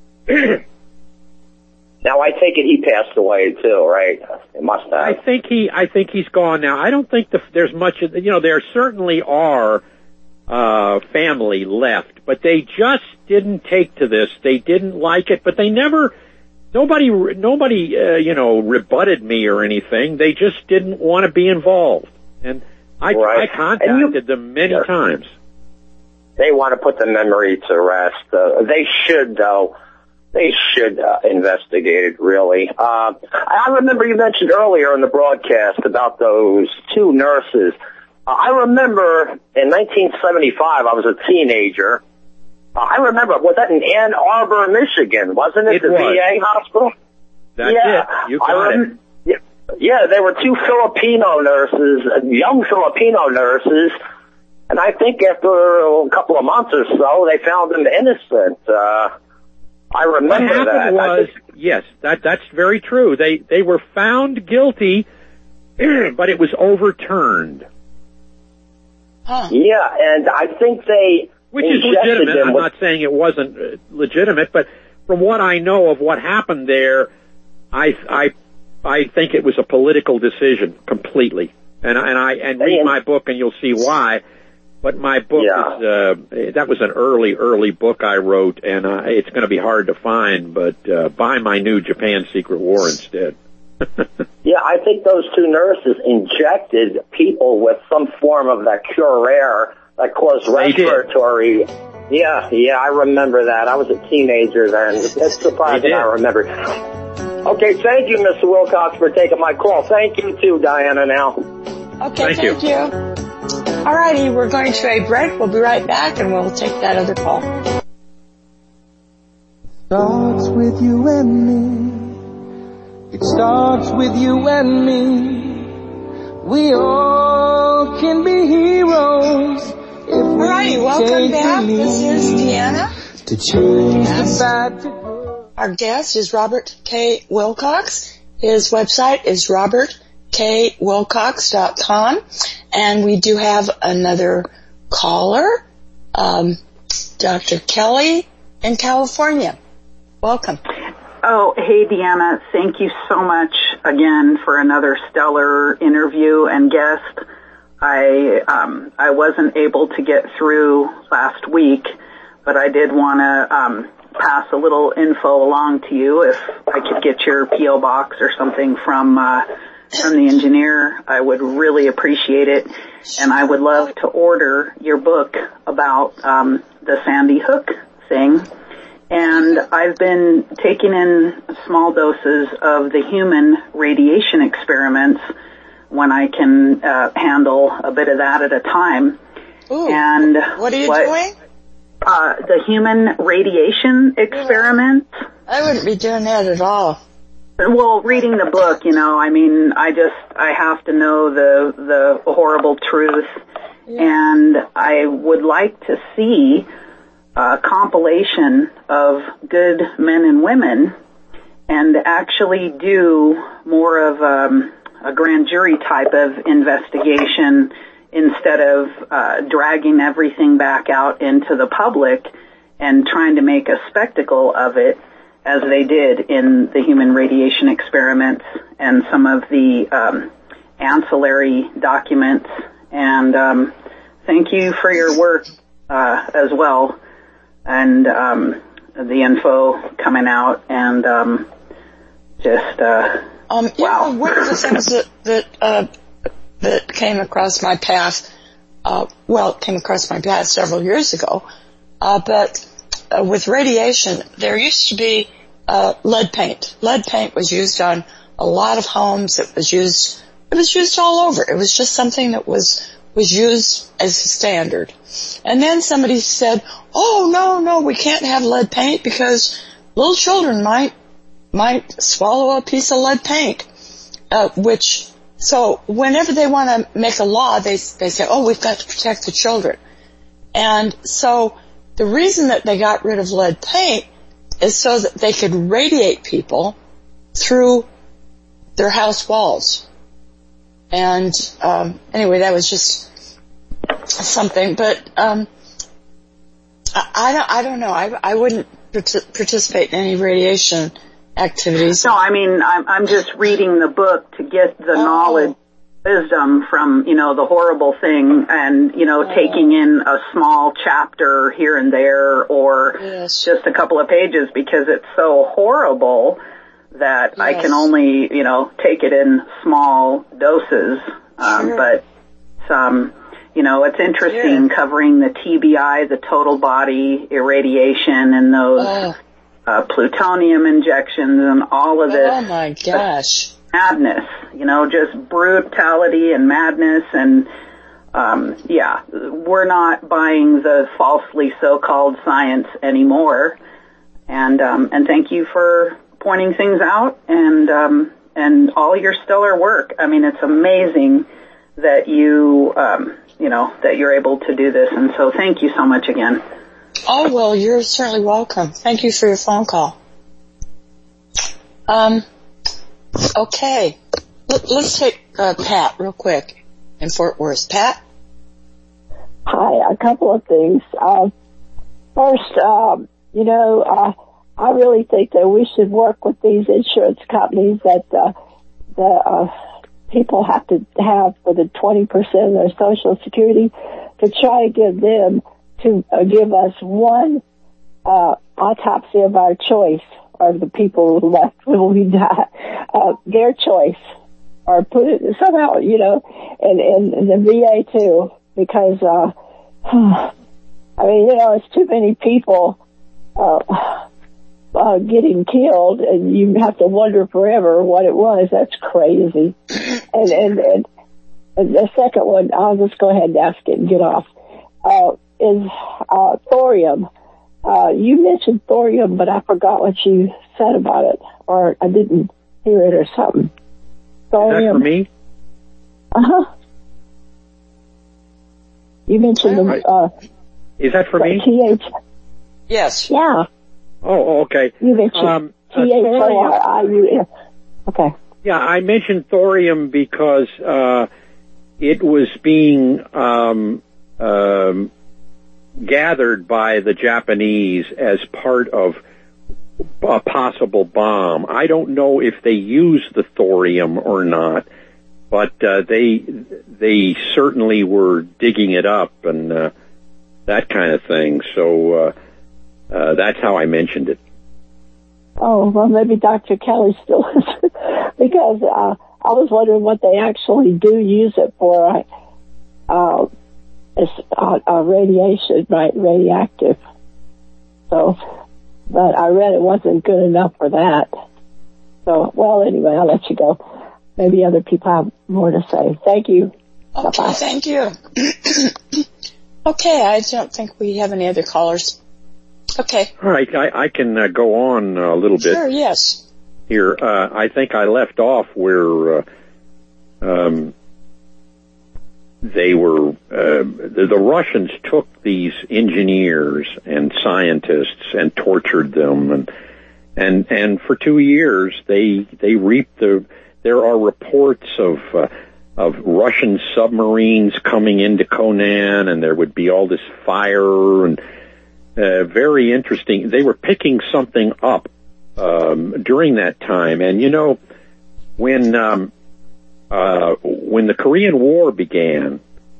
Now I take it he passed away too, right? It must have. I think he's gone now. I don't think there's much. There certainly are family left, but they just didn't take to this. They didn't like it, but they never. Nobody rebutted me or anything. They just didn't want to be involved, and I contacted them many times. They want to put the memory to rest. They should, though. They should investigate it, really. I remember you mentioned earlier in the broadcast about those 2 nurses. I remember in 1975, I was a teenager. I remember, was that in Ann Arbor, Michigan, wasn't it? The VA hospital? That's it. You got it. Yeah, there were 2 Filipino nurses, young Filipino nurses, and I think after a couple of months or so, they found them innocent. I remember what happened was, yes, that's very true. They were found guilty, but it was overturned. Huh. Yeah, and I think which is legitimate. I'm not saying it wasn't legitimate, but from what I know of what happened there, I think it was a political decision completely. And read my book and you'll see why. But my book is, that was an early book I wrote, and it's going to be hard to find, but buy my new Japan Secret War instead. Yeah, I think those two nurses injected people with some form of that curare that caused respiratory. Yeah, I remember that. I was a teenager then. It's surprising I remember. Okay, thank you, Mr. Wilcox, for taking my call. Thank you, too, Diana, now. Okay, thank you. All righty, we're going to a break. We'll be right back, and we'll take that other call. Starts with you and me. It starts with you and me. We all can be heroes if we all righty, welcome back. This is Deanna. To change the bad to good. Our guest is Robert K. Wilcox. His website is robertkwilcox.com. And we do have another caller, Dr. Kelly in California. Welcome. Oh, hey, Deanna. Thank you so much again for another stellar interview and guest. I wasn't able to get through last week, but I did want to pass a little info along to you. If I could get your P.O. box or something from the engineer, I would really appreciate it. And I would love to order your book about the Sandy Hook thing. And I've been taking in small doses of the human radiation experiments when I can handle a bit of that at a time. Ooh, and what are you doing? The human radiation experiments. I wouldn't be doing that at all. Well, reading the book, I have to know the horrible truth. Yeah. And I would like to see a compilation of good men and women and actually do more of a grand jury type of investigation instead of dragging everything back out into the public and trying to make a spectacle of it as they did in the human radiation experiments and some of the ancillary documents. And thank you for your work as well. And the info coming out, and wow. One of the things that came across my path, came across my path several years ago, but with radiation, there used to be lead paint. Lead paint was used on a lot of homes. It was used all over. It was just something that was used as a standard. And then somebody said, oh, no, we can't have lead paint because little children might swallow a piece of lead paint, so whenever they want to make a law, they say, oh, we've got to protect the children. And so the reason that they got rid of lead paint is so that they could radiate people through their house walls. And anyway, that was just something. But I don't know. I wouldn't participate in any radiation activities. No, I'm just reading the book to get the knowledge, wisdom from, the horrible thing and, taking in a small chapter here and there or just a couple of pages because it's so horrible that I can only, take it in small doses. But it's interesting covering the TBI, the total body irradiation and those plutonium injections and all of this. Oh my gosh. Madness, just brutality and madness and, we're not buying the falsely so-called science anymore. And thank you for pointing things out and all your stellar work. It's amazing that that you're able to do this. And so thank you so much again. Oh, well, you're certainly welcome. Thank you for your phone call. Okay. Let's take Pat real quick in Fort Worth. Pat? Hi, a couple of things. First, I really think that we should work with these insurance companies that the people have to have for the 20% of their Social Security. to try to get them to give us one autopsy of our choice, or the people who left when we die, their choice, or put it somehow, in the VA too, because it's too many people getting killed, and you have to wonder forever what it was. That's crazy. And the second one, I'll just go ahead and ask it and get off, is thorium. You mentioned thorium, but I forgot what you said about it, or I didn't hear it or something. Thorium. Is that for me? Uh-huh. You mentioned is that for me? Yes. Yeah. Oh, okay. You mentioned thorium. Okay. Yeah, I mentioned thorium because it was being gathered by the Japanese as part of a possible bomb. I don't know if they used the thorium or not, but they certainly were digging it up and that kind of thing. So that's how I mentioned it. Oh, well, maybe Dr. Kelly still is, because I was wondering what they actually do use it for. It's radiation, right? Radioactive. So, but I read it wasn't good enough for that. So, well, anyway, I'll let you go. Maybe other people have more to say. Thank you. Okay, bye-bye. Thank you. Okay, I don't think we have any other callers. Okay. All right, I can go on a little bit. Sure, yes. Here, I think I left off where they were the Russians took these engineers and scientists and tortured them, and for 2 years they reaped there are reports of Russian submarines coming into Conan, and there would be all this fire and very interesting. They were picking something up during that time, and when the Korean War began,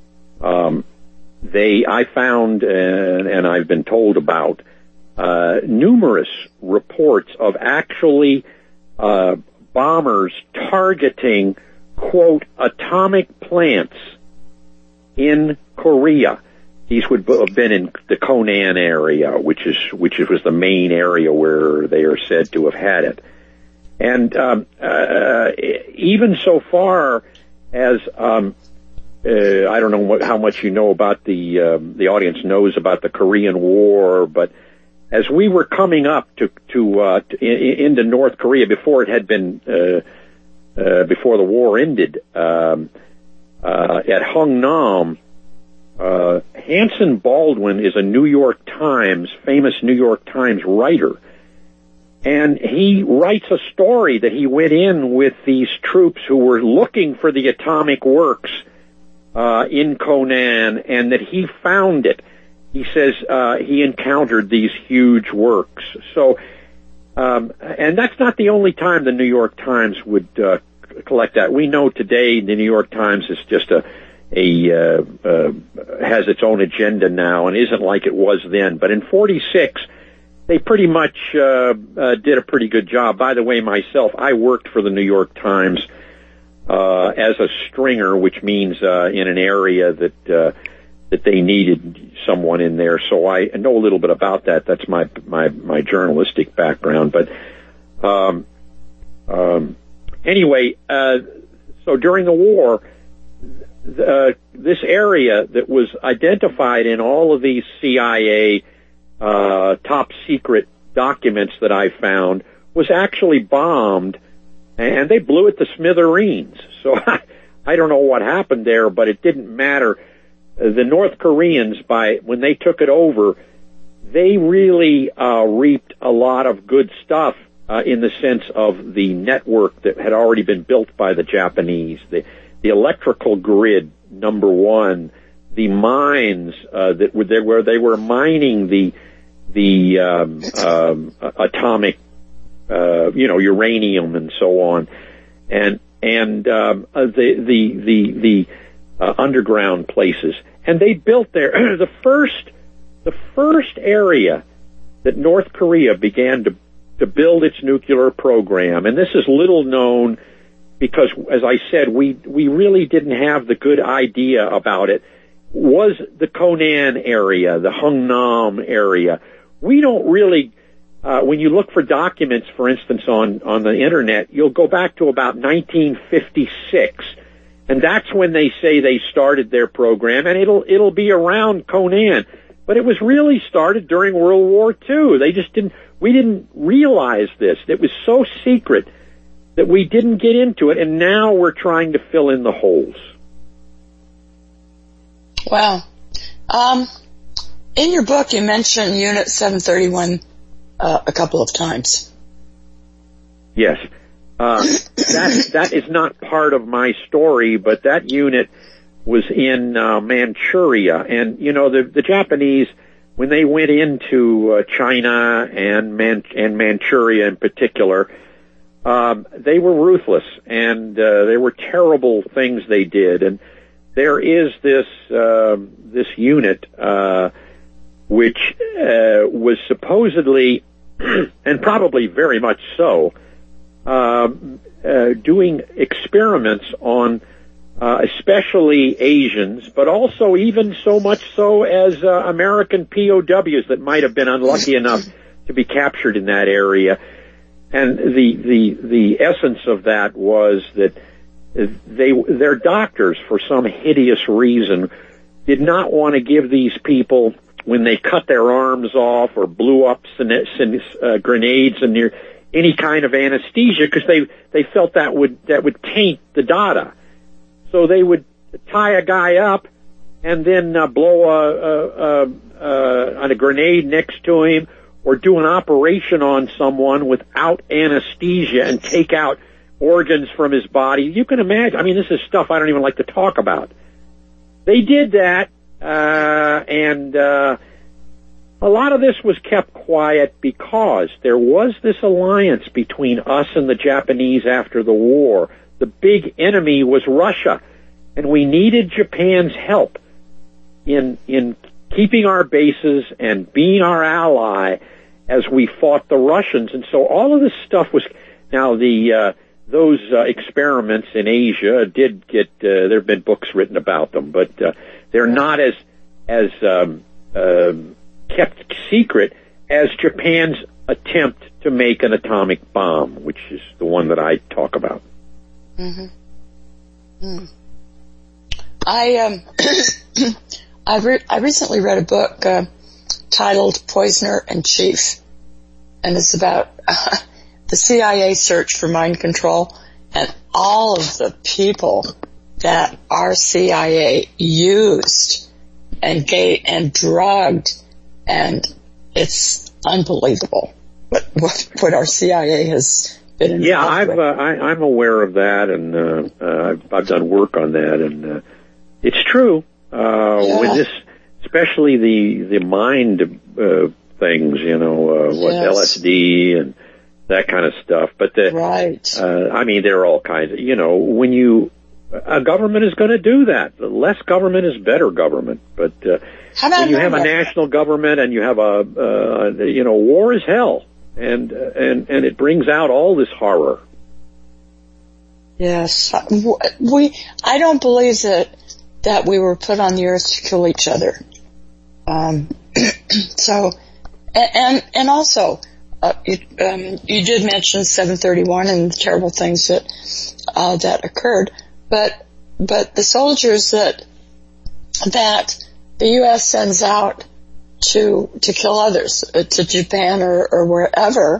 I found and I've been told about numerous reports of actually bombers targeting, quote, atomic plants in Korea. These would have been in the Conan area, which was the main area where they are said to have had it. And even so far as I don't know how much you know about the audience knows about the Korean War, but as we were coming up into North Korea before it had been before the war ended at Hungnam, Hanson Baldwin is a famous New York Times writer. And he writes a story that he went in with these troops who were looking for the atomic works in Conan, and that he found it. He says he encountered these huge works. So, and that's not the only time the New York Times would collect that. We know today the New York Times is just has its own agenda now and isn't like it was then. But in '46. They pretty much did a pretty good job. By the way, myself, I worked for the New York Times as a stringer, which means in an area that they needed someone in there. So I know a little bit about that. That's my journalistic background. But anyway, so during the war, this area that was identified in all of these CIA top secret documents that I found was actually bombed, and they blew it to smithereens. So I don't know what happened there, but it didn't matter. The North Koreans, when they took it over, they really reaped a lot of good stuff in the sense of the network that had already been built by the Japanese, the electrical grid, number one, the mines where they were mining the atomic, uranium and so on, and the underground places. And they built there the first area that North Korea began to build its nuclear program. And this is little known because, as I said, we really didn't have the good idea about it, was the Conan area, the Hungnam area. We don't really, when you look for documents, for instance, on the internet, you'll go back to about 1956. And that's when they say they started their program, and it'll be around Conan. But it was really started during World War II. We didn't realize this. It was so secret that we didn't get into it, and now we're trying to fill in the holes. Wow. In your book, you mentioned Unit 731 a couple of times. Yes. That is not part of my story, but that unit was in Manchuria. And, the Japanese, when they went into China and Manchuria in particular, they were ruthless, and there were terrible things they did. And there is this unit which was supposedly, and probably very much so, doing experiments on especially Asians, but also even so much so as American POWs that might have been unlucky enough to be captured in that area. And the essence of that was that their doctors, for some hideous reason, did not want to give these people, when they cut their arms off or blew up grenades and any kind of anesthesia, because they felt that would taint the data. So they would tie a guy up and then blow a grenade next to him, or do an operation on someone without anesthesia and take out organs from his body. You can imagine. I mean, this is stuff I don't even like to talk about. They did that, and a lot of this was kept quiet because there was this alliance between us and the Japanese after the war. The big enemy was Russia, and we needed Japan's help in keeping our bases and being our ally as we fought the Russians. And so all of this stuff was, now those experiments in Asia did get, there have been books written about them, but they're not as kept secret as Japan's attempt to make an atomic bomb, which is the one that I talk about. Mm-hmm. Mm. I recently read a book titled Poisoner in Chief, and it's about the CIA search for mind control and all of the people that our CIA used and drugged, and it's unbelievable what our CIA has been involved with. I'm aware of that, and I've done work on that, and it's true. When this, especially the mind things, LSD and that kind of stuff. But right. I mean, there are all kinds of, when a government is going to do that. Less government is better government. But when you have a national government and you have war is hell, and it brings out all this horror. Yes, I don't believe that we were put on the earth to kill each other. So, and also, you did mention 731 and the terrible things that occurred, but the soldiers that the U.S. sends out to kill others, to Japan or wherever,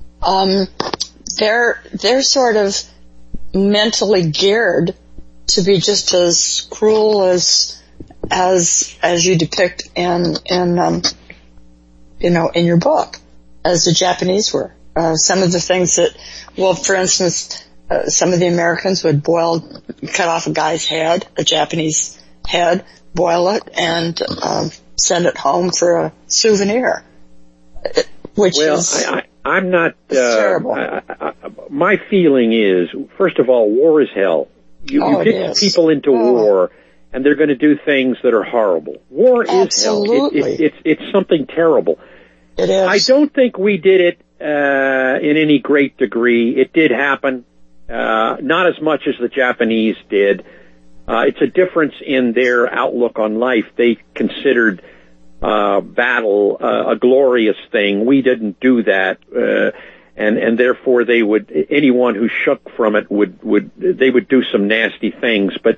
they're sort of mentally geared to be just as cruel as you depict in your book, as the Japanese were. Some of the things that, for instance, some of the Americans would cut off a guy's head, a Japanese head, boil it, and send it home for a souvenir, which is I'm not terrible. My feeling is, first of all, war is hell. You get people into war, and they're going to do things that are horrible. War is hell. It's something terrible. It is. I don't think we did it in any great degree. It did happen, not as much as the Japanese did. It's a difference in their outlook on life. They considered battle a glorious thing. We didn't do that, and therefore anyone who shook from it would do some nasty things. But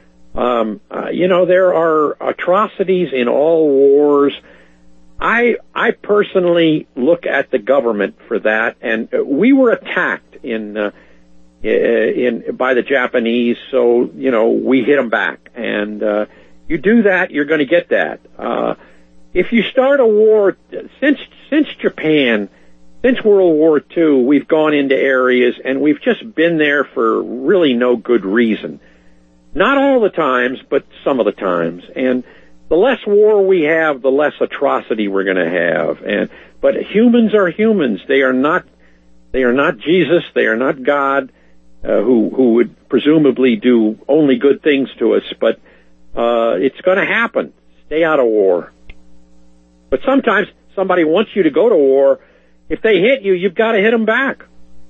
there are atrocities in all wars. I personally look at the government for that, and we were attacked by the Japanese, so we hit them back, and you do that, you're going to get that. If you start a war, since Japan, since World War II, we've gone into areas and we've just been there for really no good reason. Not all the times, but some of the times, and the less war we have, the less atrocity we're going to have. But humans are humans. They are not Jesus. They are not God, who would presumably do only good things to us. But it's going to happen. Stay out of war. But sometimes somebody wants you to go to war. If they hit you, you've got to hit them back.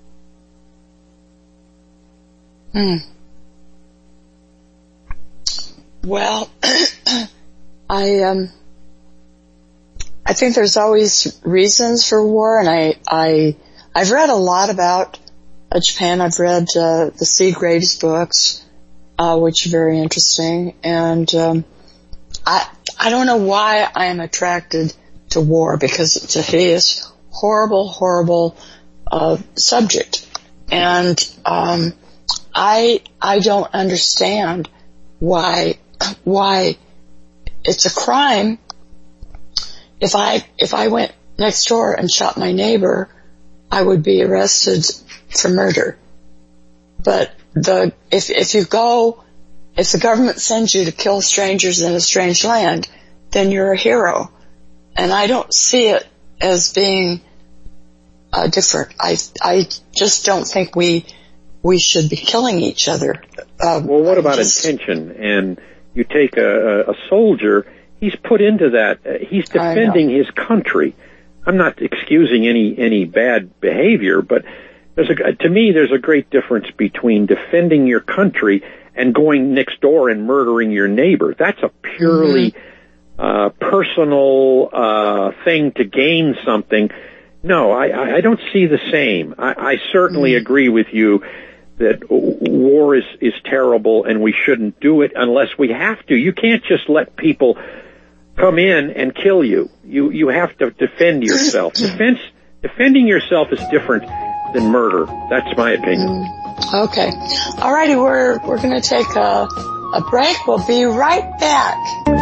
Well, I think there's always reasons for war, and I've read a lot about Japan. I've read the Seagraves books, which are very interesting, and I don't know why I am attracted to war, because it's a hideous, horrible, horrible subject, and I don't understand why it's a crime. If I went next door and shot my neighbor, I would be arrested for murder. But if the government sends you to kill strangers in a strange land, then you're a hero. And I don't see it as being different. I just don't think we should be killing each other. Well, what about intention? And you take a soldier, he's put into that. He's defending his country. I'm not excusing any bad behavior, but to me, there's a great difference between defending your country and going next door and murdering your neighbor. That's a purely personal thing to gain something. No, I don't see the same. I certainly agree with you that war is terrible and we shouldn't do it unless we have to. You can't just let people come in and kill you. You have to defend yourself. Defending yourself is different than murder. That's my opinion. Okay. All righty, we're going to take a break. We'll be right back.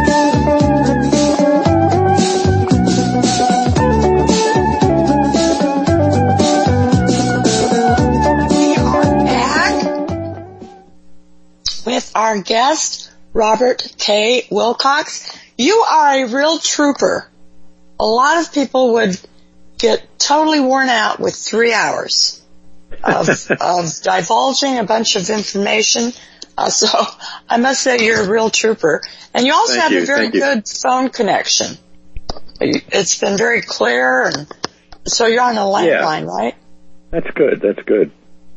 With our guest, Robert K. Wilcox. You are a real trooper. A lot of people would get totally worn out with 3 hours of divulging a bunch of information. So I must say you're a real trooper. And you also have a very good phone connection. It's been very clear, and so you're on a landline, right? That's good.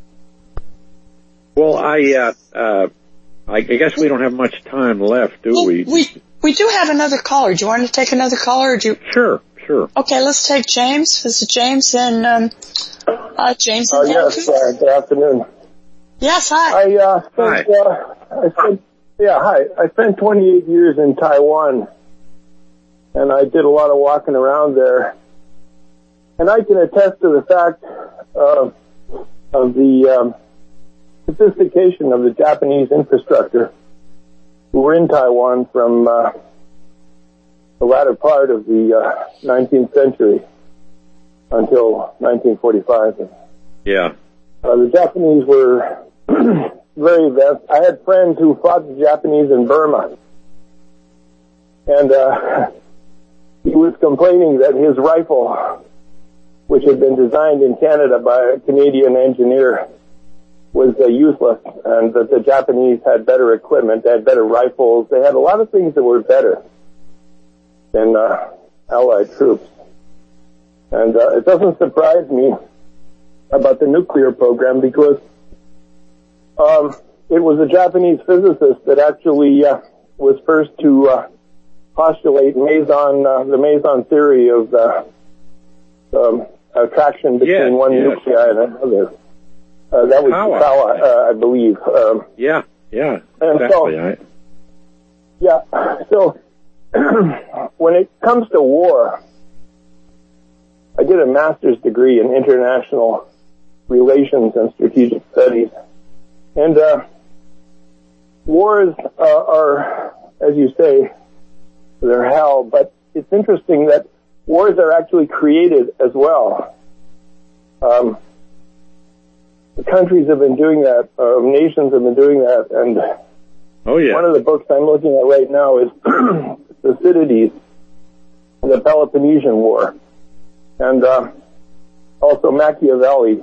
Well, I guess we don't have much time left, do we? We do have another caller. Do you want to take another caller? Or do you... Sure. Okay, let's take James. This is James in James in yes, good afternoon. Yes, hi. I spent 28 years in Taiwan, and I did a lot of walking around there. And I can attest to the fact of the sophistication of the Japanese infrastructure who were in Taiwan from the latter part of the 19th century until 1945. Yeah. The Japanese were very advanced. I had friends who fought the Japanese in Burma, and he was complaining that his rifle, which had been designed in Canada by a Canadian engineer, was useless, and that the Japanese had better equipment, they had better rifles, they had a lot of things that were better than Allied troops. And it doesn't surprise me about the nuclear program because it was a Japanese physicist that actually was first to postulate the meson theory of attraction between one nuclei and another. That was Kawa, I believe. And exactly. So when it comes to war, I did a master's degree in international relations and strategic studies. And wars are, as you say, they're hell, but it's interesting that wars are actually created as well. The countries have been doing that, nations have been doing that, and one of the books I'm looking at right now is Thucydides, the Peloponnesian War, and also Machiavelli.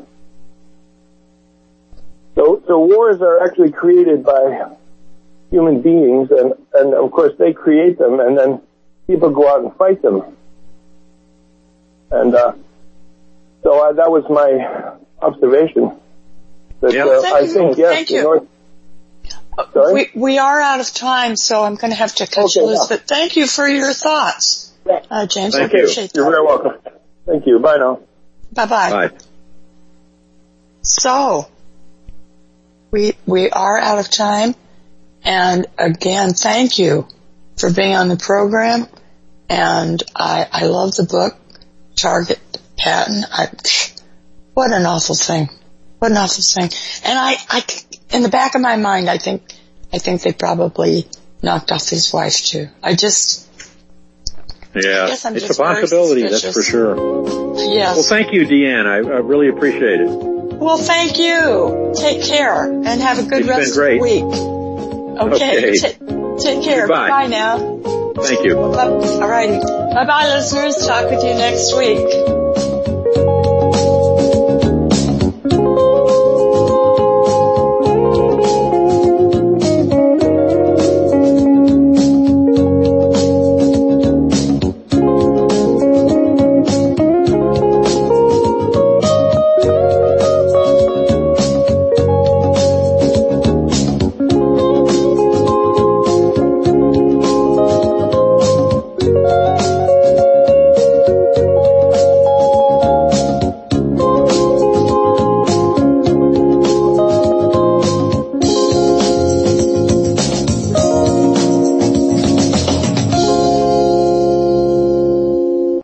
So wars are actually created by human beings, and of course they create them, and then people go out and fight them. And so that was my observation. That, I think, yes, thank you. We are out of time, so I'm going to have to cut you loose. But thank you for your thoughts, James. I appreciate that. You're very welcome. Thank you. Bye now. Bye-bye. Bye. So, we are out of time. And again, thank you for being on the program. And I love the book, Target Patton. What an awful thing. What an awful thing. And I, in the back of my mind, I think they probably knocked off his wife too. It's a possibility, that's for sure. Yes. Well, thank you, Deanne. I really appreciate it. Well, thank you. Take care and have a good rest of the week. Okay. Take care. Goodbye. Bye now. Thank you. All righty. Bye-bye, listeners. Talk with you next week.